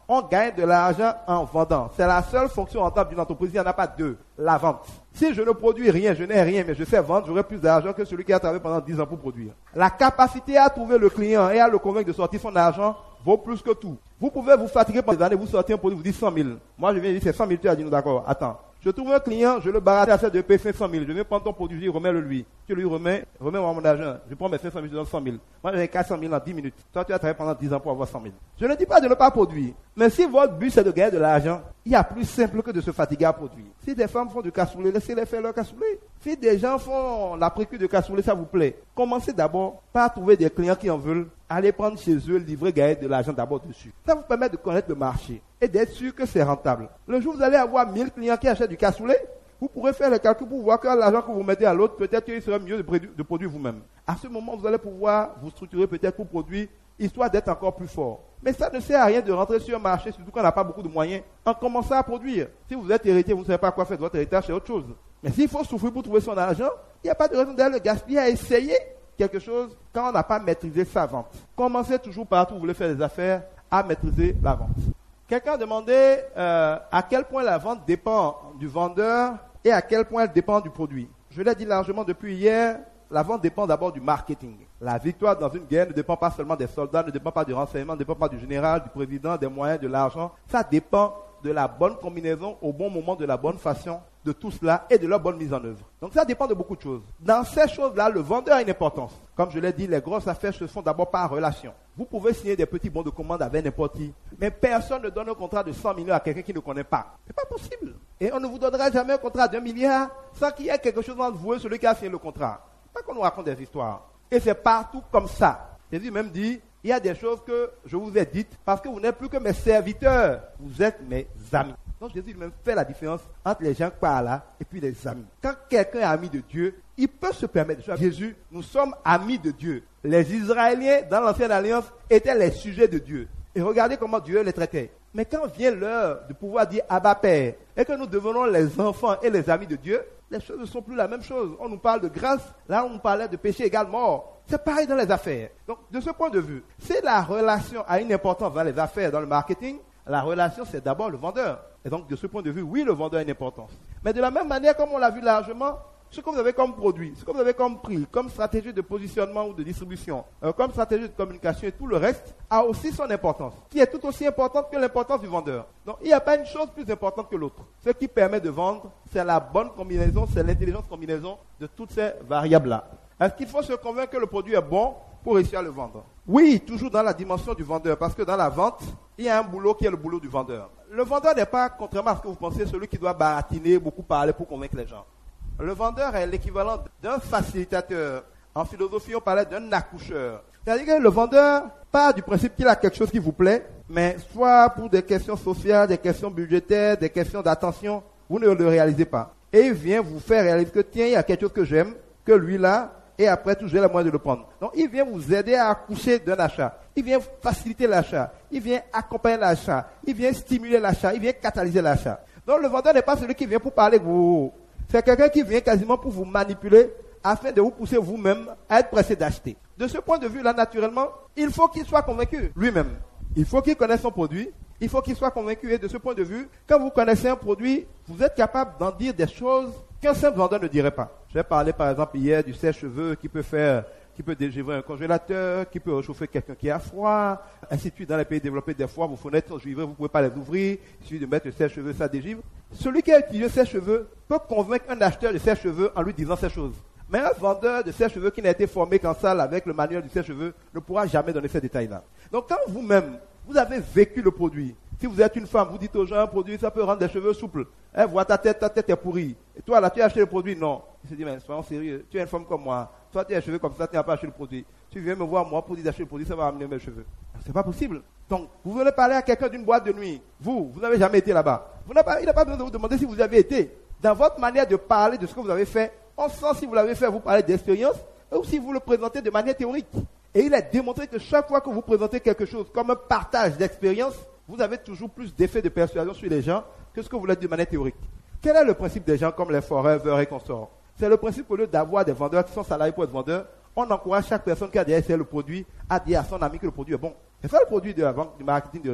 On gagne de l'argent en vendant. C'est la seule fonction rentable d'une entreprise. Il n'y en a pas deux. La vente. Si je ne produis rien, je n'ai rien, mais je sais vendre, j'aurai plus d'argent que celui qui a travaillé pendant dix ans pour produire. La capacité à trouver le client et à le convaincre de sortir son argent vaut plus que tout. Vous pouvez vous fatiguer pendant des années, vous sortez un produit, vous dites cent mille. Moi, je viens dire, c'est cent mille, tu as dit, nous d'accord, attends. Je trouve un client, je le barate à celle de payer cinq cent mille. Je viens prendre ton produit, je remets-le lui. Tu lui remets, remets-moi mon argent. Je prends mes cinq cent mille, je donne cent mille. Moi, j'ai quatre cent mille en dix minutes. Toi, tu as travaillé pendant dix ans pour avoir cent mille. Je ne dis pas de ne pas produire. Mais si votre but, c'est de gagner de l'argent, il y a plus simple que de se fatiguer à produire. Si des femmes font du cassoulet, laissez-les faire leur cassoulet. Si des gens font la précure de cassoulet, ça vous plaît. Commencez d'abord par trouver des clients qui en veulent. Allez prendre chez eux, livrer, gagner de l'argent d'abord dessus. Ça vous permet de connaître le marché et d'être sûr que c'est rentable. Le jour où vous allez avoir mille clients qui achètent du cassoulet, vous pourrez faire les calculs pour voir que l'argent que vous mettez à l'autre, peut-être qu'il serait mieux de produire, de produire vous-même. À ce moment, vous allez pouvoir vous structurer peut-être pour produire, histoire d'être encore plus fort. Mais ça ne sert à rien de rentrer sur un marché, surtout quand on n'a pas beaucoup de moyens, en commençant à produire. Si vous êtes héritier, vous ne savez pas quoi faire de votre héritage, c'est autre chose. Mais s'il faut souffrir pour trouver son argent, il n'y a pas de raison d'aller le gaspiller à essayer quelque chose quand on n'a pas maîtrisé sa vente. Commencez toujours par où vous voulez faire des affaires à maîtriser la vente. Quelqu'un a demandé euh, à quel point la vente dépend du vendeur et à quel point elle dépend du produit. Je l'ai dit largement depuis hier, la vente dépend d'abord du marketing. La victoire dans une guerre ne dépend pas seulement des soldats, ne dépend pas du renseignement, ne dépend pas du général, du président, des moyens, de l'argent. Ça dépend de la bonne combinaison au bon moment, de la bonne façon de tout cela et de leur bonne mise en œuvre. Donc ça dépend de beaucoup de choses. Dans ces choses-là, le vendeur a une importance. Comme je l'ai dit, les grosses affaires se font d'abord par relation. Vous pouvez signer des petits bons de commande avec n'importe qui, mais personne ne donne un contrat de cent millions à quelqu'un qui ne connaît pas. C'est pas possible. Et on ne vous donnera jamais un contrat d'un milliard sans qu'il y ait quelque chose entre vous et celui qui a signé le contrat. Pas qu'on nous raconte des histoires. Et c'est partout comme ça. Jésus même dit, il y a des choses que je vous ai dites parce que vous n'êtes plus que mes serviteurs. Vous êtes mes amis. Donc Jésus même fait la différence entre les gens qui parlent là et puis les amis. Quand quelqu'un est ami de Dieu, il peut se permettre de dire, Jésus, nous sommes amis de Dieu. Les Israéliens, dans l'ancienne alliance, étaient les sujets de Dieu. Et regardez comment Dieu les traitait. Mais quand vient l'heure de pouvoir dire Abba Père, et que nous devenons les enfants et les amis de Dieu, les choses ne sont plus la même chose. On nous parle de grâce, là on nous parlait de péché égal mort. C'est pareil dans les affaires. Donc de ce point de vue, si la relation a une importance dans les affaires, dans le marketing, la relation c'est d'abord le vendeur. Et donc de ce point de vue, oui, le vendeur a une importance. Mais de la même manière, comme on l'a vu largement, ce que vous avez comme produit, ce que vous avez comme prix, comme stratégie de positionnement ou de distribution, euh, comme stratégie de communication et tout le reste, a aussi son importance, qui est tout aussi importante que l'importance du vendeur. Donc il n'y a pas une chose plus importante que l'autre. Ce qui permet de vendre, c'est la bonne combinaison, c'est l'intelligence combinaison de toutes ces variables-là. Est-ce qu'il faut se convaincre que le produit est bon pour réussir à le vendre? Oui, toujours dans la dimension du vendeur, parce que dans la vente, il y a un boulot qui est le boulot du vendeur. Le vendeur n'est pas, contrairement à ce que vous pensez, celui qui doit baratiner, beaucoup parler pour convaincre les gens. Le vendeur est l'équivalent d'un facilitateur. En philosophie, on parlait d'un accoucheur. C'est-à-dire que le vendeur part du principe qu'il a quelque chose qui vous plaît, mais soit pour des questions sociales, des questions budgétaires, des questions d'attention, vous ne le réalisez pas. Et il vient vous faire réaliser que tiens, il y a quelque chose que j'aime, que lui là, et après tout, j'ai le moyen de le prendre. Donc, il vient vous aider à accoucher d'un achat. Il vient faciliter l'achat. Il vient accompagner l'achat. Il vient stimuler l'achat. Il vient catalyser l'achat. Donc, le vendeur n'est pas celui qui vient pour parler de vous. C'est quelqu'un qui vient quasiment pour vous manipuler afin de vous pousser vous-même à être pressé d'acheter. De ce point de vue-là, naturellement, il faut qu'il soit convaincu lui-même. Il faut qu'il connaisse son produit. Il faut qu'il soit convaincu. Et de ce point de vue, quand vous connaissez un produit, vous êtes capable d'en dire des choses qu'un simple vendeur ne dirait pas. J'ai parlé par exemple hier du sèche-cheveux qui peut faire, qui peut dégivrer un congélateur, qui peut réchauffer quelqu'un qui a froid, ainsi de suite. Dans les pays développés, des fois, vos fenêtres givrées, vous ne pouvez pas les ouvrir. Il suffit de mettre le sèche-cheveux, ça dégivre. Celui qui a utilisé sèche-cheveux peut convaincre un acheteur de sèche-cheveux en lui disant ces choses. Mais un vendeur de sèche-cheveux qui n'a été formé qu'en salle avec le manuel du sèche-cheveux ne pourra jamais donner ces détails-là. Donc quand vous-même, vous avez vécu le produit, si vous êtes une femme, vous dites aux gens un produit, ça peut rendre des cheveux souples. Eh, vois ta tête, ta tête est pourrie. Et toi là, tu as acheté le produit? Non. Il se dit, mais soyons sérieux, tu es une femme comme moi. Toi, tu as les cheveux comme ça, tu n'as pas acheté le produit. Tu viens me voir moi pour dire d'acheter le produit, ça va amener mes cheveux. C'est pas possible. Donc, vous venez parler à quelqu'un d'une boîte de nuit. Vous, vous n'avez jamais été là-bas. Vous n'avez pas, il n'a pas besoin de vous demander si vous avez été. Dans votre manière de parler de ce que vous avez fait, on sent si vous l'avez fait, vous parlez d'expérience, ou si vous le présentez de manière théorique. Et il a démontré que chaque fois que vous présentez quelque chose comme un partage d'expérience, vous avez toujours plus d'effet de persuasion sur les gens que ce que vous l'êtes de manière théorique. Quel est le principe des gens comme les Forever et consorts? C'est le principe au lieu d'avoir des vendeurs qui sont salariés pour être vendeurs, on encourage chaque personne qui a déjà essayé le produit à dire à son ami que le produit est bon. C'est ça le produit de la vente, du marketing de réseau.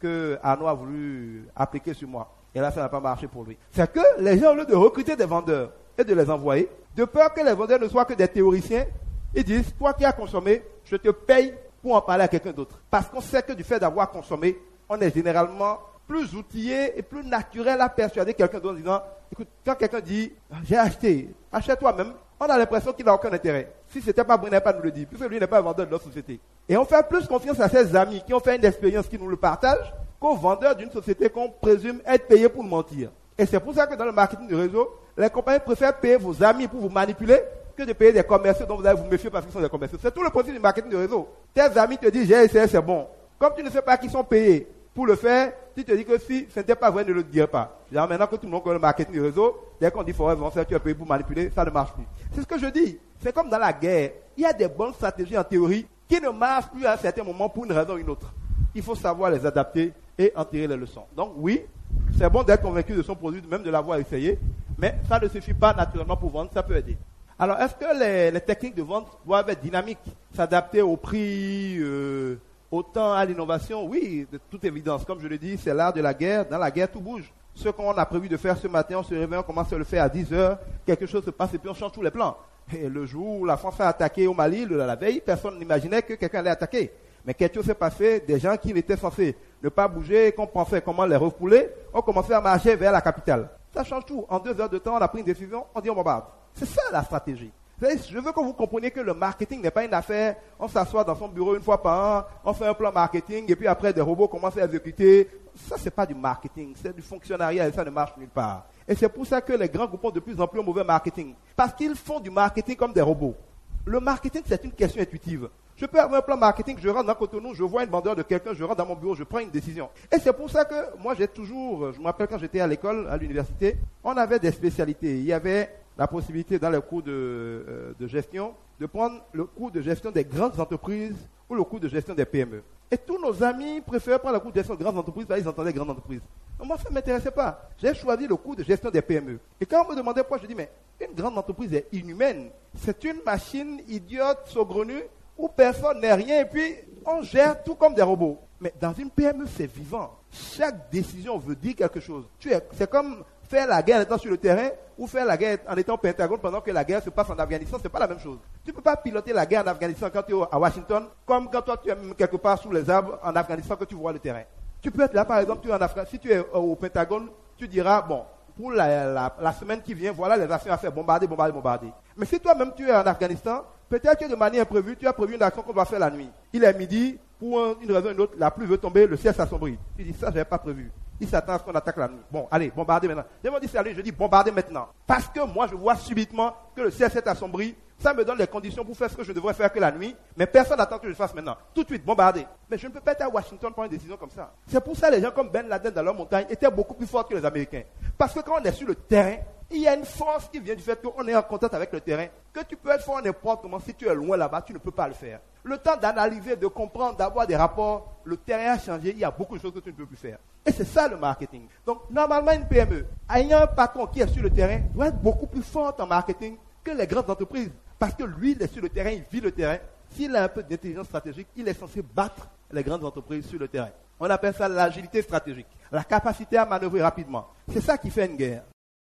que Arnaud a voulu appliquer sur moi. Et là, ça n'a pas marché pour lui. C'est que les gens, au lieu de recruter des vendeurs et de les envoyer, de peur que les vendeurs ne soient que des théoriciens, ils disent, toi qui as consommé, je te paye pour en parler à quelqu'un d'autre. Parce qu'on sait que du fait d'avoir consommé, on est généralement plus outillé et plus naturel à persuader quelqu'un d'autre en disant, écoute, quand quelqu'un dit, j'ai acheté, achète toi-même, on a l'impression qu'il n'a aucun intérêt. Si c'était pas bon, il n'avait pas nous le dire, puisque lui n'est pas un vendeur de notre société. Et on fait plus confiance à ses amis qui ont fait une expérience qui nous le partagent qu'aux vendeurs d'une société qu'on présume être payé pour nous mentir. Et c'est pour ça que dans le marketing de réseau, les compagnies préfèrent payer vos amis pour vous manipuler que de payer des commerciaux dont vous allez vous méfier parce qu'ils sont des commerciaux. C'est tout le principe du marketing de réseau. Tes amis te disent, j'ai essayé, c'est bon. Comme tu ne sais pas qu'ils sont payés pour le faire, tu te dis que si ce n'était pas vrai, ne le dis pas. Genre, maintenant que tout le monde connaît le marketing de réseau, dès qu'on dit forever, tu es payé pour manipuler, ça ne marche plus. C'est ce que je dis. C'est comme dans la guerre. Il y a des bonnes stratégies en théorie qui ne marchent plus à un certain moment pour une raison ou une autre. Il faut savoir les adapter et en tirer les leçons. Donc oui, c'est bon d'être convaincu de son produit, même de l'avoir essayé, mais ça ne suffit pas naturellement pour vendre, ça peut aider. Alors, est-ce que les, les techniques de vente doivent être dynamiques, s'adapter au prix, euh, au temps, à l'innovation? Oui, de toute évidence. Comme je l'ai dit, c'est l'art de la guerre. Dans la guerre, tout bouge. Ce qu'on a prévu de faire ce matin, on se réveille, on commence à le faire à dix heures, quelque chose se passe et puis on change tous les plans. Et le jour où la France a attaqué au Mali, le, la veille, personne n'imaginait que quelqu'un allait attaquer. Mais quelque chose s'est passé, des gens qui étaient censés ne pas bouger, qu'on pensait comment les refouler, ont commencé à marcher vers la capitale. Ça change tout. En deux heures de temps, on a pris une décision, on dit on bombarde. C'est ça la stratégie. Je veux que vous compreniez que le marketing n'est pas une affaire, on s'assoit dans son bureau une fois par an, on fait un plan marketing et puis après des robots commencent à exécuter. Ça, c'est pas du marketing, c'est du fonctionnariat et ça ne marche nulle part. Et c'est pour ça que les grands groupes ont de plus en plus un mauvais marketing. Parce qu'ils font du marketing comme des robots. Le marketing, c'est une question intuitive. Je peux avoir un plan marketing, je rentre dans Cotonou, je vois une vendeur de quelqu'un, je rentre dans mon bureau, je prends une décision. Et c'est pour ça que moi j'ai toujours, je me rappelle quand j'étais à l'école, à l'université, on avait des spécialités. Il y avait la possibilité dans les cours de, euh, de gestion de prendre le cours de gestion des grandes entreprises ou le cours de gestion des P M E. Et tous nos amis préféraient prendre le cours de gestion des grandes entreprises parce qu'ils entendaient grandes entreprises. Donc moi ça ne m'intéressait pas. J'ai choisi le cours de gestion des P M E. Et quand on me demandait pourquoi, je dis mais une grande entreprise est inhumaine. C'est une machine idiote, saugrenue, où personne n'est rien et puis on gère tout comme des robots. Mais dans une P M E, c'est vivant. Chaque décision veut dire quelque chose. Tu es, c'est comme faire la guerre en étant sur le terrain ou faire la guerre en étant au Pentagone pendant que la guerre se passe en Afghanistan. C'est pas la même chose. Tu ne peux pas piloter la guerre en Afghanistan quand tu es à Washington comme quand toi tu es quelque part sous les arbres en Afghanistan que tu vois le terrain. Tu peux être là par exemple, tu es en Afghanistan. Si tu es au Pentagone, tu diras bon, pour la, la, la semaine qui vient, voilà les actions à faire, bombarder, bombarder, bombarder. Mais si toi-même tu es en Afghanistan, peut-être que de manière imprévue, tu as prévu une action qu'on va faire la nuit. Il est midi, pour une raison ou une autre, la pluie veut tomber, le ciel s'assombrit. Tu dis ça, je n'avais pas prévu. Il s'attend à ce qu'on attaque la nuit. Bon, allez, bombarder maintenant. Je me dis c'est la nuit, je dis bombarder maintenant. Parce que moi, je vois subitement que le ciel s'est assombri. Ça me donne les conditions pour faire ce que je devrais faire que la nuit. Mais personne n'attend que je le fasse maintenant. Tout de suite, bombarder. Mais je ne peux pas être à Washington prendre une décision comme ça. C'est pour ça que les gens comme Ben Laden dans leur montagne étaient beaucoup plus forts que les Américains. Parce que quand on est sur le terrain, il y a une force qui vient du fait qu'on est en contact avec le terrain. Que tu peux être fort n'importe comment. Si tu es loin là-bas, tu ne peux pas le faire. Le temps d'analyser, de comprendre, d'avoir des rapports, le terrain a changé. Il y a beaucoup de choses que tu ne peux plus faire. Et c'est ça le marketing. Donc, normalement, une P M E, ayant un patron qui est sur le terrain, doit être beaucoup plus fort en marketing que les grandes entreprises. Parce que lui, il est sur le terrain, il vit le terrain. S'il a un peu d'intelligence stratégique, il est censé battre les grandes entreprises sur le terrain. On appelle ça l'agilité stratégique. La capacité à manœuvrer rapidement. C'est ça qui fait une guerre.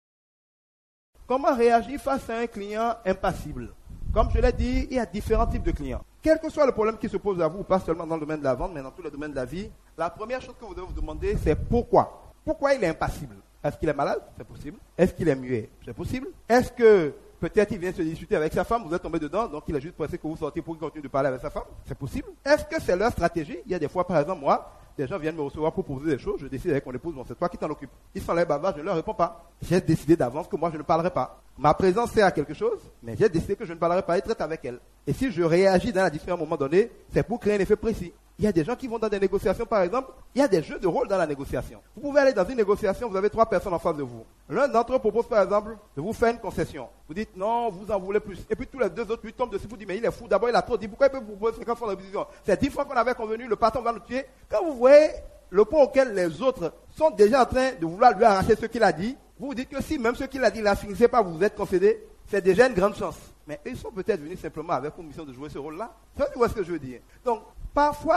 Comment réagir face à un client impassible? Comme je l'ai dit, il y a différents types de clients. Quel que soit le problème qui se pose à vous, pas seulement dans le domaine de la vente, mais dans tous les domaines de la vie, la première chose que vous devez vous demander, c'est pourquoi. Pourquoi il est impassible? Est-ce qu'il est malade? C'est possible. Est-ce qu'il est muet? C'est possible. Est-ce que peut-être il vient se discuter avec sa femme, vous êtes tombé dedans, donc il a juste pressé que vous sortiez pour qu'il continue de parler avec sa femme? C'est possible. Est-ce que c'est leur stratégie? Il y a des fois, par exemple, moi, des gens viennent me recevoir pour poser des choses, je décide avec mon épouse, bon, c'est toi qui t'en occupes. Ils sont là, bavards, je ne leur réponds pas. J'ai décidé d'avance que moi, je ne parlerai pas. Ma présence sert à quelque chose, mais j'ai décidé que je ne parlerai pas et traite avec elle. Et si je réagis dans un différent moment donné, c'est pour créer un effet précis. Il y a des gens qui vont dans des négociations, par exemple, il y a des jeux de rôle dans la négociation. Vous pouvez aller dans une négociation, vous avez trois personnes en face de vous. L'un d'entre eux propose, par exemple, de vous faire une concession. Vous dites, non, vous en voulez plus. Et puis tous les deux autres lui tombent dessus, vous dites, mais il est fou. D'abord, il a trop dit, pourquoi il peut vous proposer cinquante fois la décision? C'est dix fois qu'on avait convenu, le patron va nous tuer. Quand vous voyez le point auquel les autres sont déjà en train de vouloir lui arracher ce qu'il a dit, vous vous dites que si même ce qu'il a dit là finissait pas, vous vous êtes concédé, c'est déjà une grande chance. Mais ils sont peut-être venus simplement avec une mission de jouer ce rôle-là. Vous voyez ce que je veux dire? Donc, parfois,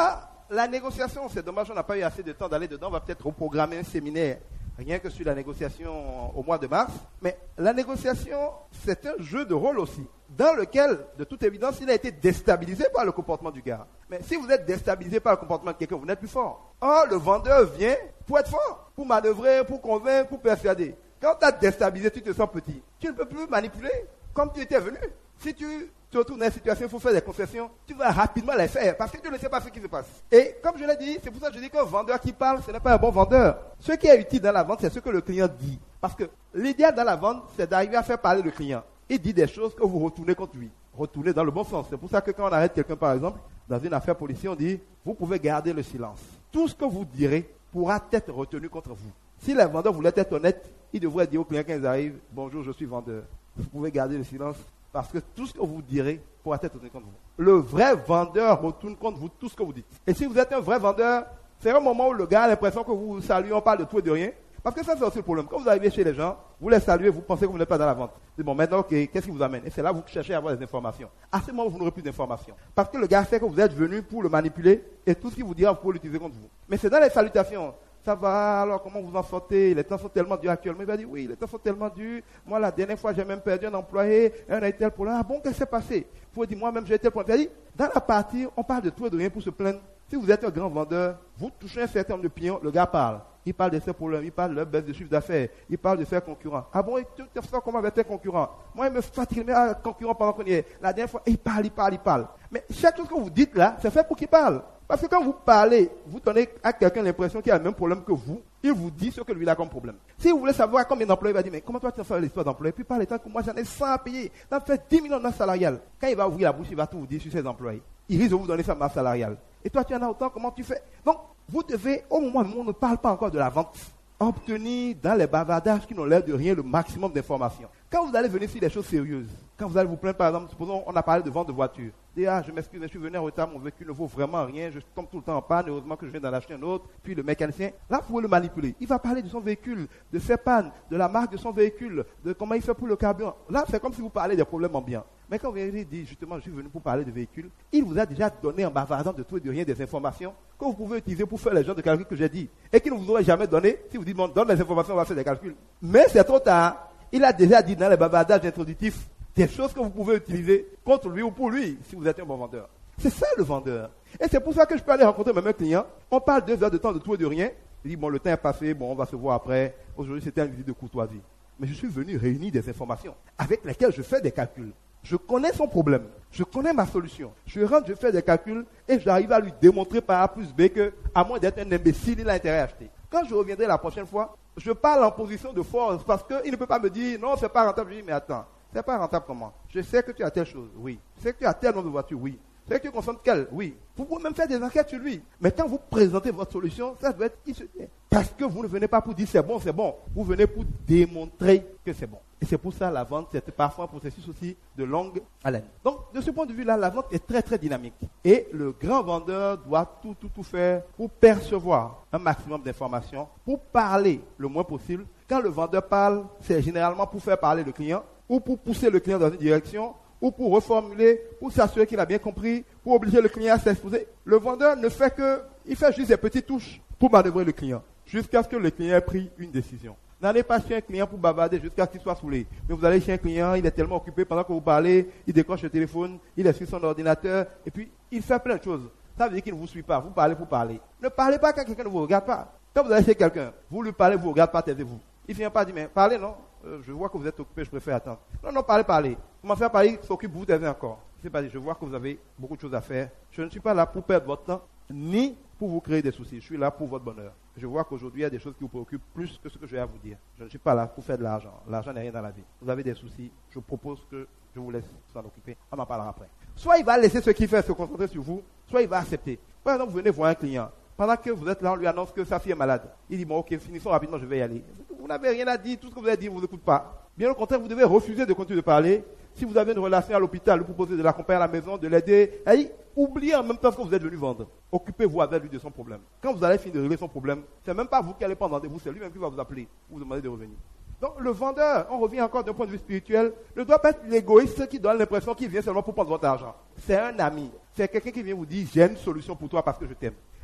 la négociation, c'est dommage, on n'a pas eu assez de temps d'aller dedans. On va peut-être reprogrammer un séminaire rien que sur la négociation au mois de mars. Mais la négociation, c'est un jeu de rôle aussi, dans lequel, de toute évidence, il a été déstabilisé par le comportement du gars. Mais si vous êtes déstabilisé par le comportement de quelqu'un, vous n'êtes plus fort. Or, le vendeur vient pour être fort, pour manœuvrer, pour convaincre, pour persuader. Quand tu as déstabilisé, tu te sens petit. Tu ne peux plus manipuler comme tu étais venu. Si tu te retrouves dans une situation, il faut faire des concessions, tu vas rapidement les faire parce que tu ne sais pas ce qui se passe. Et comme je l'ai dit, c'est pour ça que je dis qu'un vendeur qui parle, ce n'est pas un bon vendeur. Ce qui est utile dans la vente, c'est ce que le client dit. Parce que l'idéal dans la vente, c'est d'arriver à faire parler le client. Il dit des choses que vous retournez contre lui. Retournez dans le bon sens. C'est pour ça que quand on arrête quelqu'un, par exemple, dans une affaire policière, on dit, vous pouvez garder le silence. Tout ce que vous direz pourra être retenu contre vous. Si les vendeurs voulaient être honnêtes, ils devraient dire aux clients quand ils arrivent, bonjour, je suis vendeur. Vous pouvez garder le silence. Parce que tout ce que vous direz pourra être retenu contre vous. Le vrai vendeur retourne contre vous tout ce que vous dites. Et si vous êtes un vrai vendeur, c'est un moment où le gars a l'impression que vous saluez, on parle de tout et de rien. Parce que ça, c'est aussi le problème. Quand vous arrivez chez les gens, vous les saluez, vous pensez que vous n'êtes pas dans la vente. C'est bon, maintenant, ok, qu'est-ce qui vous amène? Et c'est là que vous cherchez à avoir des informations. À ce moment, vous n'aurez plus d'informations. Parce que le gars sait que vous êtes venu pour le manipuler et tout ce qu'il vous dira, vous pouvez l'utiliser contre vous. Mais c'est dans les salutations. Ça va, alors comment vous en sortez? Les temps sont tellement durs actuellement. Il va dire, oui, les temps sont tellement durs. Moi, la dernière fois, j'ai même perdu un employé, un a eu tel problème. Ah bon, qu'est-ce qui s'est passé? Il faut dire, moi-même, j'ai eu tel problème. Il dit, dans la partie, on parle de tout et de rien pour se plaindre. Si vous êtes un grand vendeur, vous touchez un certain nombre de clients, le gars parle. Il parle de ses problèmes, il parle de leur baisse de chiffre d'affaires, il parle de ses concurrents. Ah bon, tu te fais comment avec tes concurrents? Moi, il me fatigue, mais un concurrent pendant qu'on y est. La dernière fois, il parle, il parle, il parle. Mais chaque chose que vous dites là, c'est fait pour qu'il parle. Parce que quand vous parlez, vous donnez à quelqu'un l'impression qu'il a le même problème que vous, il vous dit ce que lui a comme problème. Si vous voulez savoir combien d'employés, il va dire, mais comment toi tu as fait l'histoire d'employés? Puis par les temps que moi j'en ai cent à payer, ça fait dix millions de masse salariale. Quand il va ouvrir la bouche, il va tout vous dire sur ses employés. Il risque de vous donner sa masse salariale. Et toi tu en as autant, comment tu fais? Donc, vous devez, au moment où on ne parle pas encore de la vente, obtenir dans les bavardages qui n'ont l'air de rien le maximum d'informations. Quand vous allez venir sur des choses sérieuses, quand vous allez vous plaindre, par exemple, supposons on a parlé de vente de voiture. Dites, ah, je m'excuse, je suis venu en retard, mon véhicule ne vaut vraiment rien, je tombe tout le temps en panne, heureusement que je viens d'en acheter un autre. Puis le mécanicien, là, vous pouvez le manipuler. Il va parler de son véhicule, de ses pannes, de la marque de son véhicule, de comment il fait pour le carburant. Là, c'est comme si vous parlez des problèmes ambiants. Mais quand vous avez dit, justement, je suis venu pour parler de véhicule, il vous a déjà donné en bavardant de tout et de rien des informations que vous pouvez utiliser pour faire les genres de calculs que j'ai dit. Et qu'il ne vous aurait jamais donné. Si vous dites, bon, donne les informations, on va faire des calculs. Mais c'est trop tard. Il a déjà dit dans les bavardages introductifs des choses que vous pouvez utiliser contre lui ou pour lui, si vous êtes un bon vendeur. C'est ça le vendeur. Et c'est pour ça que je peux aller rencontrer même un client. On parle deux heures de temps de tout et de rien. Il dit, bon, le temps est passé, bon, on va se voir après. Aujourd'hui, c'était une visite de courtoisie. Mais je suis venu réunir des informations avec lesquelles je fais des calculs. Je connais son problème. Je connais ma solution. Je rentre, je fais des calculs et j'arrive à lui démontrer par A plus B que, à moins d'être un imbécile, il a intérêt à acheter. Quand je reviendrai la prochaine fois, je parle en position de force parce qu'il ne peut pas me dire, non, c'est pas rentable. Je dis, mais attends, c'est pas rentable comment? Je sais que tu as telle chose, oui. Je sais que tu as tel nombre de voitures, oui. Je sais que tu consommes quelle, oui. Vous pouvez même faire des enquêtes sur lui. Mais quand vous présentez votre solution, ça doit être parce que vous ne venez pas pour dire c'est bon, c'est bon. Vous venez pour démontrer que c'est bon. Et c'est pour ça la vente, c'est parfois un processus aussi de longue haleine. Donc, de ce point de vue-là, la vente est très, très dynamique. Et le grand vendeur doit tout, tout, tout faire pour percevoir un maximum d'informations, pour parler le moins possible. Quand le vendeur parle, c'est généralement pour faire parler le client, ou pour pousser le client dans une direction, ou pour reformuler, pour s'assurer qu'il a bien compris, pour obliger le client à s'exposer. Le vendeur ne fait que, il fait juste des petites touches pour manœuvrer le client, jusqu'à ce que le client ait pris une décision. N'allez pas chez un client pour bavarder jusqu'à ce qu'il soit saoulé. Mais vous allez chez un client, il est tellement occupé pendant que vous parlez, il décroche le téléphone, il est sur son ordinateur, et puis il fait plein de choses. Ça veut dire qu'il ne vous suit pas, vous parlez pour parler. Ne parlez pas quand quelqu'un ne vous regarde pas. Quand vous allez chez quelqu'un, vous lui parlez, vous ne regardez pas, taisez-vous. Il ne vient pas dire, mais parlez, non, euh, je vois que vous êtes occupé, je préfère attendre. Non, non, parlez, parlez. Commencez à parler, s'occupe, vous taisez encore. C'est pas dire, je vois que vous avez beaucoup de choses à faire. Je ne suis pas là pour perdre votre temps, ni pour vous créer des soucis. Je suis là pour votre bonheur. Je vois qu'aujourd'hui, il y a des choses qui vous préoccupent plus que ce que je vais à vous dire. Je ne suis pas là pour faire de l'argent. L'argent n'est rien dans la vie. Vous avez des soucis, je propose que je vous laisse s'en occuper. On en parlera après. Soit il va laisser ce qu'il fait se concentrer sur vous, soit il va accepter. Par exemple, vous venez voir un client. Pendant que vous êtes là, on lui annonce que sa fille est malade. Il dit, bon, ok, finissons rapidement, je vais y aller. Vous n'avez rien à dire, tout ce que vous avez dit, vous n'écoutez pas. Bien au contraire, vous devez refuser de continuer de parler. Si vous avez une relation à l'hôpital, vous proposez de l'accompagner à la maison, de l'aider, allez, oubliez en même temps ce que vous êtes venu vendre. Occupez-vous avec lui de son problème. Quand vous allez finir de régler son problème, c'est même pas vous qui allez prendre rendez-vous, c'est lui-même qui va vous appeler, vous demander de revenir. Donc le vendeur, on revient encore d'un point de vue spirituel, ne doit pas être l'égoïste qui donne l'impression qu'il vient seulement pour prendre votre argent. C'est un ami. C'est quelqu'un qui vient vous dire, j'ai une solution pour toi parce que je t'aime.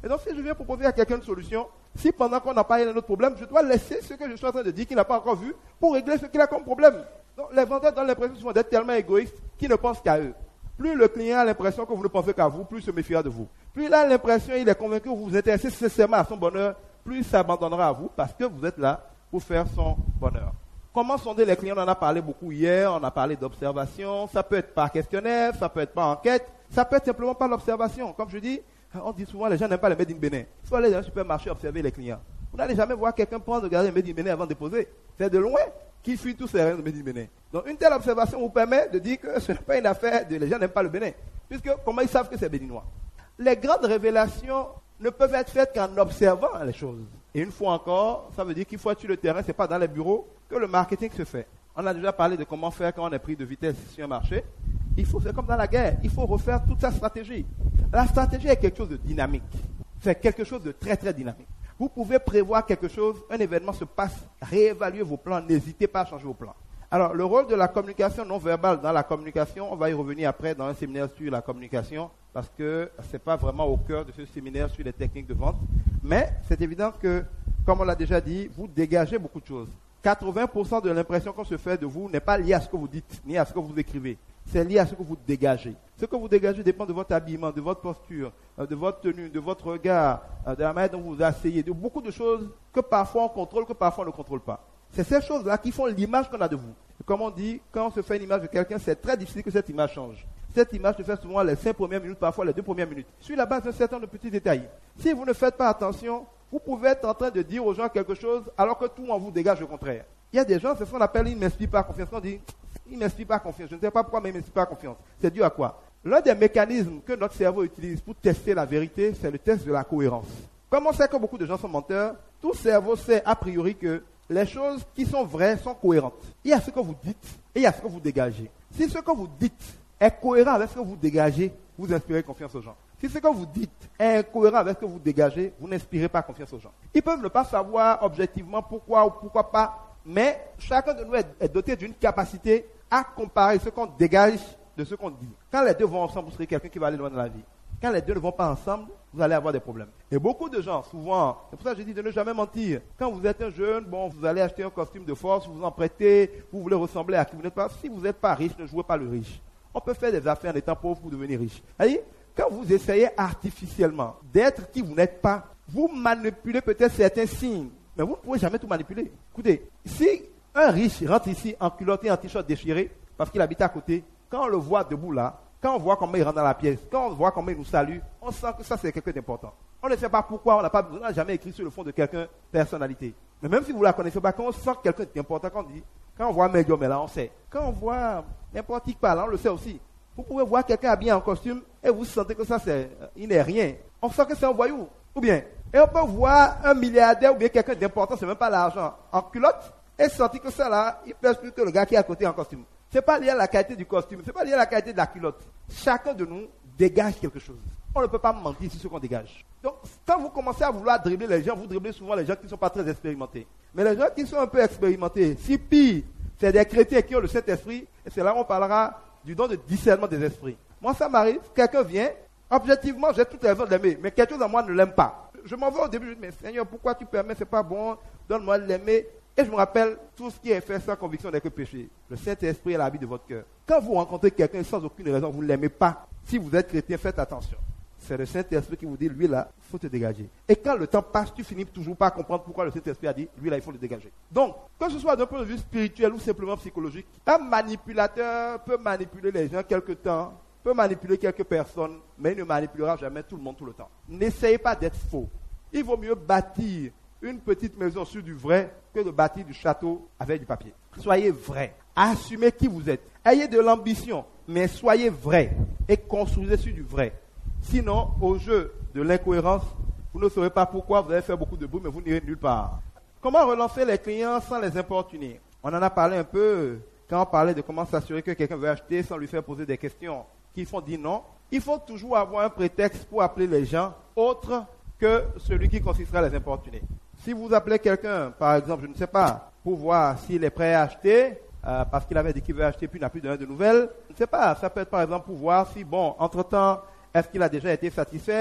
Et donc, si je viens proposer à quelqu'un une solution, si pendant qu'on n'a pas eu un autre problème, je dois laisser ce que je suis en train de dire qu'il n'a pas encore vu pour régler ce qu'il a comme problème. Donc, les vendeurs donnent l'impression souvent d'être tellement égoïstes qu'ils ne pensent qu'à eux. Plus le client a l'impression que vous ne pensez qu'à vous, plus il se méfiera de vous. Plus il a l'impression, il est convaincu que vous vous intéressez sincèrement à son bonheur, plus il s'abandonnera à vous parce que vous êtes là pour faire son bonheur. Comment sonder les clients? On en a parlé beaucoup hier, on a parlé d'observation. Ça peut être par questionnaire, ça peut être par enquête, ça peut être simplement par l'observation. Comme je dis, on dit souvent les gens n'aiment pas les Made in Bénin. Il faut aller dans un supermarché observer les clients. Vous n'allez jamais voir quelqu'un prendre regarder les Made in Bénin avant de déposer. C'est de loin qu'il fuit tous ces règles de Made in Bénin. Donc une telle observation vous permet de dire que ce n'est pas une affaire de les gens n'aiment pas le Bénin. Puisque comment ils savent que c'est béninois? Les grandes révélations ne peuvent être faites qu'en observant les choses. Et une fois encore, ça veut dire qu'il faut être sur le terrain, ce n'est pas dans les bureaux que le marketing se fait. On a déjà parlé de comment faire quand on est pris de vitesse sur un marché. Il faut faire comme dans la guerre, il faut refaire toute sa stratégie. La stratégie est quelque chose de dynamique. C'est quelque chose de très très dynamique. Vous pouvez prévoir quelque chose, un événement se passe, réévaluer vos plans, n'hésitez pas à changer vos plans. Alors, le rôle de la communication non verbale dans la communication, on va y revenir après dans un séminaire sur la communication, parce que ce n'est pas vraiment au cœur de ce séminaire sur les techniques de vente. Mais c'est évident que, comme on l'a déjà dit, vous dégagez beaucoup de choses. quatre-vingts pour cent de l'impression qu'on se fait de vous n'est pas lié à ce que vous dites, ni à ce que vous écrivez. C'est lié à ce que vous dégagez. Ce que vous dégagez dépend de votre habillement, de votre posture, de votre tenue, de votre regard, de la manière dont vous vous asseyez, de beaucoup de choses que parfois on contrôle, que parfois on ne contrôle pas. C'est ces choses-là qui font l'image qu'on a de vous. Et comme on dit, quand on se fait une image de quelqu'un, c'est très difficile que cette image change. Cette image se fait souvent les cinq premières minutes, parfois les deux premières minutes, sur la base d'un certain nombre de petits détails. Si vous ne faites pas attention, vous pouvez être en train de dire aux gens quelque chose alors que tout en vous dégage le contraire. Il y a des gens, c'est ce qu'on appelle « ils ne m'inspirent pas confiance ». On dit « ils ne m'inspirent pas confiance ». Je ne sais pas pourquoi, mais ils ne m'inspirent pas confiance. C'est dû à quoi? L'un des mécanismes que notre cerveau utilise pour tester la vérité, c'est le test de la cohérence. Comme on sait que beaucoup de gens sont menteurs, tout cerveau sait a priori que les choses qui sont vraies sont cohérentes. Il y a ce que vous dites et il y a ce que vous dégagez. Si ce que vous dites est cohérent avec ce que vous dégagez, vous inspirez confiance aux gens. Si ce que vous dites est incohérent avec ce que vous dégagez, vous n'inspirez pas confiance aux gens. Ils peuvent ne pas savoir objectivement pourquoi ou pourquoi pas, mais chacun de nous est doté d'une capacité à comparer ce qu'on dégage de ce qu'on dit. Quand les deux vont ensemble, vous serez quelqu'un qui va aller loin dans la vie. Quand les deux ne vont pas ensemble, vous allez avoir des problèmes. Et beaucoup de gens, souvent, c'est pour ça que je dis de ne jamais mentir. Quand vous êtes un jeune, bon, vous allez acheter un costume de force, vous vous en prêtez, vous voulez ressembler à qui vous n'êtes pas. Si vous n'êtes pas riche, ne jouez pas le riche. On peut faire des affaires en étant pauvre pour devenir riche. Voyez, quand vous essayez artificiellement d'être qui vous n'êtes pas, vous manipulez peut-être certains signes, mais vous ne pouvez jamais tout manipuler. Écoutez, si un riche rentre ici en culotte et en t-shirt déchiré, parce qu'il habite à côté, quand on le voit debout là, quand on voit comment il rentre dans la pièce, quand on voit comment il nous salue, on sent que ça c'est quelque chose d'important. On ne sait pas pourquoi, on n'a pas, on n'a jamais écrit sur le fond de quelqu'un personnalité. Mais même si vous ne la connaissez pas, quand on sent quelqu'un d'important, quand on dit, quand on voit Médium, là, on sait. Quand on voit n'importe qui parle, on le sait aussi. Vous pouvez voir quelqu'un habillé en costume et vous sentez que ça, c'est, il n'est rien. On sent que c'est un voyou. Ou bien, et on peut voir un milliardaire ou bien quelqu'un d'important, c'est même pas l'argent, en culotte, et sentir que ça là, il pèse plus que le gars qui est à côté en costume. C'est pas lié à la qualité du costume, c'est pas lié à la qualité de la culotte. Chacun de nous dégage quelque chose. On ne peut pas mentir sur ce qu'on dégage. Donc, quand vous commencez à vouloir dribbler les gens, vous dribblez souvent les gens qui ne sont pas très expérimentés. Mais les gens qui sont un peu expérimentés, si pire, c'est des chrétiens qui ont le Saint-Esprit, et c'est là où on parlera du don de discernement des esprits. Moi, ça m'arrive, quelqu'un vient, objectivement, j'ai toutes les raisons de l'aimer, mais quelque chose en moi ne l'aime pas. Je m'en vais au début, je dis, mais Seigneur, pourquoi tu permets, c'est pas bon, donne-moi de l'aimer. Et je me rappelle, tout ce qui est fait sans conviction n'est que péché. Le Saint-Esprit est la vie de votre cœur. Quand vous rencontrez quelqu'un sans aucune raison, vous ne l'aimez pas. Si vous êtes chrétien, faites attention. C'est le Saint-Esprit qui vous dit, lui là, il faut te dégager. Et quand le temps passe, tu finis toujours par comprendre pourquoi le Saint-Esprit a dit, lui là, il faut le dégager. Donc, que ce soit d'un point de vue spirituel ou simplement psychologique, un manipulateur peut manipuler les gens quelque temps, peut manipuler quelques personnes, mais il ne manipulera jamais tout le monde tout le temps. N'essayez pas d'être faux. Il vaut mieux bâtir une petite maison sur du vrai que de bâtir du château avec du papier. Soyez vrai. Assumez qui vous êtes. Ayez de l'ambition, mais soyez vrai et construisez sur du vrai. Sinon, au jeu de l'incohérence, vous ne saurez pas pourquoi vous allez faire beaucoup de bruit, mais vous n'irez nulle part. Comment relancer les clients sans les importuner? On en a parlé un peu quand on parlait de comment s'assurer que quelqu'un veut acheter sans lui faire poser des questions qui font dire non. Il faut toujours avoir un prétexte pour appeler les gens autre que celui qui consisterait à les importuner. Si vous appelez quelqu'un, par exemple, je ne sais pas, pour voir s'il est prêt à acheter, euh, parce qu'il avait dit qu'il veut acheter puis il n'a plus donné de nouvelles, je ne sais pas, ça peut être par exemple pour voir si, bon, entre-temps, est-ce qu'il a déjà été satisfait,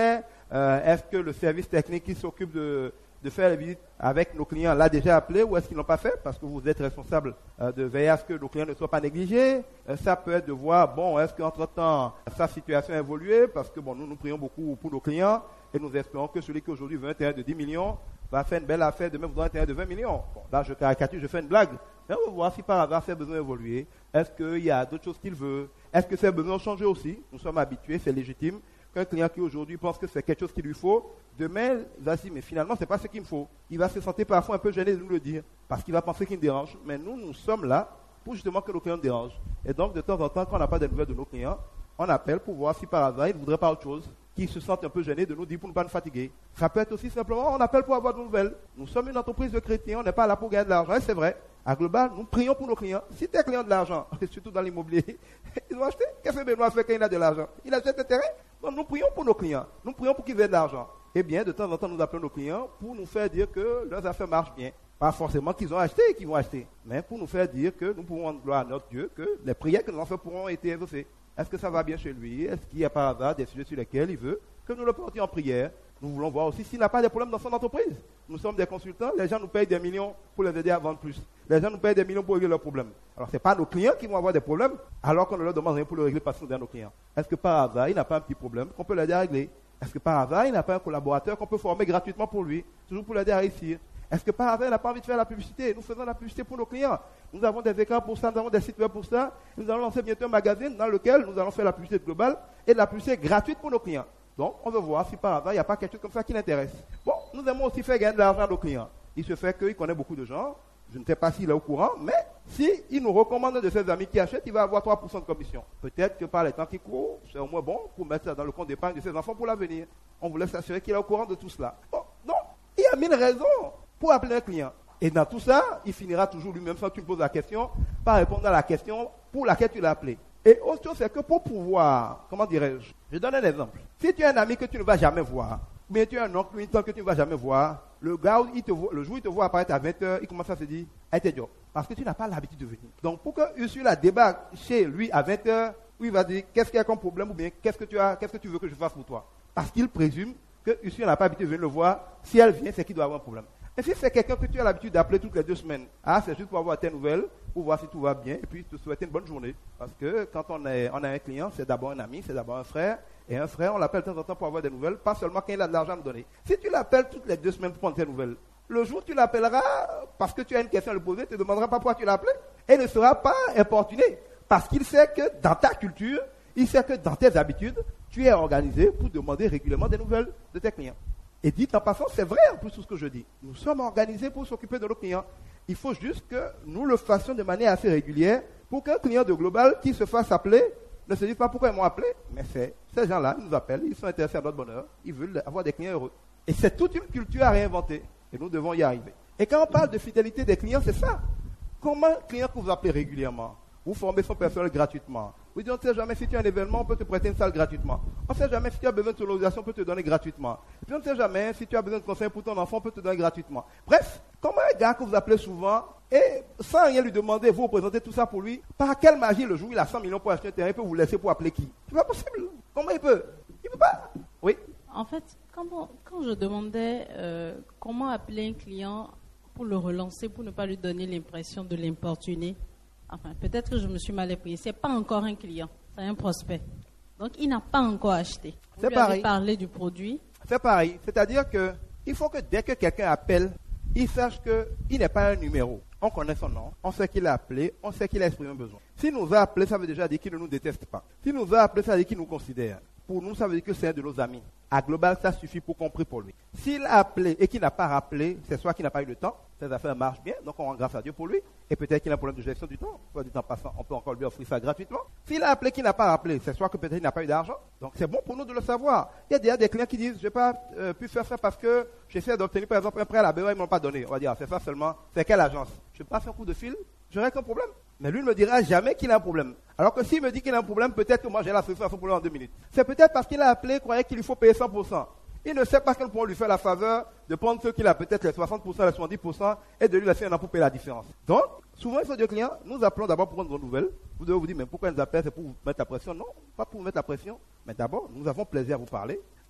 euh, est-ce que le service technique qui s'occupe de, de faire les visites avec nos clients l'a déjà appelé ou est-ce qu'ils ne l'ont pas fait? Parce que vous êtes responsable euh, de veiller à ce que nos clients ne soient pas négligés. Euh, ça peut être de voir, bon, est-ce qu'entre-temps, sa situation a évolué? Parce que bon, nous, nous prions beaucoup pour nos clients et nous espérons que celui qui aujourd'hui veut un terrain de dix millions va faire une belle affaire, demain vous aurez un terrain de vingt millions. Bon, là, je caricature, je fais une blague. Mais on va voir si par hasard ses besoins évoluent. Est-ce qu'il y a d'autres choses qu'il veut? Est-ce que ses besoins ont changé aussi? Nous sommes habitués, c'est légitime. Qu'un client qui aujourd'hui pense que c'est quelque chose qu'il lui faut, demain, il va se dire, mais finalement, ce n'est pas ce qu'il me faut. Il va se sentir parfois un peu gêné de nous le dire, parce qu'il va penser qu'il me dérange. Mais nous, nous sommes là pour justement que nos clients nous dérangent. Et donc, de temps en temps, quand on n'a pas de nouvelles de nos clients, on appelle pour voir si par hasard, ils ne voudraient pas autre chose, qu'ils se sentent un peu gênés de nous dire pour ne pas nous fatiguer. Ça peut être aussi simplement, on appelle pour avoir de nouvelles. Nous sommes une entreprise de chrétiens, on n'est pas là pour gagner de l'argent, et c'est vrai. À Global, nous prions pour nos clients. Si tes clients ont de l'argent, surtout dans l'immobilier, ils ont acheté. Qu'est-ce que Benoît fait quand il a de l'argent? Il achète des terrains. Donc nous prions pour nos clients. Nous prions pour qu'ils aient de l'argent. Eh bien, de temps en temps, nous appelons nos clients pour nous faire dire que leurs affaires marchent bien. Pas forcément qu'ils ont acheté et qu'ils vont acheter, mais pour nous faire dire que nous pouvons rendre gloire à notre Dieu, que les prières que nous avons faites pourront être exaucées. Est-ce que ça va bien chez lui? Est-ce qu'il y a par hasard des sujets sur lesquels il veut que nous le portions en prière? Nous voulons voir aussi s'il n'a pas de problème dans son entreprise. Nous sommes des consultants, les gens nous payent des millions pour les aider à vendre plus. Les gens nous payent des millions pour régler leurs problèmes. Alors ce n'est pas nos clients qui vont avoir des problèmes, alors qu'on ne leur demande rien pour le régler parce qu'on est nos clients. Est-ce que par hasard, il n'a pas un petit problème qu'on peut l'aider à régler? Est-ce que par hasard, il n'a pas un collaborateur qu'on peut former gratuitement pour lui, toujours pour l'aider à réussir? Est-ce que par hasard, il n'a pas envie de faire la publicité? Nous faisons la publicité pour nos clients. Nous avons des écrans pour ça, nous avons des sites web pour ça. Nous allons lancer bientôt un magazine dans lequel nous allons faire la publicité globale et de la publicité gratuite pour nos clients. Donc, on veut voir si par hasard, il n'y a pas quelque chose comme ça qui l'intéresse. Bon, nous aimons aussi faire gagner de l'argent à nos clients. Il se fait qu'il connaît beaucoup de gens. Je ne sais pas s'il est au courant, mais s'il nous recommande de ses amis qui achètent, il va avoir trois pour cent de commission. Peut-être que par les temps qui courent, c'est au moins bon pour mettre ça dans le compte d'épargne de ses enfants pour l'avenir. On voulait s'assurer qu'il est au courant de tout cela. Bon, donc, il y a mille raisons pour appeler un client. Et dans tout ça, il finira toujours lui-même, sans que tu me poses la question, par répondre à la question pour laquelle tu l'as appelé. Et autre chose, c'est que pour pouvoir, comment dirais-je, je donne un exemple. Si tu as un ami que tu ne vas jamais voir, mais tu as un oncle, une tante que tu ne vas jamais voir, le gars, il te voit, le jour où il te voit apparaître à vingt heures, il commence à se dire, hey, t'es dur. Parce que tu n'as pas l'habitude de venir. Donc, pour que Ursula débarque chez lui à vingt heures, où il va dire, qu'est-ce qu'il y a comme problème ou bien, qu'est-ce que tu as, qu'est-ce que tu veux que je fasse pour toi? Parce qu'il présume que Ursula n'a pas l'habitude de venir le voir. Si elle vient, c'est qu'il doit avoir un problème. Et si c'est quelqu'un que tu as l'habitude d'appeler toutes les deux semaines, ah, c'est juste pour avoir tes nouvelles, pour voir si tout va bien, et puis te souhaiter une bonne journée. Parce que quand on, est, on a un client, c'est d'abord un ami, c'est d'abord un frère, et un frère, on l'appelle de temps en temps pour avoir des nouvelles, pas seulement quand il a de l'argent à nous donner. Si tu l'appelles toutes les deux semaines pour prendre tes nouvelles, le jour où tu l'appelleras parce que tu as une question à lui poser, tu ne demanderas pas pourquoi tu l'as appelé, et il ne sera pas importuné. Parce qu'il sait que dans ta culture, il sait que dans tes habitudes, tu es organisé pour demander régulièrement des nouvelles de tes clients. Et dit en passant, c'est vrai en plus tout ce que je dis. Nous sommes organisés pour s'occuper de nos clients. Il faut juste que nous le fassions de manière assez régulière pour qu'un client de Global qui se fasse appeler ne se dise pas pourquoi ils m'ont appelé, mais c'est ces gens-là, ils nous appellent, ils sont intéressés à notre bonheur, ils veulent avoir des clients heureux. Et c'est toute une culture à réinventer et nous devons y arriver. Et quand on parle de fidélité des clients, c'est ça. Comment un client que vous appelez régulièrement, vous formez son personnel gratuitement. Vous dites, on ne sait jamais si tu as un événement, on peut te prêter une salle gratuitement. On ne sait jamais si tu as besoin de sonorisation, on peut te donner gratuitement. Et puis on ne sait jamais si tu as besoin de conseils pour ton enfant, on peut te donner gratuitement. Bref, comment un gars que vous appelez souvent, et sans rien lui demander, vous représentez tout ça pour lui, par quelle magie le jour où il a cent millions pour acheter un terrain, il peut vous laisser pour appeler qui? C'est pas possible. Comment il peut? Il ne peut pas. Oui. En fait, quand, on, quand je demandais euh, comment appeler un client pour le relancer, pour ne pas lui donner l'impression de l'importuner, enfin, peut-être que je me suis mal appris. Ce n'est pas encore un client, c'est un prospect. Donc, il n'a pas encore acheté. Vous c'est lui pareil. avez parlé du produit. C'est pareil. C'est-à-dire qu'il faut que dès que quelqu'un appelle, il sache qu'il n'est pas un numéro. On connaît son nom, on sait qu'il a appelé, on sait qu'il a exprimé un besoin. S'il nous a appelé, ça veut déjà dire qu'il ne nous déteste pas. S'il nous a appelé, ça veut dire qu'il nous considère. Pour nous, ça veut dire que c'est un de nos amis. À Global, ça suffit pour compris pour lui. S'il a appelé et qu'il n'a pas rappelé, c'est soit qu'il n'a pas eu le temps, ses affaires marchent bien, donc on rend grâce à Dieu pour lui, et peut-être qu'il a un problème de gestion du temps, soit du temps passant, on peut encore lui offrir ça gratuitement. S'il a appelé et qu'il n'a pas rappelé, c'est soit que peut-être il n'a pas eu d'argent, donc c'est bon pour nous de le savoir. Il y a déjà des clients qui disent, je n'ai pas euh, pu faire ça parce que j'essaie d'obtenir par exemple un prêt à la B E A, ils ne m'ont pas donné. On va dire, c'est ça seulement, c'est quelle agence? Je passe un coup de fil, j'aurai qu'un problème. Mais lui ne me dira jamais qu'il a un problème. Alors que s'il me dit qu'il a un problème, peut-être que moi j'ai la solution à son problème en deux minutes. C'est peut-être parce qu'il a appelé, croyait qu'il lui faut payer cent pour cent. Il ne sait pas que nous pouvons lui faire la faveur de prendre ceux qu'il a peut-être les soixante pour cent, les soixante-dix pour cent et de lui laisser un an pour payer la différence. Donc, souvent, il faut dire aux clients, nous appelons d'abord pour prendre vos nouvelles. Vous devez vous dire, mais pourquoi ils nous appellent? C'est pour vous mettre la pression? Non, pas pour vous mettre la pression. Mais d'abord, nous avons plaisir à vous parler.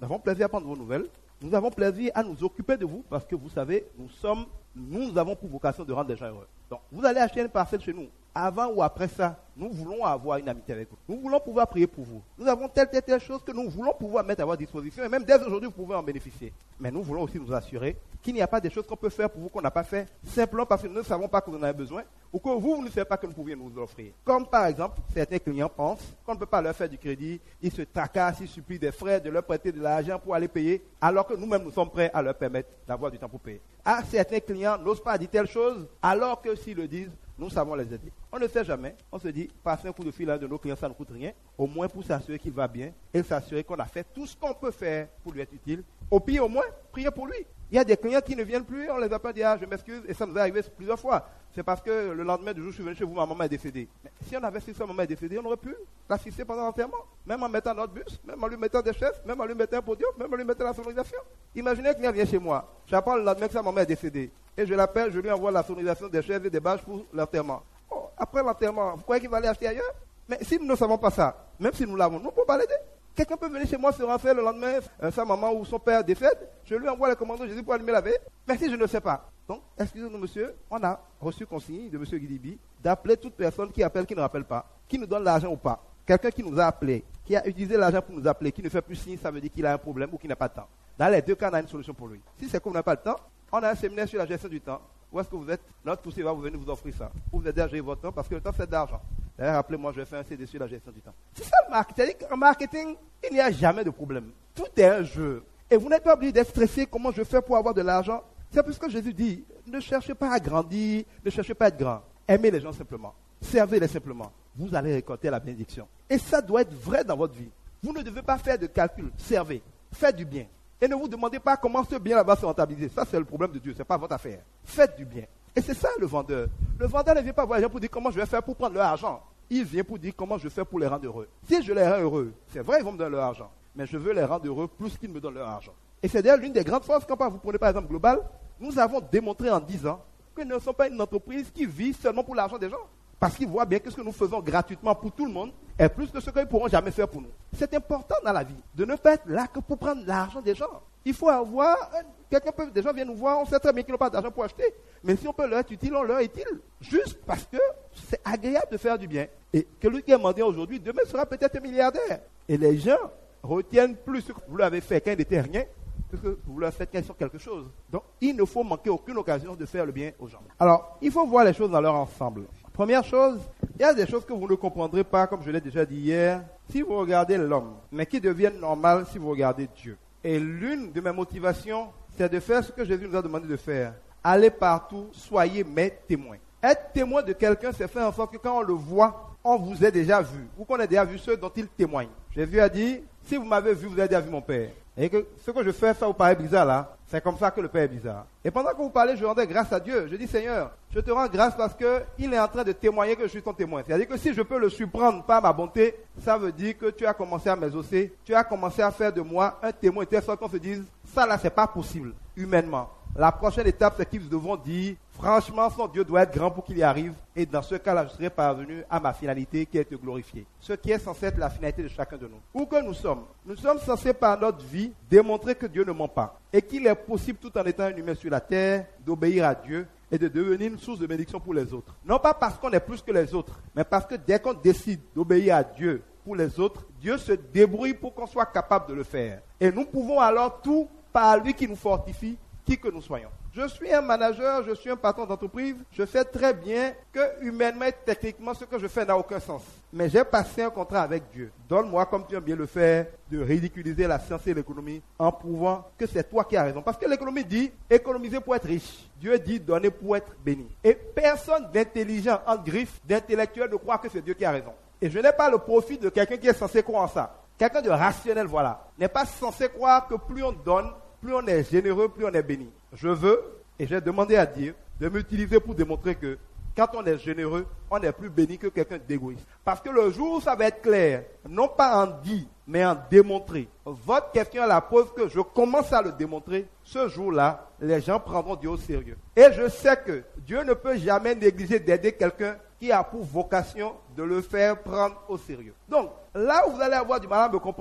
Nous avons plaisir à prendre vos nouvelles. Nous avons plaisir à nous occuper de vous parce que vous savez, nous sommes, nous avons pour vocation de rendre les gens heureux. Donc, vous allez acheter une parcelle chez nous. Avant ou après ça, nous voulons avoir une amitié avec vous. Nous voulons pouvoir prier pour vous. Nous avons telle, telle, telle chose que nous voulons pouvoir mettre à votre disposition. Et même dès aujourd'hui, vous pouvez en bénéficier. Mais nous voulons aussi nous assurer qu'il n'y a pas des choses qu'on peut faire pour vous qu'on n'a pas fait, simplement parce que nous ne savons pas que vous en avez besoin, ou que vous, vous ne savez pas que nous pouvions nous offrir. Comme par exemple, certains clients pensent qu'on ne peut pas leur faire du crédit, ils se tracassent, ils supplient des frais de leur prêter de l'argent pour aller payer, alors que nous-mêmes, nous sommes prêts à leur permettre d'avoir du temps pour payer. Ah, certains clients n'osent pas dire telle chose, alors que s'ils le disent, nous savons les aider. On ne sait jamais. On se dit, passer un coup de fil à un de nos clients, ça ne coûte rien. Au moins pour s'assurer qu'il va bien et s'assurer qu'on a fait tout ce qu'on peut faire pour lui être utile. Au pire, au moins, prier pour lui. Il y a des clients qui ne viennent plus, on les appelle, dit, ah, je m'excuse, et ça nous est arrivé plusieurs fois. C'est parce que le lendemain du jour, je suis venu chez vous, ma maman est décédée. Mais si on avait su que sa maman est décédée, on aurait pu l'assister pendant l'enterrement. Même en mettant notre bus, même en lui mettant des chaises, même en lui mettant un podium, même en lui mettant la sonorisation. Imaginez qu'un client vient chez moi. J'apprends le lendemain que sa maman est décédée. Et je l'appelle, je lui envoie la sonorisation des chaises et des bâches pour l'enterrement. Oh, après l'enterrement, vous croyez qu'il va aller acheter ailleurs? Mais si nous ne savons pas ça, même si nous l'avons, nous ne pouvons pas l'aider. Quelqu'un peut venir chez moi se renseigner le lendemain, euh, sa maman ou son père décède, je lui envoie les commandos Jésus pour allumer la veille. Mais si je ne sais pas. Donc, excusez-nous monsieur, on a reçu consigne de monsieur Guidibi d'appeler toute personne qui appelle, qui ne rappelle pas, qui nous donne l'argent ou pas. Quelqu'un qui nous a appelé, qui a utilisé l'argent pour nous appeler, qui ne fait plus signe, ça veut dire qu'il a un problème ou qu'il n'a pas de temps. Dans les deux cas, on a une solution pour lui. Si c'est qu'on n'a pas le temps, on a un séminaire sur la gestion du temps. Où est-ce que vous êtes? Notre poussée va vous venir vous offrir ça. Pour vous aider à gérer votre temps, parce que le temps, c'est de l'argent. D'ailleurs, rappelez-moi, je vais faire un C D sur la gestion du temps. C'est ça le marketing. C'est-à-dire qu'en marketing, il n'y a jamais de problème. Tout est un jeu. Et vous n'êtes pas obligé d'être stressé. Comment je fais pour avoir de l'argent? C'est parce que Jésus dit, ne cherchez pas à grandir, ne cherchez pas à être grand. Aimez les gens simplement. Servez-les simplement. Vous allez récolter la bénédiction. Et ça doit être vrai dans votre vie. Vous ne devez pas faire de calcul. Servez. Faites du bien. Et ne vous demandez pas comment ce bien là-bas se rentabiliser. Ça, c'est le problème de Dieu. Ce n'est pas votre affaire. Faites du bien. Et c'est ça le vendeur. Le vendeur ne vient pas voir les gens pour dire comment je vais faire pour prendre leur argent. Il vient pour dire comment je fais pour les rendre heureux. Si je les rends heureux, c'est vrai, ils vont me donner leur argent. Mais je veux les rendre heureux plus qu'ils me donnent leur argent. Et c'est d'ailleurs l'une des grandes forces. Quand vous prenez par exemple Global, nous avons démontré en dix ans que nous ne sommes pas une entreprise qui vit seulement pour l'argent des gens. Parce qu'ils voient bien que ce que nous faisons gratuitement pour tout le monde est plus que ce qu'ils ne pourront jamais faire pour nous. C'est important dans la vie de ne pas être là que pour prendre l'argent des gens. Il faut avoir... Quelqu'un peut, des gens viennent nous voir, on sait très bien qu'ils n'ont pas d'argent pour acheter. Mais si on peut leur être utile, on leur est utile. Juste parce que c'est agréable de faire du bien. Et celui qui est mendiant aujourd'hui, demain sera peut-être un milliardaire. Et les gens retiennent plus ce que vous l'avez fait quand il n'était rien, que ce que vous leur faites quand ils sont quelque chose. Donc, il ne faut manquer aucune occasion de faire le bien aux gens. Alors, il faut voir les choses dans leur ensemble. Première chose, il y a des choses que vous ne comprendrez pas, comme je l'ai déjà dit hier, si vous regardez l'homme, mais qui deviennent normales si vous regardez Dieu. Et l'une de mes motivations, c'est de faire ce que Jésus nous a demandé de faire. Allez partout, soyez mes témoins. Être témoin de quelqu'un, c'est faire en sorte que quand on le voit, on vous ait déjà vu, ou qu'on ait déjà vu ceux dont il témoigne. Jésus a dit, si vous m'avez vu, vous avez déjà vu mon Père. Et que ce que je fais, ça vous paraît bizarre là, c'est comme ça que le Père est bizarre. Et pendant que vous parlez, je rendais grâce à Dieu. Je dis, Seigneur, je te rends grâce parce qu'il est en train de témoigner que je suis ton témoin. C'est-à-dire que si je peux le surprendre par ma bonté, ça veut dire que tu as commencé à m'exaucer, tu as commencé à faire de moi un témoin, telle sorte qu'on se dise, ça là, c'est pas possible, humainement. La prochaine étape, c'est qu'ils devront dire, franchement, son Dieu doit être grand pour qu'il y arrive. Et dans ce cas-là, je serai parvenu à ma finalité qui est de glorifier. Ce qui est censé être la finalité de chacun de nous. Où que nous sommes, nous sommes censés par notre vie démontrer que Dieu ne ment pas. Et qu'il est possible, tout en étant un humain sur la terre, d'obéir à Dieu et de devenir une source de bénédiction pour les autres. Non pas parce qu'on est plus que les autres, mais parce que dès qu'on décide d'obéir à Dieu pour les autres, Dieu se débrouille pour qu'on soit capable de le faire. Et nous pouvons alors tout par lui qui nous fortifie, qui que nous soyons. Je suis un manager, je suis un patron d'entreprise, je sais très bien que humainement et techniquement, ce que je fais n'a aucun sens. Mais j'ai passé un contrat avec Dieu. Donne-moi, comme tu aimes bien le faire, de ridiculiser la science et l'économie en prouvant que c'est toi qui as raison. Parce que l'économie dit économiser pour être riche. Dieu dit donner pour être béni. Et personne d'intelligent, en griffe, d'intellectuel ne croit que c'est Dieu qui a raison. Et je n'ai pas le profit de quelqu'un qui est censé croire en ça. Quelqu'un de rationnel, voilà, n'est pas censé croire que plus on donne, plus on est généreux, plus on est béni. Je veux, et j'ai demandé à Dieu, de m'utiliser pour démontrer que quand on est généreux, on est plus béni que quelqu'un d'égoïste. Parce que le jour où ça va être clair, non pas en dit, mais en démontrer. Votre question à la pose que je commence à le démontrer, ce jour-là, les gens prendront Dieu au sérieux. Et je sais que Dieu ne peut jamais négliger d'aider quelqu'un qui a pour vocation de le faire prendre au sérieux. Donc, là où vous allez avoir du mal à me comprendre,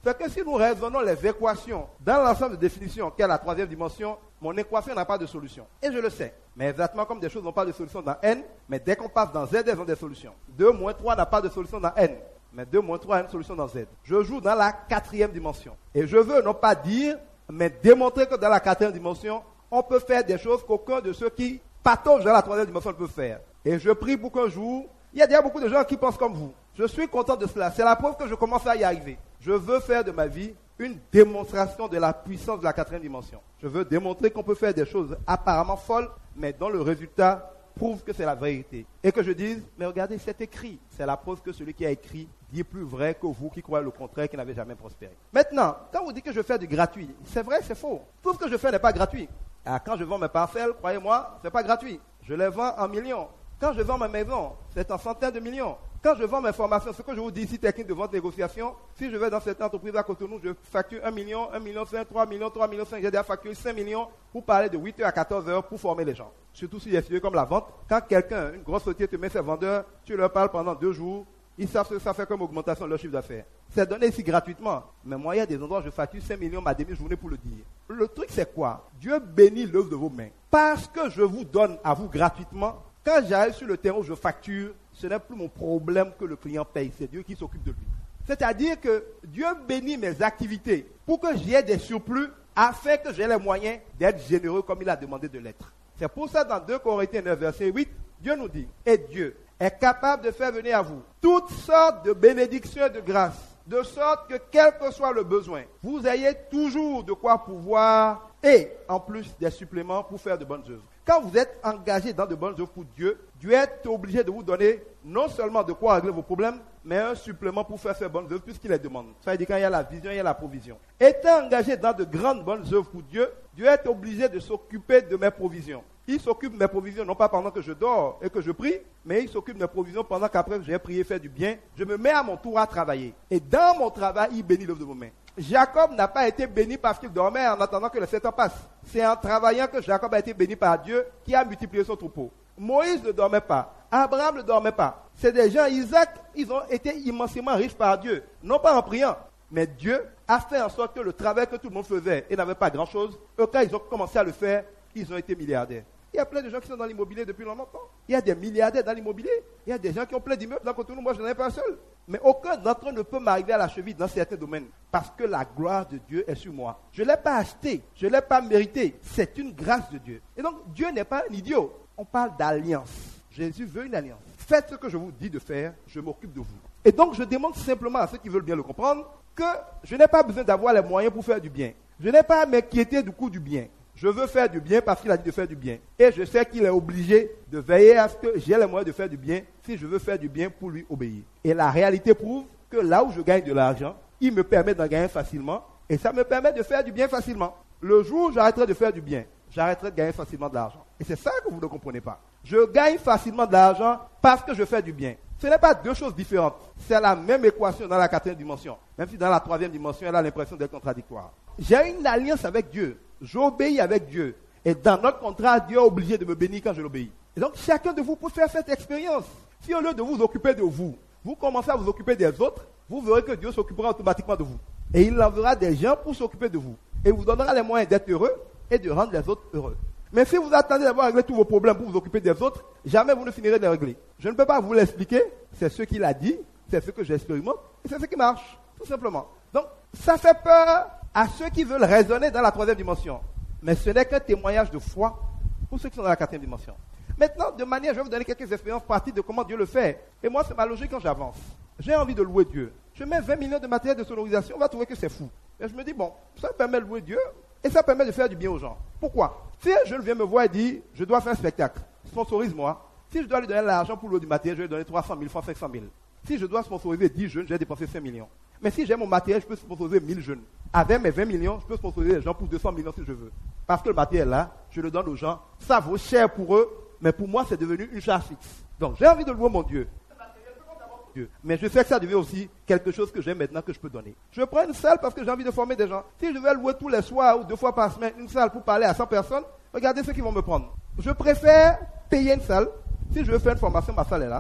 C'est que si nous raisonnons les équations dans l'ensemble de définitions qu'est la troisième dimension, mon équation n'a pas de solution. Et je le sais. Mais exactement comme des choses n'ont pas de solution dans N, mais dès qu'on passe dans Z, elles ont des solutions. deux moins trois n'a pas de solution dans N, mais deux moins trois a une solution dans Z. Je joue dans la quatrième dimension. Et je veux non pas dire, mais démontrer que dans la quatrième dimension, on peut faire des choses qu'aucun de ceux qui pataugent dans la troisième dimension ne peut faire. Et je prie pour qu'un jour, il y a déjà beaucoup de gens qui pensent comme vous. Je suis content de cela. C'est la preuve que je commence à y arriver. Je veux faire de ma vie une démonstration de la puissance de la quatrième dimension. Je veux démontrer qu'on peut faire des choses apparemment folles, mais dont le résultat prouve que c'est la vérité. Et que je dise, mais regardez, c'est écrit. C'est la preuve que celui qui a écrit dit plus vrai que vous qui croyez le contraire, qui n'avez jamais prospéré. Maintenant, quand vous dites que je fais du gratuit, c'est vrai, c'est faux. Tout ce que je fais n'est pas gratuit. Ah, quand je vends mes parcelles, croyez-moi, c'est pas gratuit. Je les vends en millions. Quand je vends ma maison, c'est en centaines de millions. Quand je vends mes formations, ce que je vous dis ici, technique de vente négociation, si je vais dans cette entreprise à Cotonou, je facture un million, un million cinq, trois millions, trois millions cinq, j'ai déjà facturé cinq millions pour parler de huit heures à quatorze heures pour former les gens. Surtout si c'est comme la vente. Quand quelqu'un, une grosse société te met ses vendeurs, tu leur parles pendant deux jours, ils savent ce que ça fait comme augmentation de leur chiffre d'affaires. C'est donné ici gratuitement. Mais moi, il y a des endroits où je facture cinq millions ma demi-journée pour le dire. Le truc, c'est quoi? Dieu bénit l'œuvre de vos mains. Parce que je vous donne à vous gratuitement, quand j'arrive sur le terrain où je facture, ce n'est plus mon problème que le client paye. C'est Dieu qui s'occupe de lui. C'est-à-dire que Dieu bénit mes activités pour que j'aie des surplus afin que j'ai les moyens d'être généreux comme il a demandé de l'être. C'est pour ça dans deux Corinthiens neuf, verset huit, Dieu nous dit, et Dieu est capable de faire venir à vous toutes sortes de bénédictions et de grâces, de sorte que quel que soit le besoin, vous ayez toujours de quoi pouvoir et en plus des suppléments pour faire de bonnes œuvres. Quand vous êtes engagé dans de bonnes œuvres pour Dieu, Dieu est obligé de vous donner non seulement de quoi régler vos problèmes, mais un supplément pour faire ces bonnes œuvres puisqu'il les demande. Ça veut dire quand il y a la vision, il y a la provision. Étant engagé dans de grandes bonnes œuvres pour Dieu, Dieu est obligé de s'occuper de mes provisions. Il s'occupe de mes provisions non pas pendant que je dors et que je prie, mais il s'occupe de mes provisions pendant qu'après j'ai prié, fait du bien. Je me mets à mon tour à travailler. Et dans mon travail, il bénit l'œuvre de vos mains. Jacob n'a pas été béni parce qu'il dormait en attendant que les sept ans passent. C'est en travaillant que Jacob a été béni par Dieu qui a multiplié son troupeau. Moïse ne dormait pas. Abraham ne dormait pas. C'est des gens, Isaac, ils ont été immensément riches par Dieu. Non pas en priant, mais Dieu a fait en sorte que le travail que tout le monde faisait et n'avait pas grand-chose, eux, quand ils ont commencé à le faire, ils ont été milliardaires. Il y a plein de gens qui sont dans l'immobilier depuis longtemps. Il y a des milliardaires dans l'immobilier. Il y a des gens qui ont plein d'immeubles dans Cotonou. Moi, je n'en ai pas un seul. Mais aucun d'entre eux ne peut m'arriver à la cheville dans certains domaines. Parce que la gloire de Dieu est sur moi. Je ne l'ai pas acheté. Je ne l'ai pas mérité. C'est une grâce de Dieu. Et donc, Dieu n'est pas un idiot. On parle d'alliance. Jésus veut une alliance. Faites ce que je vous dis de faire. Je m'occupe de vous. Et donc, je demande simplement à ceux qui veulent bien le comprendre que je n'ai pas besoin d'avoir les moyens pour faire du bien. Je n'ai pas à m'inquiéter du coût du bien. Je veux faire du bien parce qu'il a dit de faire du bien. Et je sais qu'il est obligé de veiller à ce que j'ai les moyens de faire du bien si je veux faire du bien pour lui obéir. Et la réalité prouve que là où je gagne de l'argent, il me permet d'en gagner facilement et ça me permet de faire du bien facilement. Le jour où j'arrêterai de faire du bien, j'arrêterai de gagner facilement de l'argent. Et c'est ça que vous ne comprenez pas. Je gagne facilement de l'argent parce que je fais du bien. Ce n'est pas deux choses différentes. C'est la même équation dans la quatrième dimension. Même si dans la troisième dimension, elle a l'impression d'être contradictoire. J'ai une alliance avec Dieu. J'obéis avec Dieu. Et dans notre contrat, Dieu est obligé de me bénir quand je l'obéis. Et donc, chacun de vous peut faire cette expérience. Si au lieu de vous occuper de vous, vous commencez à vous occuper des autres, vous verrez que Dieu s'occupera automatiquement de vous. Et il enverra des gens pour s'occuper de vous. Et vous donnera les moyens d'être heureux et de rendre les autres heureux. Mais si vous attendez d'avoir réglé tous vos problèmes pour vous occuper des autres, jamais vous ne finirez de les régler. Je ne peux pas vous l'expliquer. C'est ce qu'il a dit, c'est ce que j'expérimente, et c'est ce qui marche, tout simplement. Donc, ça fait peur à ceux qui veulent raisonner dans la troisième dimension. Mais ce n'est qu'un témoignage de foi pour ceux qui sont dans la quatrième dimension. Maintenant, de manière, je vais vous donner quelques expériences pratiques de comment Dieu le fait. Et moi, c'est ma logique quand j'avance. J'ai envie de louer Dieu. Je mets vingt millions de matériel de sonorisation, on va trouver que c'est fou. Et je me dis, bon, ça permet de louer Dieu et ça permet de faire du bien aux gens. Pourquoi? Si un jeune vient me voir et dit, je dois faire un spectacle, sponsorise-moi. Si je dois lui donner l'argent pour louer du matériel, je vais lui donner trois cent mille francs, cinq cent mille. Si je dois sponsoriser dix jeunes, je vais dépenser cinq millions. Mais si j'ai mon matériel, je peux sponsoriser mille jeunes. Avec mes vingt millions, je peux sponsoriser les gens pour deux cents millions si je veux. Parce que le matériel là, je le donne aux gens. Ça vaut cher pour eux, mais pour moi, c'est devenu une charge fixe. Donc, j'ai envie de louer mon Dieu. Dieu. Mais je sais que ça devient aussi quelque chose que j'ai maintenant que je peux donner. Je prends une salle parce que j'ai envie de former des gens. Si je vais louer tous les soirs ou deux fois par semaine une salle pour parler à cent personnes, regardez ceux qui vont me prendre. Je préfère payer une salle. Si je veux faire une formation, ma salle est là.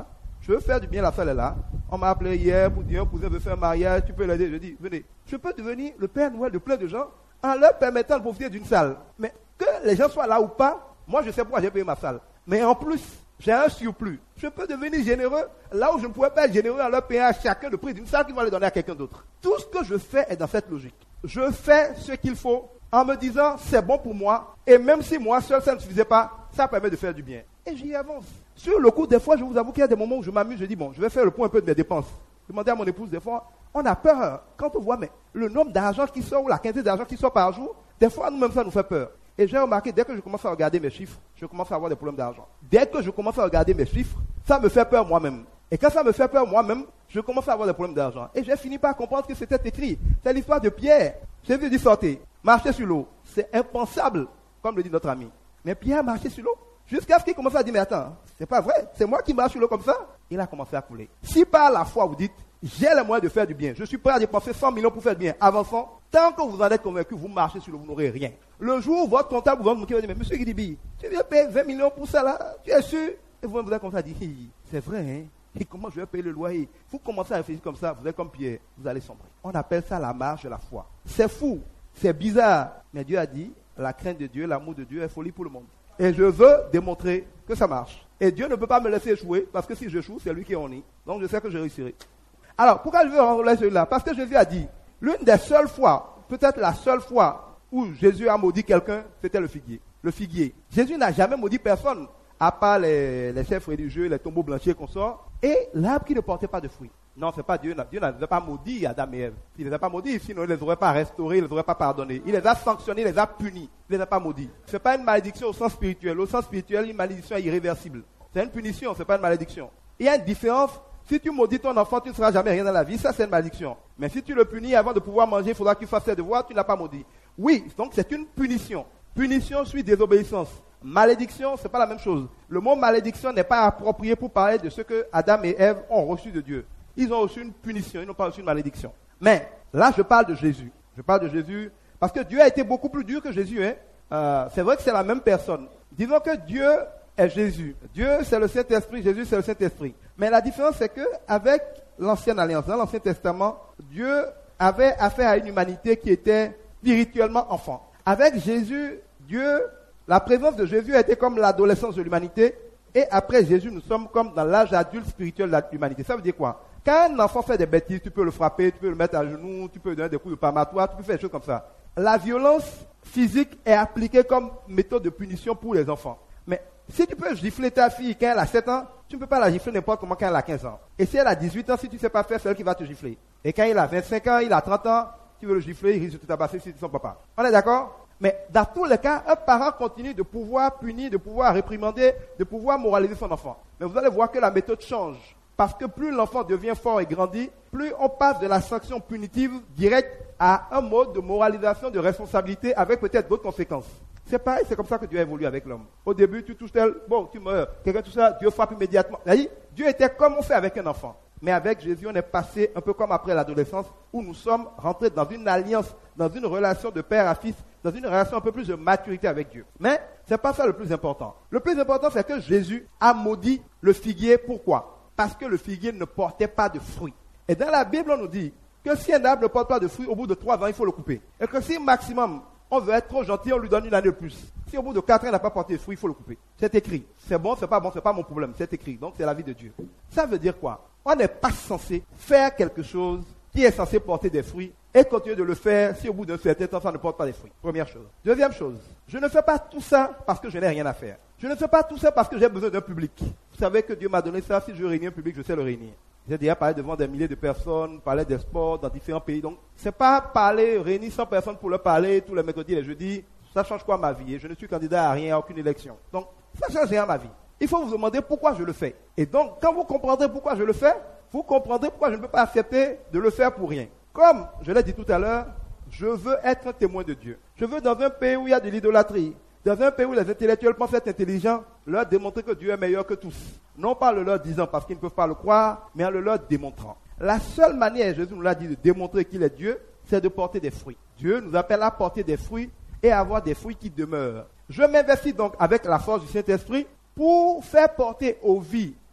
je veux faire du bien, la salle est là. On m'a appelé hier pour dire un cousin veut faire un mariage, tu peux l'aider. Je dis, venez, je peux devenir le Père Noël de plein de gens en leur permettant de profiter d'une salle. Mais que les gens soient là ou pas, moi je sais pourquoi j'ai payé ma salle. Mais en plus, j'ai un surplus. Je peux devenir généreux là où je ne pouvais pas être généreux en leur payant à chacun le prix d'une salle qui va le donner à quelqu'un d'autre. Tout ce que je fais est dans cette logique. Je fais ce qu'il faut en me disant c'est bon pour moi et même si moi seul ça ne suffisait pas, ça permet de faire du bien. Et j'y avance. Sur le coup, des fois, je vous avoue qu'il y a des moments où je m'amuse, je dis bon, je vais faire le point un peu de mes dépenses. Je demandais à mon épouse des fois, on a peur quand on voit mais le nombre d'argent qui sort ou la quantité d'argent qui sort par jour, des fois nous-mêmes ça nous fait peur. Et j'ai remarqué, dès que je commence à regarder mes chiffres, je commence à avoir des problèmes d'argent. Dès que je commence à regarder mes chiffres, ça me fait peur moi-même. Et quand ça me fait peur moi-même, je commence à avoir des problèmes d'argent. Et j'ai fini par comprendre que c'était écrit. C'est l'histoire de Pierre. J'ai vu dire sortir, marcher sur l'eau. C'est impensable, comme le dit notre ami. Mais Pierre marchait sur l'eau. Jusqu'à ce qu'il commence à dire, mais attends, c'est pas vrai, c'est moi qui marche sur l'eau comme ça. Il a commencé à couler. Si par la foi vous dites, j'ai les moyens de faire du bien, je suis prêt à dépenser cent millions pour faire du bien, avançons, tant que vous en êtes convaincu, vous marchez sur l'eau, vous n'aurez rien. Le jour où votre comptable vous va vous dire, mais monsieur Gidibi, tu viens payer vingt millions pour ça là, tu es sûr? Et vous vous êtes comme ça, dit, c'est vrai, hein? Et comment je vais payer le loyer? Vous commencez à réfléchir comme ça, vous êtes comme Pierre, vous allez sombrer. On appelle ça la marche de la foi. C'est fou, c'est bizarre, mais Dieu a dit, la crainte de Dieu, l'amour de Dieu est folie pour le monde. Et je veux démontrer que ça marche. Et Dieu ne peut pas me laisser échouer, parce que si j'échoue, c'est lui qui est en nid. Donc je sais que je réussirai. Alors, pourquoi je veux enrôler celui-là? Parce que Jésus a dit, l'une des seules fois, peut-être la seule fois où Jésus a maudit quelqu'un, c'était le figuier. Le figuier. Jésus n'a jamais maudit personne, à part les, les chefs religieux, les tombeaux blanchis qu'on sort, et l'arbre qui ne portait pas de fruits. Non, c'est pas Dieu. Dieu n'avait pas maudit Adam et Ève. Il ne les a pas maudits, sinon il ne les aurait pas restaurés, il ne les aurait pas pardonnés. Il les a sanctionnés, il les a punis. Il ne les a pas maudits. Ce n'est pas une malédiction au sens spirituel. Au sens spirituel, une malédiction est irréversible. C'est une punition, ce n'est pas une malédiction. Il y a une différence. Si tu maudis ton enfant, tu ne seras jamais rien dans la vie. Ça, c'est une malédiction. Mais si tu le punis avant de pouvoir manger, il faudra qu'il fasse ses devoirs, tu ne l'as pas maudit. Oui, donc c'est une punition. Punition suit désobéissance. Malédiction, ce n'est pas la même chose. Le mot malédiction n'est pas approprié pour parler de ce que Adam et Ève ont reçu de Dieu. Ils ont reçu une punition, ils n'ont pas reçu une malédiction. Mais là, je parle de Jésus. Je parle de Jésus parce que Dieu a été beaucoup plus dur que Jésus. Hein. Euh, c'est vrai que c'est la même personne. Disons que Dieu est Jésus. Dieu, c'est le Saint-Esprit. Jésus, c'est le Saint-Esprit. Mais la différence, c'est qu'avec l'Ancienne Alliance, dans l'Ancien Testament, Dieu avait affaire à une humanité qui était spirituellement enfant. Avec Jésus, Dieu, la présence de Jésus a été comme l'adolescence de l'humanité. Et après Jésus, nous sommes comme dans l'âge adulte spirituel de l'humanité. Ça veut dire quoi? Quand un enfant fait des bêtises, tu peux le frapper, tu peux le mettre à genoux, tu peux lui donner des coups de palmatoire, tu peux faire des choses comme ça. La violence physique est appliquée comme méthode de punition pour les enfants. Mais si tu peux gifler ta fille quand elle a sept ans, tu ne peux pas la gifler n'importe comment quand elle a quinze ans. Et si elle a dix-huit ans, si tu ne sais pas faire, c'est elle qui va te gifler. Et quand il a vingt-cinq ans, il a trente ans, tu veux le gifler, il risque de te tabasser si tu es son papa. On est d'accord? Mais dans tous les cas, un parent continue de pouvoir punir, de pouvoir réprimander, de pouvoir moraliser son enfant. Mais vous allez voir que la méthode change. Parce que plus l'enfant devient fort et grandit, plus on passe de la sanction punitive directe à un mode de moralisation, de responsabilité avec peut-être d'autres conséquences. C'est pareil, c'est comme ça que Dieu a évolué avec l'homme. Au début, tu touches tel, bon, tu meurs, quelqu'un touche ça, Dieu frappe immédiatement. Dieu était comme on fait avec un enfant. Mais avec Jésus, on est passé un peu comme après l'adolescence, où nous sommes rentrés dans une alliance, dans une relation de père à fils, dans une relation un peu plus de maturité avec Dieu. Mais c'est pas ça le plus important. Le plus important, c'est que Jésus a maudit le figuier. Pourquoi? Parce que le figuier ne portait pas de fruits. Et dans la Bible, on nous dit que si un arbre ne porte pas de fruits, au bout de trois ans, il faut le couper. Et que si maximum, on veut être trop gentil, on lui donne une année de plus. Si au bout de quatre ans, il n'a pas porté de fruits, il faut le couper. C'est écrit. C'est bon, c'est pas bon, c'est pas mon problème. C'est écrit. Donc c'est la vie de Dieu. Ça veut dire quoi? On n'est pas censé faire quelque chose qui est censé porter des fruits et continuer de le faire si au bout d'un certain temps, ça ne porte pas des fruits. Première chose. Deuxième chose. Je ne fais pas tout ça parce que je n'ai rien à faire. Je ne fais pas tout ça parce que j'ai besoin d'un public. Vous savez que Dieu m'a donné ça. Si je réunis un public, je sais le réunir. J'ai déjà parlé devant des milliers de personnes, parlé des sports dans différents pays. Donc, c'est pas parler, réunir cent personnes pour leur parler tous les mercredis et les jeudis. Ça change quoi ma vie? Et je ne suis candidat à rien, à aucune élection. Donc, ça change rien à ma vie. Il faut vous demander pourquoi je le fais. Et donc, quand vous comprendrez pourquoi je le fais, vous comprendrez pourquoi je ne peux pas accepter de le faire pour rien. Comme je l'ai dit tout à l'heure, je veux être un témoin de Dieu. Je veux dans un pays où il y a de l'idolâtrie, dans un pays où les intellectuels pensent être intelligents, leur démontrer que Dieu est meilleur que tous. Non pas en le leur disant parce qu'ils ne peuvent pas le croire, mais en le leur démontrant. La seule manière, Jésus nous l'a dit, de démontrer qu'il est Dieu, c'est de porter des fruits. Dieu nous appelle à porter des fruits et à avoir des fruits qui demeurent. Je m'investis donc avec la force du Saint-Esprit pour faire porter aux vies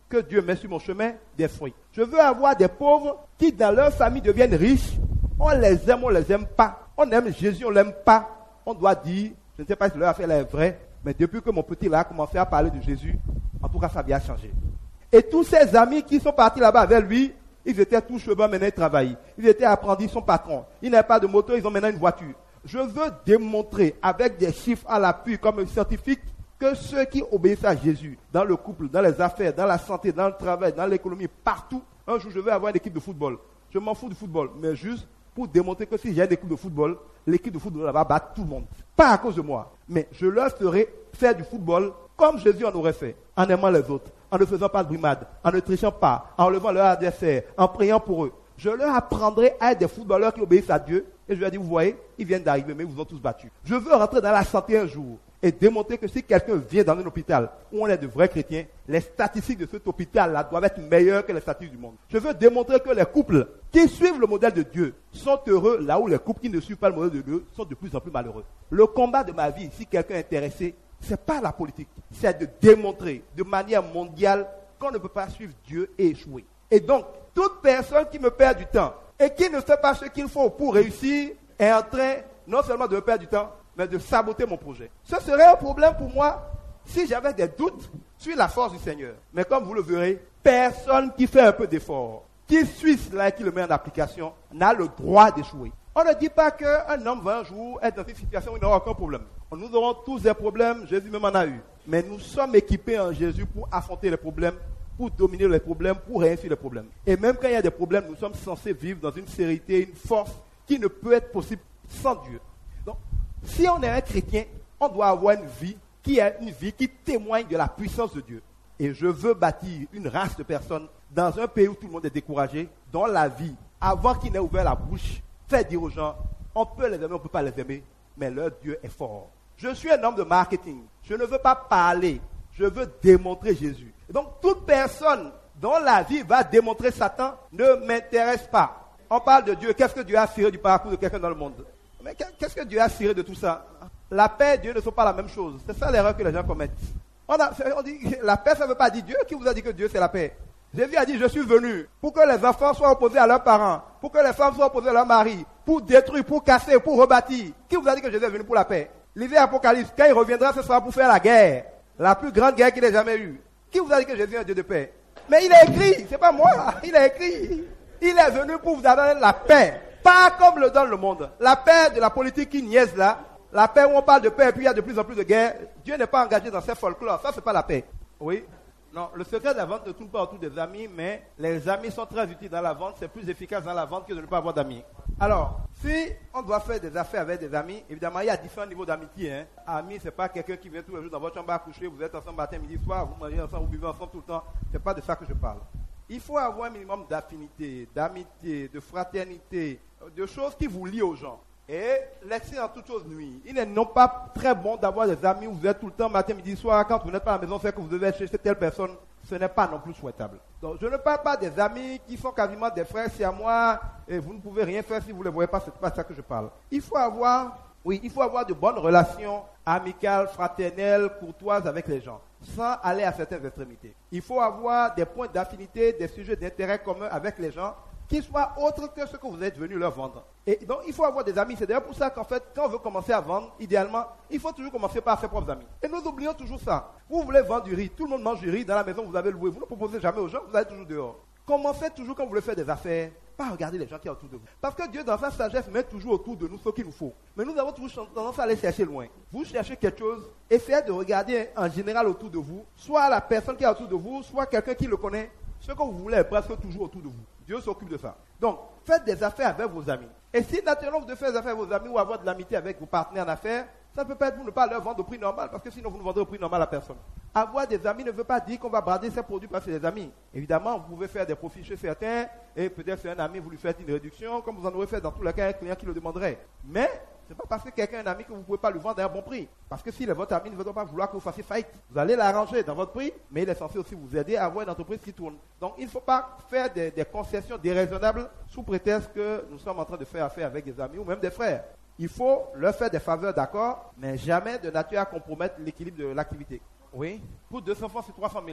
que Dieu met sur mon chemin des fruits. Je veux avoir des pauvres qui, dans leur famille, deviennent riches. On les aime, on les aime pas. On aime Jésus, on l'aime pas. On doit dire, je ne sais pas si leur affaire est vraie, mais depuis que mon petit là a commencé à parler de Jésus, en tout cas, sa vie a changé. Et tous ses amis qui sont partis là-bas avec lui, ils étaient tous cheveux, maintenant ils travaillent. Ils étaient apprentis, son patron. Ils n'avaient pas de moto, ils ont maintenant une voiture. Je veux démontrer avec des chiffres à l'appui comme scientifique que ceux qui obéissent à Jésus, dans le couple, dans les affaires, dans la santé, dans le travail, dans l'économie, partout, un jour je vais avoir une équipe de football. Je m'en fous du football, mais juste pour démontrer que si j'ai une équipe de football, l'équipe de football va battre tout le monde. Pas à cause de moi, mais je leur ferai faire du football comme Jésus en aurait fait, en aimant les autres, en ne faisant pas de brimade, en ne trichant pas, en levant leur adversaire, en priant pour eux. Je leur apprendrai à être des footballeurs qui obéissent à Dieu. Et je leur dis, vous voyez, ils viennent d'arriver, mais ils vous ont tous battus. Je veux rentrer dans la santé un jour et démontrer que si quelqu'un vient dans un hôpital où on est de vrais chrétiens, les statistiques de cet hôpital-là doivent être meilleures que les statistiques du monde. Je veux démontrer que les couples qui suivent le modèle de Dieu sont heureux, là où les couples qui ne suivent pas le modèle de Dieu sont de plus en plus malheureux. Le combat de ma vie, si quelqu'un est intéressé, c'est pas la politique, c'est de démontrer de manière mondiale qu'on ne peut pas suivre Dieu et échouer. Et donc, toute personne qui me perd du temps et qui ne fait pas ce qu'il faut pour réussir est en train non seulement de me perdre du temps, mais de saboter mon projet. Ce serait un problème pour moi si j'avais des doutes sur la force du Seigneur. Mais comme vous le verrez, personne qui fait un peu d'effort, qui suit cela et qui le met en application, n'a le droit d'échouer. On ne dit pas qu'un homme va un jour être dans une situation où il n'aura aucun problème. Nous aurons tous des problèmes, Jésus même en a eu. Mais nous sommes équipés en Jésus pour affronter les problèmes, pour dominer les problèmes, pour réussir les problèmes. Et même quand il y a des problèmes, nous sommes censés vivre dans une sérénité, une force qui ne peut être possible sans Dieu. Donc, si on est un chrétien, on doit avoir une vie qui est une vie qui témoigne de la puissance de Dieu. Et je veux bâtir une race de personnes dans un pays où tout le monde est découragé, dont la vie, avant qu'ils n'aient ouvert la bouche, fait dire aux gens, on peut les aimer, on ne peut pas les aimer, mais leur Dieu est fort. Je suis un homme de marketing. Je ne veux pas parler, je veux démontrer Jésus. Et donc, toute personne dont la vie va démontrer Satan ne m'intéresse pas. On parle de Dieu. Qu'est-ce que Dieu a tiré du parcours de quelqu'un dans le monde? Mais qu'est-ce que Dieu a tiré de tout ça? La paix et Dieu ne sont pas la même chose. C'est ça l'erreur que les gens commettent. On, a, on dit, la paix, ça ne veut pas dire Dieu. Qui vous a dit que Dieu, c'est la paix? Jésus a dit, je suis venu pour que les enfants soient opposés à leurs parents, pour que les femmes soient opposées à leurs maris, pour détruire, pour casser, pour rebâtir. Qui vous a dit que Jésus est venu pour la paix? Lisez Apocalypse. Quand il reviendra, ce sera pour faire la guerre. La plus grande guerre qu'il ait jamais eue. Qui vous a dit que Jésus est un Dieu de paix? Mais il est écrit, c'est pas moi, il est écrit. Il est venu pour vous donner la paix. Pas comme le donne le monde. La paix de la politique qui niaise là, la paix où on parle de paix et puis il y a de plus en plus de guerre. Dieu n'est pas engagé dans ces folklore. Ça, c'est pas la paix. Oui. Non, le secret de la vente ne tourne pas autour des amis, mais les amis sont très utiles dans la vente. C'est plus efficace dans la vente que de ne pas avoir d'amis. Alors, si on doit faire des affaires avec des amis, évidemment, il y a différents niveaux d'amitié. Hein. Ami, c'est pas quelqu'un qui vient tous les jours dans votre chambre à coucher, vous êtes ensemble matin, midi, soir, vous mangez ensemble, vous buvez ensemble tout le temps. C'est pas de ça que je parle. Il faut avoir un minimum d'affinité, d'amitié, de fraternité, de choses qui vous lient aux gens. Et laisser en toute chose nuit. Il n'est non pas très bon d'avoir des amis où vous êtes tout le temps, matin, midi, soir, quand vous n'êtes pas à la maison, c'est que vous devez chercher telle personne. Ce n'est pas non plus souhaitable. Donc, je ne parle pas des amis qui sont quasiment des frères, c'est à moi, et vous ne pouvez rien faire si vous ne les voyez pas, ce n'est pas ça que je parle. Il faut avoir, oui, il faut avoir de bonnes relations amicales, fraternelles, courtoises avec les gens, sans aller à certaines extrémités. Il faut avoir des points d'affinité, des sujets d'intérêt communs avec les gens, qui soient autres que ce que vous êtes venu leur vendre. Et donc, il faut avoir des amis. C'est d'ailleurs pour ça qu'en fait, quand on veut commencer à vendre, idéalement, il faut toujours commencer par ses propres amis. Et nous oublions toujours ça. Vous voulez vendre du riz, tout le monde mange du riz dans la maison, vous avez loué. Vous ne proposez jamais aux gens, vous allez toujours dehors. Commencez toujours quand vous voulez faire des affaires, pas regarder les gens qui sont autour de vous. Parce que Dieu, dans sa sagesse, met toujours autour de nous ce qu'il nous faut. Mais nous avons toujours tendance à aller chercher loin. Vous cherchez quelque chose, essayez de regarder en général autour de vous, soit la personne qui est autour de vous, soit quelqu'un qui le connaît. Ce que vous voulez est presque toujours autour de vous. Dieu s'occupe de ça. Donc, faites des affaires avec vos amis. Et si naturellement vous devez faire des affaires avec vos amis ou avoir de l'amitié avec vos partenaires en affaires, ça ne peut pas être vous ne pas leur vendre au prix normal, parce que sinon vous ne vendrez au prix normal à personne. Avoir des amis ne veut pas dire qu'on va brader ses produits parce que c'est des amis. Évidemment, vous pouvez faire des profits chez certains, et peut-être c'est un ami, vous lui faites une réduction, comme vous en aurez fait dans tous les cas un client qui le demanderait. Mais, ce n'est pas parce que quelqu'un est un ami que vous ne pouvez pas lui vendre à un bon prix. Parce que s'il est votre ami, il ne veut pas vouloir que vous fassiez faillite. Vous allez l'arranger dans votre prix, mais il est censé aussi vous aider à avoir une entreprise qui tourne. Donc il ne faut pas faire des, des concessions déraisonnables sous prétexte que nous sommes en train de faire affaire avec des amis ou même des frères. Il faut leur faire des faveurs, d'accord, mais jamais de nature à compromettre l'équilibre de l'activité. Oui. Pour deux cents francs, c'est trois cent mille.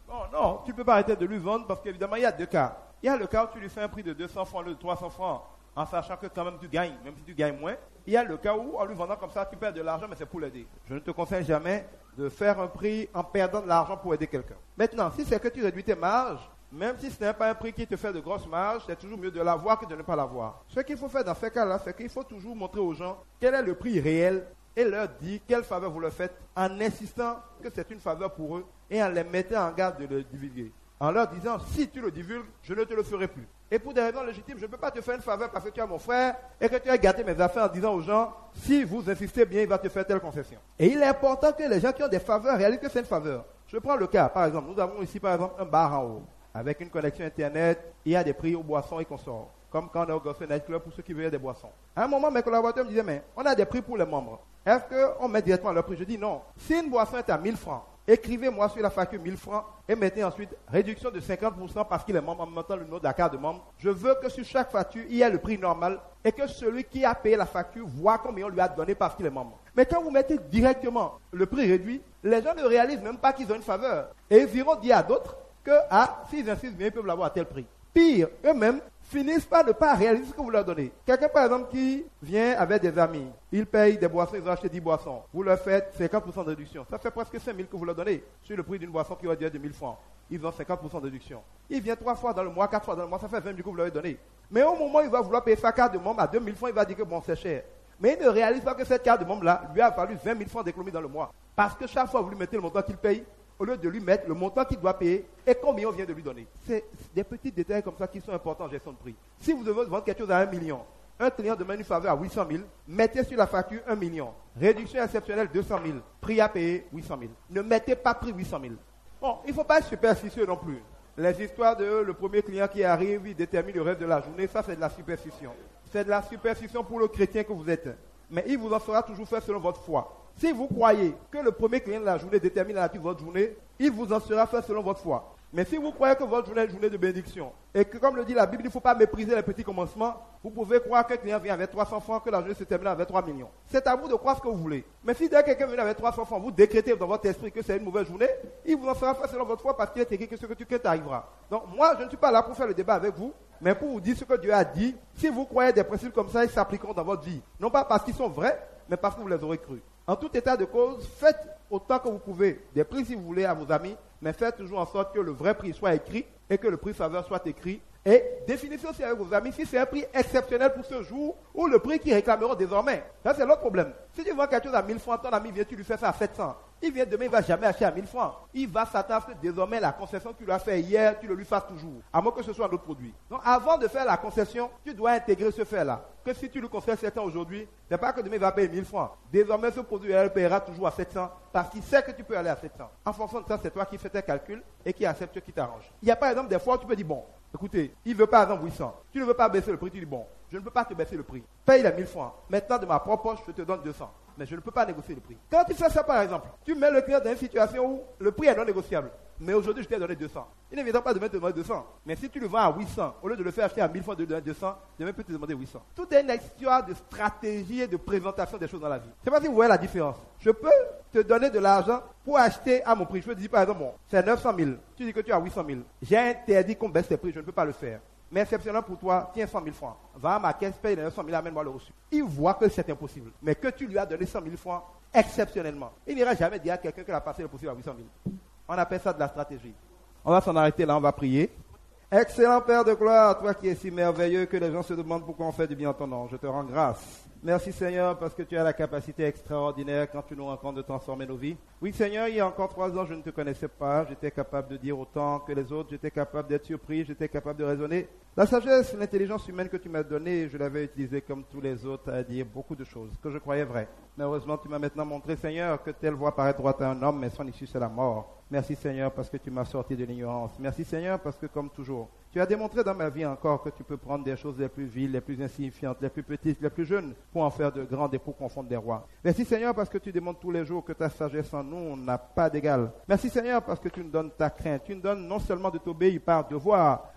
Non, non, tu ne peux pas arrêter de lui vendre parce qu'évidemment, il y a deux cas. Il y a le cas où tu lui fais un prix de deux cents francs, de trois cents francs, en sachant que quand même tu gagnes, même si tu gagnes moins. Il y a le cas où, en lui vendant comme ça, tu perds de l'argent, mais c'est pour l'aider. Je ne te conseille jamais de faire un prix en perdant de l'argent pour aider quelqu'un. Maintenant, si c'est que tu réduis tes marges, même si ce n'est pas un prix qui te fait de grosses marges, c'est toujours mieux de l'avoir que de ne pas l'avoir. Ce qu'il faut faire dans ces cas-là, c'est qu'il faut toujours montrer aux gens quel est le prix réel et leur dire quelle faveur vous leur faites en insistant que c'est une faveur pour eux et en les mettant en garde de le divulguer. En leur disant, si tu le divulgues, je ne te le ferai plus. Et pour des raisons légitimes, je ne peux pas te faire une faveur parce que tu es mon frère et que tu as gâté mes affaires en disant aux gens, si vous insistez bien, il va te faire telle concession. Et il est important que les gens qui ont des faveurs réalisent que c'est une faveur. Je prends le cas, par exemple, nous avons ici par exemple un bar en haut, avec une connexion internet, il y a des prix aux boissons et consorts. Comme quand on est au Golf Night Club pour ceux qui veulent des boissons. À un moment, mes collaborateurs me disaient, mais on a des prix pour les membres. Est-ce qu'on met directement leur prix? Je dis non. Si une boisson est à mille francs, écrivez-moi sur la facture mille francs et mettez ensuite réduction de cinquante pour cent parce qu'il est membre en mettant le nom de la carte de membre. Je veux que sur chaque facture, il y ait le prix normal et que celui qui a payé la facture voit combien on lui a donné parce qu'il est membre. Mais quand vous mettez directement le prix réduit, les gens ne réalisent même pas qu'ils ont une faveur. Et ils iront dire à d'autres que, ah, s'ils insistent bien, ils peuvent l'avoir à tel prix. Pire, eux-mêmes finissent par ne pas réaliser ce que vous leur donnez. Quelqu'un, par exemple, qui vient avec des amis, ils payent des boissons, ils ont acheté dix boissons. Vous leur faites cinquante pour cent de réduction. Ça fait presque cinq mille que vous leur donnez sur le prix d'une boisson qui va dire de mille francs. Ils ont cinquante pour cent de réduction. Il vient trois fois dans le mois, quatre fois dans le mois, ça fait vingt mille que vous leur avez donné. Mais au moment où il va vouloir payer sa carte de membre à deux mille francs, il va dire que bon, c'est cher. Mais il ne réalise pas que cette carte de membre-là lui a valu vingt mille francs d'économie dans le mois. Parce que chaque fois, vous lui mettez le montant qu'il paye, au lieu de lui mettre le montant qu'il doit payer et combien on vient de lui donner. C'est des petits détails comme ça qui sont importants en gestion de prix. Si vous devez vendre quelque chose à un million, un client demande une faveur à huit cent mille, mettez sur la facture un million. Réduction exceptionnelle deux cent mille, prix à payer huit cent mille. Ne mettez pas prix huit cent mille. Bon, il ne faut pas être superstitieux non plus. Les histoires de le premier client qui arrive, il détermine le reste de la journée, ça c'est de la superstition. C'est de la superstition pour le chrétien que vous êtes. Mais il vous en sera toujours fait selon votre foi. Si vous croyez que le premier client de la journée détermine la nature de votre journée, il vous en sera fait selon votre foi. Mais si vous croyez que votre journée est une journée de bénédiction, et que comme le dit la Bible, il ne faut pas mépriser les petits commencements, vous pouvez croire qu'un client vient avec trois cents francs, que la journée se termine avec trois millions. C'est à vous de croire ce que vous voulez. Mais si dès que quelqu'un vient avec trois cents francs, vous décrétez dans votre esprit que c'est une mauvaise journée, il vous en sera fait selon votre foi parce qu'il est écrit que ce que tu crains arrivera. Donc moi, je ne suis pas là pour faire le débat avec vous, mais pour vous dire ce que Dieu a dit. Si vous croyez des principes comme ça, ils s'appliqueront dans votre vie. Non pas parce qu'ils sont vrais, mais parce que vous les aurez crus. En tout état de cause, faites autant que vous pouvez des prix si vous voulez à vos amis, mais faites toujours en sorte que le vrai prix soit écrit et que le prix faveur soit écrit. Et définissez aussi avec vos amis si c'est un prix exceptionnel pour ce jour ou le prix qu'ils réclameront désormais. Ça, c'est l'autre problème. Si tu vends quelque chose à mille francs, ton ami vient, tu lui fais ça à sept cents. Il vient demain, il ne va jamais acheter à mille francs. Il va s'attendre que désormais la concession que tu lui as fait hier, tu le lui fasses toujours. À moins que ce soit un autre produit. Donc avant de faire la concession, tu dois intégrer ce fait-là. Que si tu lui concèdes sept cents aujourd'hui, ce n'est pas que demain il va payer mille francs. Désormais, ce produit, il paiera toujours à sept cents parce qu'il sait que tu peux aller à sept cents. En fonction de ça, c'est toi qui fais tes calculs et qui accepte ce qui t'arrange. Il y a par exemple des fois où tu peux dire, bon, écoutez, il veut par exemple huit cents. Tu ne veux pas baisser le prix, tu dis, bon, je ne peux pas te baisser le prix. Paye les mille francs. Maintenant, de ma propre poche, je te donne deux cents. Mais je ne peux pas négocier le prix. Quand tu fais ça, par exemple, tu mets le client dans une situation où le prix est non négociable. Mais aujourd'hui, je t'ai donné deux cents. Il ne viendra pas demain te demander deux cents. Mais si tu le vends à huit cents, au lieu de le faire acheter à mille francs, de lui donner deux cents, demain peut te demander huit cents. Tout est une histoire de stratégie et de présentation des choses dans la vie. Je ne sais pas si vous voyez la différence. Je peux te donner de l'argent pour acheter à mon prix. Je peux te dire, par exemple, bon, c'est neuf cent mille. Tu dis que tu as huit cent mille. J'ai interdit qu'on baisse les prix. Je ne peux pas le faire. Mais exceptionnellement pour toi, tiens cent mille francs. Va à ma caisse, paye les neuf cent mille, amène-moi le reçu. Il voit que c'est impossible. Mais que tu lui as donné cent mille francs exceptionnellement. Il n'ira jamais dire à quelqu'un qu'il a passé le possible à huit cent mille. On appelle ça de la stratégie. On va s'en arrêter là, on va prier. Excellent Père de gloire, toi qui es si merveilleux que les gens se demandent pourquoi on fait du bien en ton nom. Je te rends grâce. Merci Seigneur parce que tu as la capacité extraordinaire quand tu nous rencontres de transformer nos vies. Oui Seigneur, il y a encore trois ans, je ne te connaissais pas. J'étais capable de dire autant que les autres. J'étais capable d'être surpris. J'étais capable de raisonner. La sagesse, l'intelligence humaine que tu m'as donnée, je l'avais utilisée comme tous les autres à dire beaucoup de choses que je croyais vraies. Mais heureusement, tu m'as maintenant montré Seigneur que telle voie paraît droite à un homme, mais son issue c'est la mort. Merci Seigneur parce que tu m'as sorti de l'ignorance. Merci Seigneur parce que comme toujours, tu as démontré dans ma vie encore que tu peux prendre des choses les plus viles, les plus insignifiantes, les plus petites, les plus jeunes pour en faire de grandes et pour confondre des rois. Merci Seigneur parce que tu démontres tous les jours que ta sagesse en nous n'a pas d'égal. Merci Seigneur parce que tu nous donnes ta crainte. Tu nous donnes non seulement de t'obéir par devoir,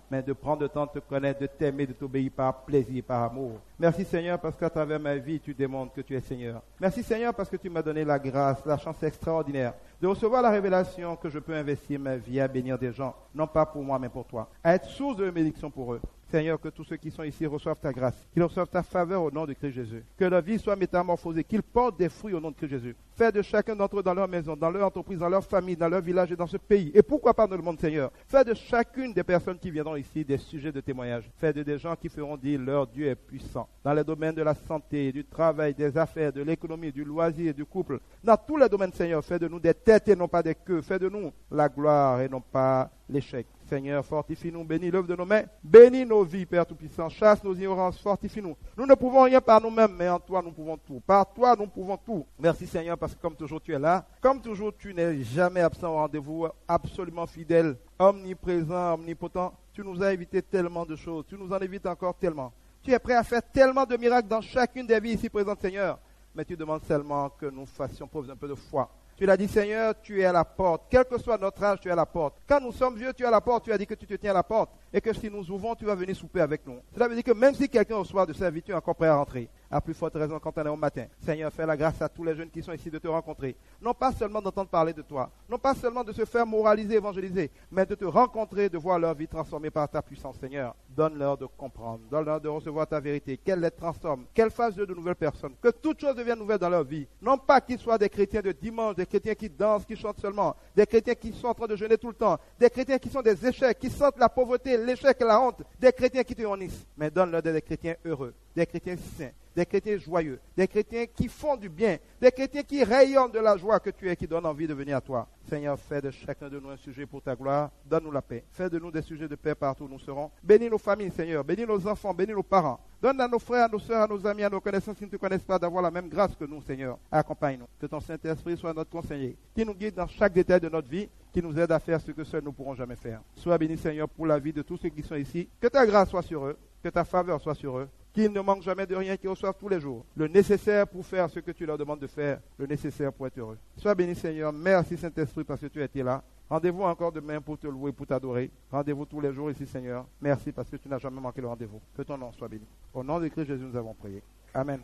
mais de prendre le temps de te connaître, de t'aimer, de t'obéir par plaisir, par amour. Merci Seigneur parce qu'à travers ma vie, tu démontres que tu es Seigneur. Merci Seigneur parce que tu m'as donné la grâce, la chance extraordinaire de recevoir la révélation que je peux investir ma vie à bénir des gens, non pas pour moi mais pour toi, à être source de bénédiction pour eux. Seigneur, que tous ceux qui sont ici reçoivent ta grâce, qu'ils reçoivent ta faveur au nom de Christ Jésus. Que leur vie soit métamorphosée, qu'ils portent des fruits au nom de Christ Jésus. Fais de chacun d'entre eux dans leur maison, dans leur entreprise, dans leur famille, dans leur village et dans ce pays. Et pourquoi pas dans le monde, Seigneur. Fais de chacune des personnes qui viendront ici des sujets de témoignage. Fais de des gens qui feront dire leur Dieu est puissant. Dans les domaines de la santé, du travail, des affaires, de l'économie, du loisir, du couple. Dans tous les domaines, Seigneur, fais de nous des têtes et non pas des queues. Fais de nous la gloire et non pas l'échec. Seigneur, fortifie-nous, bénis l'œuvre de nos mains, bénis nos vies, Père Tout-Puissant, chasse nos ignorances, fortifie-nous. Nous ne pouvons rien par nous-mêmes, mais en toi nous pouvons tout. Par toi nous pouvons tout. Merci Seigneur, parce que comme toujours tu es là, comme toujours tu n'es jamais absent au rendez-vous, absolument fidèle, omniprésent, omnipotent. Tu nous as évité tellement de choses, tu nous en évites encore tellement. Tu es prêt à faire tellement de miracles dans chacune des vies ici présentes, Seigneur, mais tu demandes seulement que nous fassions preuve d'un peu de foi. Tu l'as dit, Seigneur, tu es à la porte. Quel que soit notre âge, tu es à la porte. Quand nous sommes vieux, tu es à la porte. Tu as dit que tu te tiens à la porte. Et que si nous ouvrons, tu vas venir souper avec nous. Cela veut dire que même si quelqu'un au soir de sa vie, tu es encore prêt à rentrer. À plus forte raison quand on est au matin. Seigneur, fais la grâce à tous les jeunes qui sont ici de te rencontrer. Non pas seulement d'entendre parler de toi. Non pas seulement de se faire moraliser, évangéliser. Mais de te rencontrer, de voir leur vie transformée par ta puissance, Seigneur. Donne-leur de comprendre. Donne-leur de recevoir ta vérité. Qu'elle les transforme. Qu'elle fasse d'eux de nouvelles personnes. Que toutes choses deviennent nouvelles dans leur vie. Non pas qu'ils soient des chrétiens de dimanche, des chrétiens qui dansent, qui chantent seulement. Des chrétiens qui sont en train de jeûner tout le temps. Des chrétiens qui sont des échecs, qui sentent la pauvreté, l'échec et la honte. Des chrétiens qui te honnissent. Mais donne-leur des chrétiens heureux. Des chrétiens saints. Des chrétiens joyeux, des chrétiens qui font du bien, des chrétiens qui rayonnent de la joie que tu es, qui donnent envie de venir à toi. Seigneur, fais de chacun de nous un sujet pour ta gloire, donne-nous la paix. Fais de nous des sujets de paix partout où nous serons. Bénis nos familles, Seigneur, bénis nos enfants, bénis nos parents. Donne à nos frères, à nos soeurs, à nos amis, à nos connaissances qui ne te connaissent pas d'avoir la même grâce que nous, Seigneur. Accompagne-nous. Que ton Saint-Esprit soit notre conseiller, qui nous guide dans chaque détail de notre vie, qui nous aide à faire ce que seuls nous pourrons jamais faire. Sois béni, Seigneur, pour la vie de tous ceux qui sont ici. Que ta grâce soit sur eux, que ta faveur soit sur eux. Qu'ils ne manquent jamais de rien, qu'ils reçoivent tous les jours le nécessaire pour faire ce que tu leur demandes de faire, le nécessaire pour être heureux. Sois béni, Seigneur. Merci, Saint-Esprit, parce que tu as été là. Rendez-vous encore demain pour te louer, pour t'adorer. Rendez-vous tous les jours ici, Seigneur. Merci parce que tu n'as jamais manqué le rendez-vous. Que ton nom soit béni. Au nom de Christ Jésus, nous avons prié. Amen.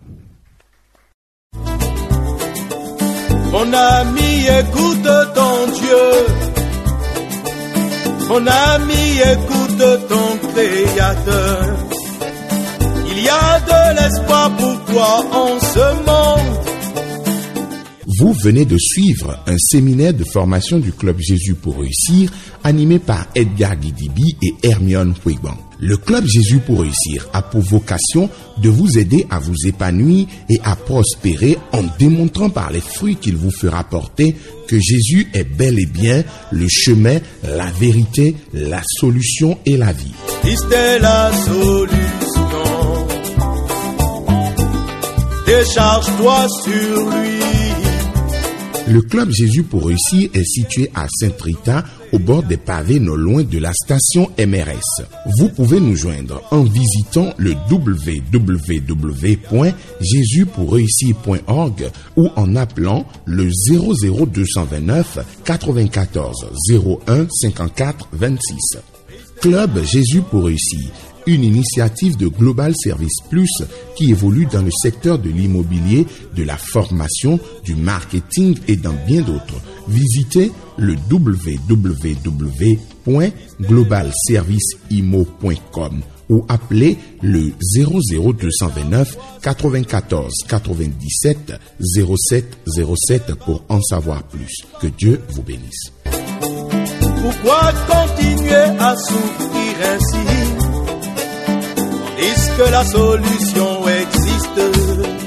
Mon ami, écoute ton Dieu. Mon ami, écoute ton Créateur. Il y a de l'espoir pour toi en ce monde. Vous venez de suivre un séminaire de formation du Club Jésus pour réussir, animé par Edgar Guidibi et Hermione Huigban. Le Club Jésus pour réussir a pour vocation de vous aider à vous épanouir et à prospérer en démontrant par les fruits qu'il vous fera porter que Jésus est bel et bien le chemin, la vérité, la solution et la vie. Christ est la solution. Décharge-toi sur lui. Le Club Jésus pour réussir est situé à Saint-Rita, au bord des pavés non loin de la station M R S. Vous pouvez nous joindre en visitant le w w w point jésus pour réussir point org ou en appelant le zéro zéro deux cent vingt-neuf quatre-vingt-quatorze zéro un cinquante-quatre vingt-six. Club Jésus pour réussir, une initiative de Global Service Plus qui évolue dans le secteur de l'immobilier, de la formation, du marketing et dans bien d'autres. Visitez le w w w point global service immo point com ou appelez le zéro zéro deux cent vingt-neuf quatre-vingt-quatorze quatre-vingt-dix-sept zéro sept zéro sept pour en savoir plus. Que Dieu vous bénisse. Pourquoi continuer à souffrir ainsi? Est-ce que la solution existe?